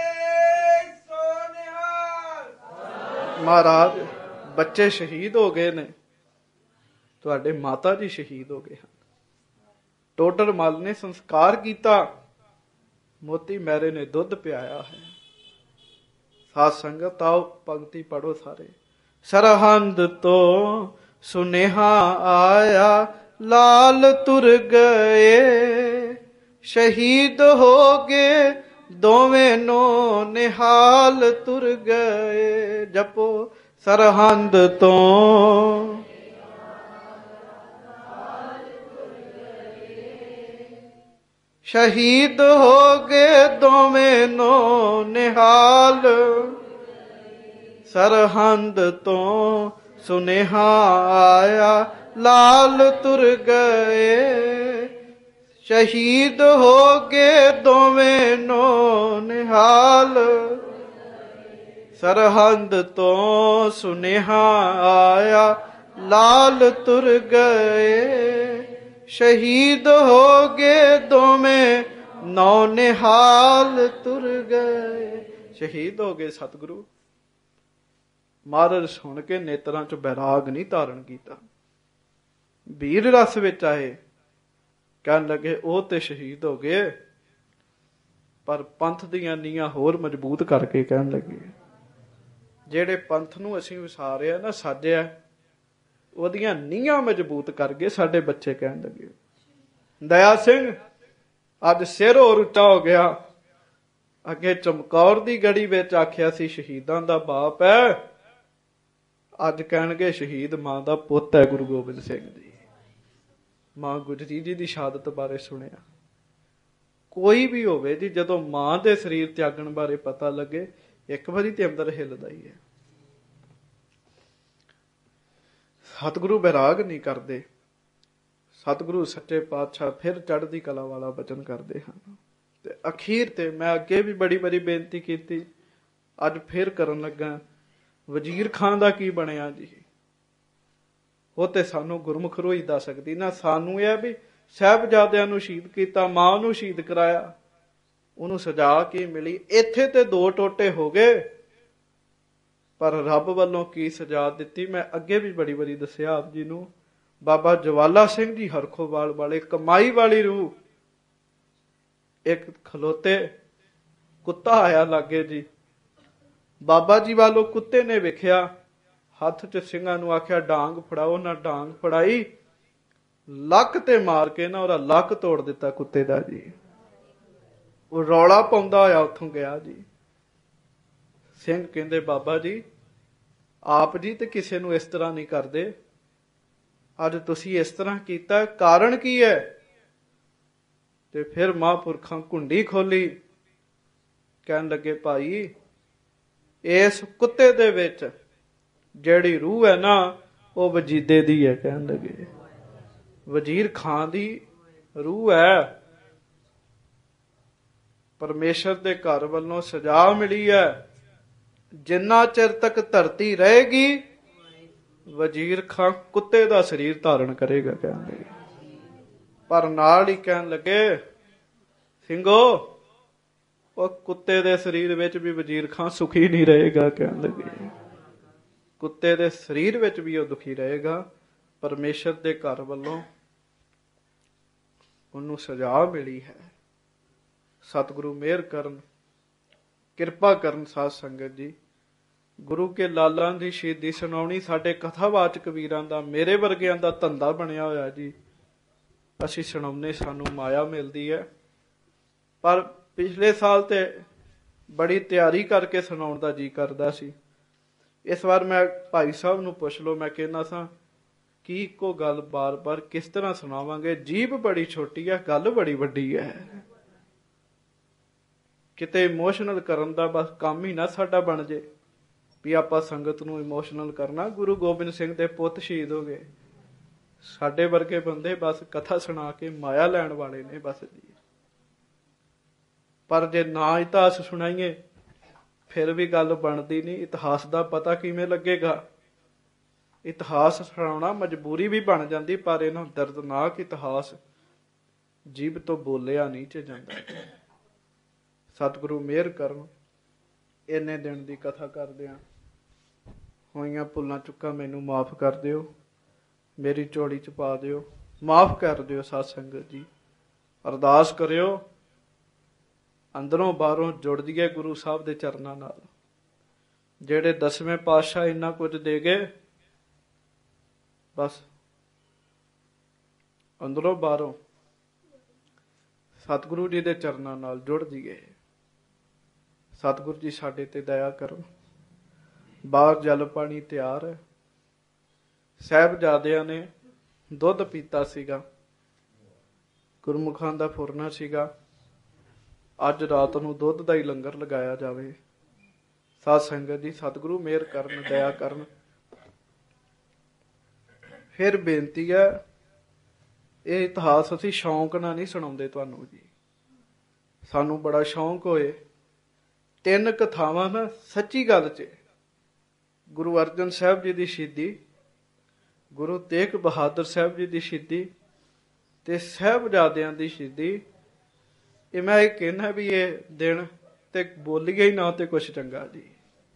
ਮਹਾਰਾਜ ਬੱਚੇ ਸ਼ਹੀਦ ਹੋ ਗਏ ਨੇ, ਤੁਹਾਡੇ ਮਾਤਾ ਜੀ ਸ਼ਹੀਦ ਹੋ ਗਏ ਹਨ। ਟੋਡਰ ਮੱਲ ਨੇ ਸੰਸਕਾਰ ਕੀਤਾ, ਮੋਤੀ ਮਹਿਰੇ ਨੇ ਦੁੱਧ ਪਿਆਇਆ ਹੈ। ਸਾਧ ਸੰਗਤ ਆਓ ਪੰਕਤੀ ਪੜੋ ਸਾਰੇ। ਸਰਹੰਦ ਤੋਂ ਸੁਨੇਹਾ ਆਇਆ ਲਾਲ ਤੁਰ ਗਏ, ਸ਼ਹੀਦ ਹੋ ਗਏ ਦੋਵੇਂ ਨੋ ਨਿਹਾਲ ਤੁਰ ਗਏ। ਜਪੋ ਸਰਹੰਦ ਤੋਂ ਸ਼ਹੀਦ ਹੋ ਗਏ ਦੋਵੇਂ ਨੋ ਨਿਹਾਲ, ਸਰਹੰਦ ਤੋਂ ਸੁਨੇਹਾ ਆਇਆ ਲਾਲ ਤੁਰ ਗਏ, ਸ਼ਹੀਦ ਹੋ ਗਏ ਦੋਵੇਂ ਨੋ ਨਿਹਾਲ, ਸਰਹੰਦ ਤੋਂ ਸੁਨੇਹਾ ਆਇਆ ਲਾਲ ਤੁਰ ਗਏ, ਸ਼ਹੀਦ ਹੋ ਗਏ ਦੋਵੇਂ ਨੌ ਨਿਹਾਲ ਤੁਰ ਗਏ। ਸ਼ਹੀਦ ਹੋ ਗਏ। ਸਤਿਗੁਰੂ ਮਹਾਰਾਜ ਸੁਣ ਕੇ ਨੇਤਰਾਂ ਚ ਬੈਰਾਗ ਨਹੀਂ ਧਾਰਨ ਕੀਤਾ, ਵੀਰ ਰਸ ਵਿੱਚ ਆਏ। ਕਹਿਣ ਲੱਗੇ ਉਹ ਤੇ ਸ਼ਹੀਦ ਹੋ ਗਏ, ਪਰ ਪੰਥ ਦੀਆਂ ਨੀਹਾਂ ਹੋਰ ਮਜ਼ਬੂਤ ਕਰਕੇ ਕਹਿਣ ਲੱਗੇ ਜਿਹੜੇ ਪੰਥ ਨੂੰ ਅਸੀਂ ਵਿਸਾਰਿਆ ਨਾ ਸਾਜਿਆ, ਉਹਦੀਆਂ ਨੀਹਾਂ ਮਜ਼ਬੂਤ ਕਰ ਗਏ ਸਾਡੇ ਬੱਚੇ। ਕਹਿਣ ਲੱਗੇ ਦਇਆ ਸਿੰਘ ਅੱਜ ਸਿਰ ਹੋਰ ਉੱਚਾ ਹੋ ਗਿਆ। ਅੱਗੇ ਚਮਕੌਰ ਦੀ ਗੜੀ ਵਿੱਚ ਆਖਿਆ ਸੀ ਸ਼ਹੀਦਾਂ ਦਾ ਬਾਪ ਹੈ, ਅੱਜ ਕਹਿਣਗੇ ਸ਼ਹੀਦ ਮਾਂ ਦਾ ਪੁੱਤ ਹੈ ਗੁਰੂ ਗੋਬਿੰਦ ਸਿੰਘ ਜੀ। ਮਾਂ ਗੁਜਰੀ ਜੀ ਦੀ ਸ਼ਹਾਦਤ ਬਾਰੇ ਸੁਣਿਆ। ਕੋਈ ਵੀ ਹੋਵੇ ਜੀ, ਜਦੋਂ ਮਾਂ ਦੇ ਸਰੀਰ ਤਿਆਗਣ ਬਾਰੇ ਪਤਾ ਲੱਗੇ ਇੱਕ ਵਾਰੀ ਤੇ ਅੰਦਰ ਹਿੱਲਦਾ ਹੀ ਹੈ। ਸਤਿਗੁਰੂ ਬੈਰਾਗ ਨਹੀਂ ਕਰਦੇ। ਸਤਿਗੁਰੂ ਸੱਚੇ ਪਾਤਸ਼ਾਹ ਫਿਰ ਚੜ੍ਹਦੀ ਕਲਾ ਵਾਲਾ ਬਚਨ ਕਰਦੇ ਹਨ। ਤੇ ਅਖੀਰ ਤੇ ਮੈਂ ਅੱਗੇ ਵੀ ਬੜੀ ਵਾਰੀ ਬੇਨਤੀ ਕੀਤੀ, ਅੱਜ ਫਿਰ ਕਰਨ ਲੱਗਾ, ਵਜ਼ੀਰ ਖਾਨ ਦਾ ਕੀ ਬਣਿਆ ਜੀ? ਉਹ ਤੇ ਸਾਨੂੰ ਗੁਰਮੁਖ ਰੋਈ ਦੱਸ ਸਕਦੀ ਨਾ। ਸਾਨੂੰ ਇਹ ਵੀ ਸਾਹਿਬਜ਼ਾਦਿਆਂ ਨੂੰ ਸ਼ਹੀਦ ਕੀਤਾ, ਮਾਂ ਨੂੰ ਸ਼ਹੀਦ ਕਰਾਇਆ, ਉਹਨੂੰ ਸਜ਼ਾ ਕੀ ਮਿਲੀ? ਇੱਥੇ ਤੇ ਦੋ ਟੋਟੇ ਹੋ ਗਏ, ਪਰ ਰੱਬ ਵੱਲੋਂ ਕੀ ਸਜ਼ਾ ਦਿੱਤੀ ਮੈਂ ਅੱਗੇ ਵੀ ਬੜੀ ਵਾਰੀ ਦੱਸਿਆ ਆਪ ਜੀ ਨੂੰ। ਬਾਬਾ ਜਵਾਲਾ ਸਿੰਘ ਜੀ ਹਰਖੋਵਾਲ ਵਾਲੇ, ਕਮਾਈ ਵਾਲੀ ਰੂਹ, ਇੱਕ ਖਲੋਤੇ, ਕੁੱਤਾ ਆਇਆ ਲਾਗੇ ਜੀ, ਬਾਬਾ ਜੀ ਵੱਲੋਂ ਕੁੱਤੇ ਨੇ ਵੇਖਿਆ, ਹੱਥ 'ਚ ਸਿੰਘਾਂ ਨੂੰ ਆਖਿਆ ਡਾਂਗ ਫੜਾਓ, ਨਾ ਡਾਂਗ ਫੜਾਈ, ਲੱਕ ਤੇ ਮਾਰ ਕੇ ਨਾ ਉਹਦਾ ਲੱਕ ਤੋੜ ਦਿੱਤਾ ਕੁੱਤੇ ਦਾ ਜੀ। ਉਹ ਰੌਲਾ ਪਾਉਂਦਾ ਹੋਇਆ ਉੱਥੋਂ ਗਿਆ ਜੀ। ਸਿੰਘ ਕਹਿੰਦੇ ਬਾਬਾ ਜੀ ਆਪ ਜੀ ਤੇ ਕਿਸੇ ਨੂੰ ਇਸ ਤਰ੍ਹਾਂ ਨਹੀਂ ਕਰਦੇ, ਅੱਜ ਤੁਸੀਂ ਇਸ ਤਰ੍ਹਾਂ ਕੀਤਾ, ਕਾਰਨ ਕੀ ਹੈ? ਤੇ ਫਿਰ ਮਹਾਂਪੁਰਖਾਂ ਘੁੰਡੀ ਖੋਲੀ, ਕਹਿਣ ਲੱਗੇ ਭਾਈ ਇਸ ਕੁੱਤੇ ਦੇ ਵਿੱਚ ਜਿਹੜੀ ਰੂਹ ਹੈ ਨਾ ਉਹ ਵਜੀਦੇ ਦੀ ਹੈ। ਕਹਿਣ ਲੱਗੇ ਵਜ਼ੀਰ ਖਾਂ ਦੀ ਰੂਹ ਹੈ, ਪਰਮੇਸ਼ਰ ਦੇ ਘਰ ਵੱਲੋਂ ਸਜ਼ਾ ਮਿਲੀ ਹੈ। ਜਿੰਨਾ ਚਿਰ ਤੱਕ ਧਰਤੀ ਰਹੇਗੀ ਵਜ਼ੀਰ ਖਾਂ ਕੁੱਤੇ ਦਾ ਸਰੀਰ ਧਾਰਨ ਕਰੇਗਾ। ਕਹਿਣ ਲੱਗੇ ਪਰ ਨਾਲ ਹੀ ਕਹਿਣ ਲੱਗੇ ਸਿੰਘੋ ਉਹ ਕੁੱਤੇ ਦੇ ਸਰੀਰ ਵਿੱਚ ਵੀ ਵਜ਼ੀਰ ਖਾਂ ਸੁਖੀ ਨਹੀਂ ਰਹੇਗਾ। ਕਹਿਣ ਲੱਗੇ ਕੁੱਤੇ ਦੇ ਸਰੀਰ ਵਿੱਚ ਵੀ ਉਹ ਦੁਖੀ ਰਹੇਗਾ। ਪਰਮੇਸ਼ਰ ਦੇ ਘਰ ਵੱਲੋਂ ਉਹਨੂੰ ਸਜ਼ਾ ਮਿਲੀ ਹੈ। ਸਤਿਗੁਰੂ ਮਿਹਰ ਕਰਨ, ਕਿਰਪਾ ਕਰਨ। ਸਾਧ ਸੰਗਤ ਜੀ, ਗੁਰੂ ਕੇ ਲਾਲਾਂ ਦੀ ਸ਼ਹੀਦੀ ਸੁਣਾਉਣੀ ਸਾਡੇ ਕਥਾਵਾਚਕ ਵੀਰਾਂ ਦਾ, ਮੇਰੇ ਵਰਗਿਆਂ ਦਾ ਧੰਦਾ ਬਣਿਆ ਹੋਇਆ ਜੀ। ਅਸੀਂ ਸੁਣਾਉਂਦੇ, ਸਾਨੂੰ ਮਾਇਆ ਮਿਲਦੀ ਹੈ। ਪਰ ਪਿਛਲੇ ਸਾਲ ਤੇ ਬੜੀ ਤਿਆਰੀ ਕਰਕੇ ਸੁਣਾਉਣ ਦਾ ਜੀ ਕਰਦਾ ਸੀ। ਇਸ ਵਾਰ ਮੈਂ ਭਾਈ ਸਾਹਿਬ ਨੂੰ ਪੁੱਛ ਲਓ, ਮੈਂ ਕਹਿੰਦਾ ਸਾਂ ਕੀ ਇੱਕੋ ਗੱਲ ਬਾਰ-ਬਾਰ ਕਿਸ ਤਰ੍ਹਾਂ ਸੁਣਾਵਾਂਗੇ? ਜੀਭ ਬੜੀ ਛੋਟੀ ਹੈ, ਗੱਲ ਬੜੀ ਵੱਡੀ ਹੈ। ਕਿਤੇ ਇਮੋਸ਼ਨਲ ਕਰਨ ਦਾ ਬਸ ਕੰਮ ਹੀ ਨਾ ਸਾਡਾ ਬਣ ਜੇ ਵੀ ਆਪਾਂ ਸੰਗਤ ਨੂੰ ਇਮੋਸ਼ਨਲ ਕਰਨਾ। ਗੁਰੂ ਗੋਬਿੰਦ ਸਿੰਘ ਦੇ ਪੁੱਤ ਸ਼ਹੀਦ ਹੋ ਗਏ, ਸਾਡੇ ਵਰਗੇ ਬੰਦੇ ਬਸ ਕਥਾ ਸੁਣਾ ਕੇ ਮਾਇਆ ਲੈਣ ਵਾਲੇ ਨੇ ਬਸ ਜੀ। ਪਰ ਜੇ ਨਾ ਇਤਿਹਾਸ ਸੁਣਾਈਏ ਫਿਰ ਵੀ ਗੱਲ ਬਣਦੀ ਨਹੀਂ। ਇਤਿਹਾਸ ਦਾ ਪਤਾ ਕਿਵੇਂ ਲੱਗੇਗਾ? ਇਤਿਹਾਸ ਸੁਣਾਉਣਾ ਮਜਬੂਰੀ ਵੀ ਬਣ ਜਾਂਦੀ, ਪਰ ਇਹਨਾਂ ਦਰਦਨਾਕ ਇਤਿਹਾਸ ਜੀਭ ਤੋਂ ਬੋਲਿਆ ਨਹੀਂ ਚ ਜਾਂਦਾ। ਸਤਿਗੁਰੂ ਮਿਹਰ ਕਰਨ। ਇੰਨੇ ਦਿਨ ਦੀ ਕਥਾ ਕਰਦਿਆਂ ਹੋਈਆਂ ਭੁੱਲਾਂ ਚੁੱਕਾਂ ਮੈਨੂੰ ਮਾਫ ਕਰ ਦਿਓ, ਮੇਰੀ ਝੋਲੀ ਚ ਪਾ ਦਿਓ, ਮਾਫ ਕਰ ਦਿਓ। ਸਾਧ ਸੰਗਤ ਜੀ, ਅਰਦਾਸ ਕਰਿਓ ਅੰਦਰੋਂ ਬਾਹਰੋਂ ਜੁੜ ਜਾਈਏ ਗੁਰੂ ਸਾਹਿਬ ਦੇ ਚਰਨਾਂ ਨਾਲ। ਜਿਹੜੇ 10ਵੇਂ ਪਾਤਸ਼ਾਹ ਇੰਨਾ ਕੁਝ ਦੇ ਗਏ, ਬਸ ਅੰਦਰੋਂ ਬਾਹਰੋਂ ਸਤਿਗੁਰੂ ਜੀ ਦੇ ਚਰਨਾਂ ਨਾਲ ਜੁੜ ਜਾਈਏ। ਸਤਿਗੁਰੂ ਜੀ ਸਾਡੇ ਤੇ ਦਇਆ ਕਰਨ। ਬਾਹਰ ਜਲ ਪਾਣੀ ਤਿਆਰ ਹੈ। ਸਾਹਿਬਜ਼ਾਦਿਆਂ ਨੇ ਦੁੱਧ ਪੀਤਾ ਸੀਗਾ, ਗੁਰਮੁਖਾਂ ਦਾ ਫੁਰਨਾ ਸੀਗਾ। ਅੱਜ ਰਾਤ ਨੂੰ ਦੁੱਧ ਦਾ ਹੀ ਲੰਗਰ ਲਗਾਇਆ ਜਾਵੇ। ਸਾਧ ਸੰਗਤ ਜੀ, ਸਤਿਗੁਰੂ ਮਿਹਰ ਕਰਨ, ਦਇਆ ਕਰਨ। ਫਿਰ ਬੇਨਤੀ ਹੈ, ਇਹ ਇਤਿਹਾਸ ਅਸੀਂ ਸ਼ੌਂਕ ਨਾਲ ਨਹੀਂ ਸੁਣਾਉਂਦੇ ਤੁਹਾਨੂੰ ਜੀ। ਸਾਨੂੰ ਬੜਾ ਸ਼ੌਂਕ ਹੋਏ 3 ਕਥਾਵਾਂ ਨਾ ਸੱਚੀ ਗੱਲ 'ਚ ਗੁਰੂ ਅਰਜਨ ਸਾਹਿਬ ਜੀ ਦੀ ਸ਼ਹੀਦੀ, ਗੁਰੂ ਤੇਗ ਬਹਾਦਰ ਸਾਹਿਬ ਜੀ ਦੀ ਸ਼ਹੀਦੀ ਤੇ ਸਾਹਿਬਜ਼ਾਦਿਆਂ ਦੀ ਸ਼ਹੀਦੀ। ਇਹ ਮੈਂ ਇਹ ਕਹਿਣਾ ਵੀ ਇਹ ਦਿਨ ਤੇ ਬੋਲੀਏ ਹੀ ਨਾ ਤੇ ਕੁਛ ਚੰਗਾ ਜੀ।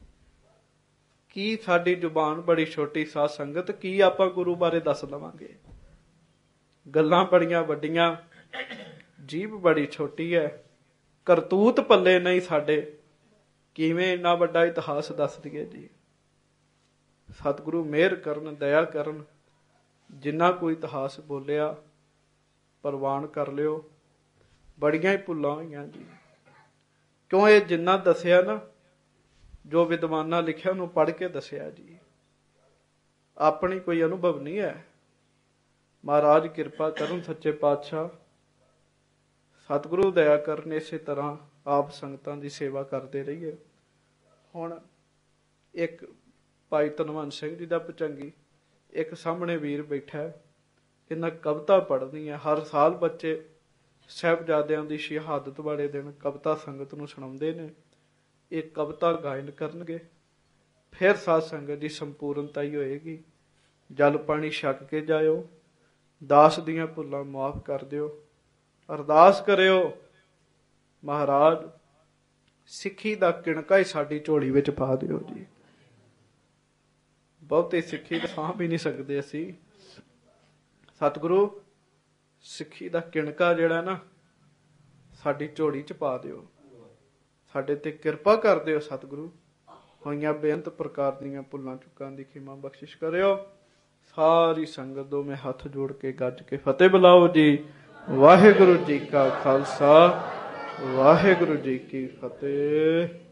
ਕੀ ਸਾਡੀ ਜ਼ੁਬਾਨ ਬੜੀ ਛੋਟੀ। ਸਾਧ ਸੰਗਤ, ਕੀ ਆਪਾਂ ਗੁਰੂ ਬਾਰੇ ਦੱਸ ਲਵਾਂਗੇ? ਗੱਲਾਂ ਬੜੀਆਂ ਵੱਡੀਆਂ, ਜੀਭ ਬੜੀ ਛੋਟੀ ਹੈ, ਕਰਤੂਤ ਪੱਲੇ ਨਹੀਂ ਸਾਡੇ। ਕਿਵੇਂ ਇੰਨਾ ਵੱਡਾ ਇਤਿਹਾਸ ਦੱਸ ਦਈਏ ਜੀ? ਸਤਿਗੁਰੂ ਮਿਹਰ ਕਰਨ, ਦਇਆ ਕਰਨ। ਜਿੰਨਾ ਕੋਈ ਇਤਿਹਾਸ ਬੋਲਿਆ ਪ੍ਰਵਾਨ ਕਰ ਲਿਓ। ਬੜੀਆਂ ਹੀ ਭੁੱਲਾਂ ਹੋਈਆਂ ਜੀ, ਕਿਉਂ ਇਹ ਜਿੰਨਾ ਦੱਸਿਆ ਨਾ, ਜੋ ਵਿਦਵਾਨਾਂ ਲਿਖਿਆ ਉਹਨੂੰ ਪੜ੍ਹ ਕੇ ਦੱਸਿਆ ਜੀ। ਆਪਣੀ ਕੋਈ ਅਨੁਭਵ ਨਹੀਂ ਹੈ। ਮਹਾਰਾਜ ਕਿਰਪਾ ਕਰਨ, ਸੱਚੇ ਪਾਤਸ਼ਾਹ ਸਤਿਗੁਰੂ ਦਇਆ ਕਰਨ। ਇਸੇ ਤਰ੍ਹਾਂ ਆਪ ਸੰਗਤਾਂ ਦੀ ਸੇਵਾ ਕਰਦੇ ਰਹੀਏ। ਹੁਣ ਇੱਕ ਭਾਈ ਧਨਵੰਤ ਸਿੰਘ ਜੀ ਦਾ ਭੁਜੰਗੀ, ਇੱਕ ਸਾਹਮਣੇ ਵੀਰ ਬੈਠਾ ਹੈ, ਇਹਨਾਂ ਕਵਿਤਾ ਪੜ੍ਹਨੀ ਹੈ। ਹਰ ਸਾਲ ਬੱਚੇ ਸਾਹਿਬਜ਼ਾਦਿਆਂ ਦੀ ਸ਼ਹਾਦਤ ਵਾਲੇ ਦਿਨ ਕਵਿਤਾ ਸੰਗਤ ਨੂੰ ਸੁਣਾਉਂਦੇ ਨੇ। ਇਹ ਕਵਿਤਾ ਗਾਇਨ ਕਰਨਗੇ, ਫਿਰ ਸਾਧ ਸੰਗਤ ਦੀ ਸੰਪੂਰਨਤਾ ਹੀ ਹੋਏਗੀ। ਜਲ ਪਾਣੀ ਛਕ ਕੇ ਜਾਇਓ। ਦਾਸ ਦੀਆਂ ਭੁੱਲਾਂ ਮਾਫ ਕਰ ਦਿਓ। ਅਰਦਾਸ ਕਰਿਓ, ਮਹਾਰਾਜ ਸਿੱਖੀ ਦਾ ਕਿਣਕਾ ਹੀ ਸਾਡੀ ਝੋਲੀ ਵਿੱਚ ਪਾ ਦਿਓ ਜੀ। ਬਹੁਤੀ ਸਿੱਖੀ ਤਾਂ ਸਾਂਭ ਹੀ ਨਹੀਂ ਸਕਦੇ ਅਸੀਂ। ਸਤਿਗੁਰੂ ਸਿੱਖੀ ਦਾ ਕਿਣਕਾ ਜਿਹੜਾ ਨਾ ਸਾਡੀ ਝੋਲੀ ਚ ਪਾ ਦਿਓ। ਸਾਡੇ ਤੇ ਕਿਰਪਾ ਕਰ ਦਿਓ ਸਤਿਗੁਰੂ। ਹੋਈਆਂ ਬੇਅੰਤ ਪ੍ਰਕਾਰ ਦੀਆਂ ਭੁੱਲਾਂ ਚੁੱਕਾਂ ਦੀ ਖਿਮਾ ਬਖਸ਼ਿਸ਼ ਕਰਿਓ। ਸਾਰੀ ਸੰਗਤ ਦੋਵੇਂ ਹੱਥ ਜੋੜ ਕੇ ਗੱਜ ਕੇ ਫਤਿਹ ਬੁਲਾਓ ਜੀ। ਵਾਹਿਗੁਰੂ ਜੀ ਕਾ ਖਾਲਸਾ, ਵਾਹਿਗੁਰੂ ਜੀ ਕੀ ਫਤਿਹ।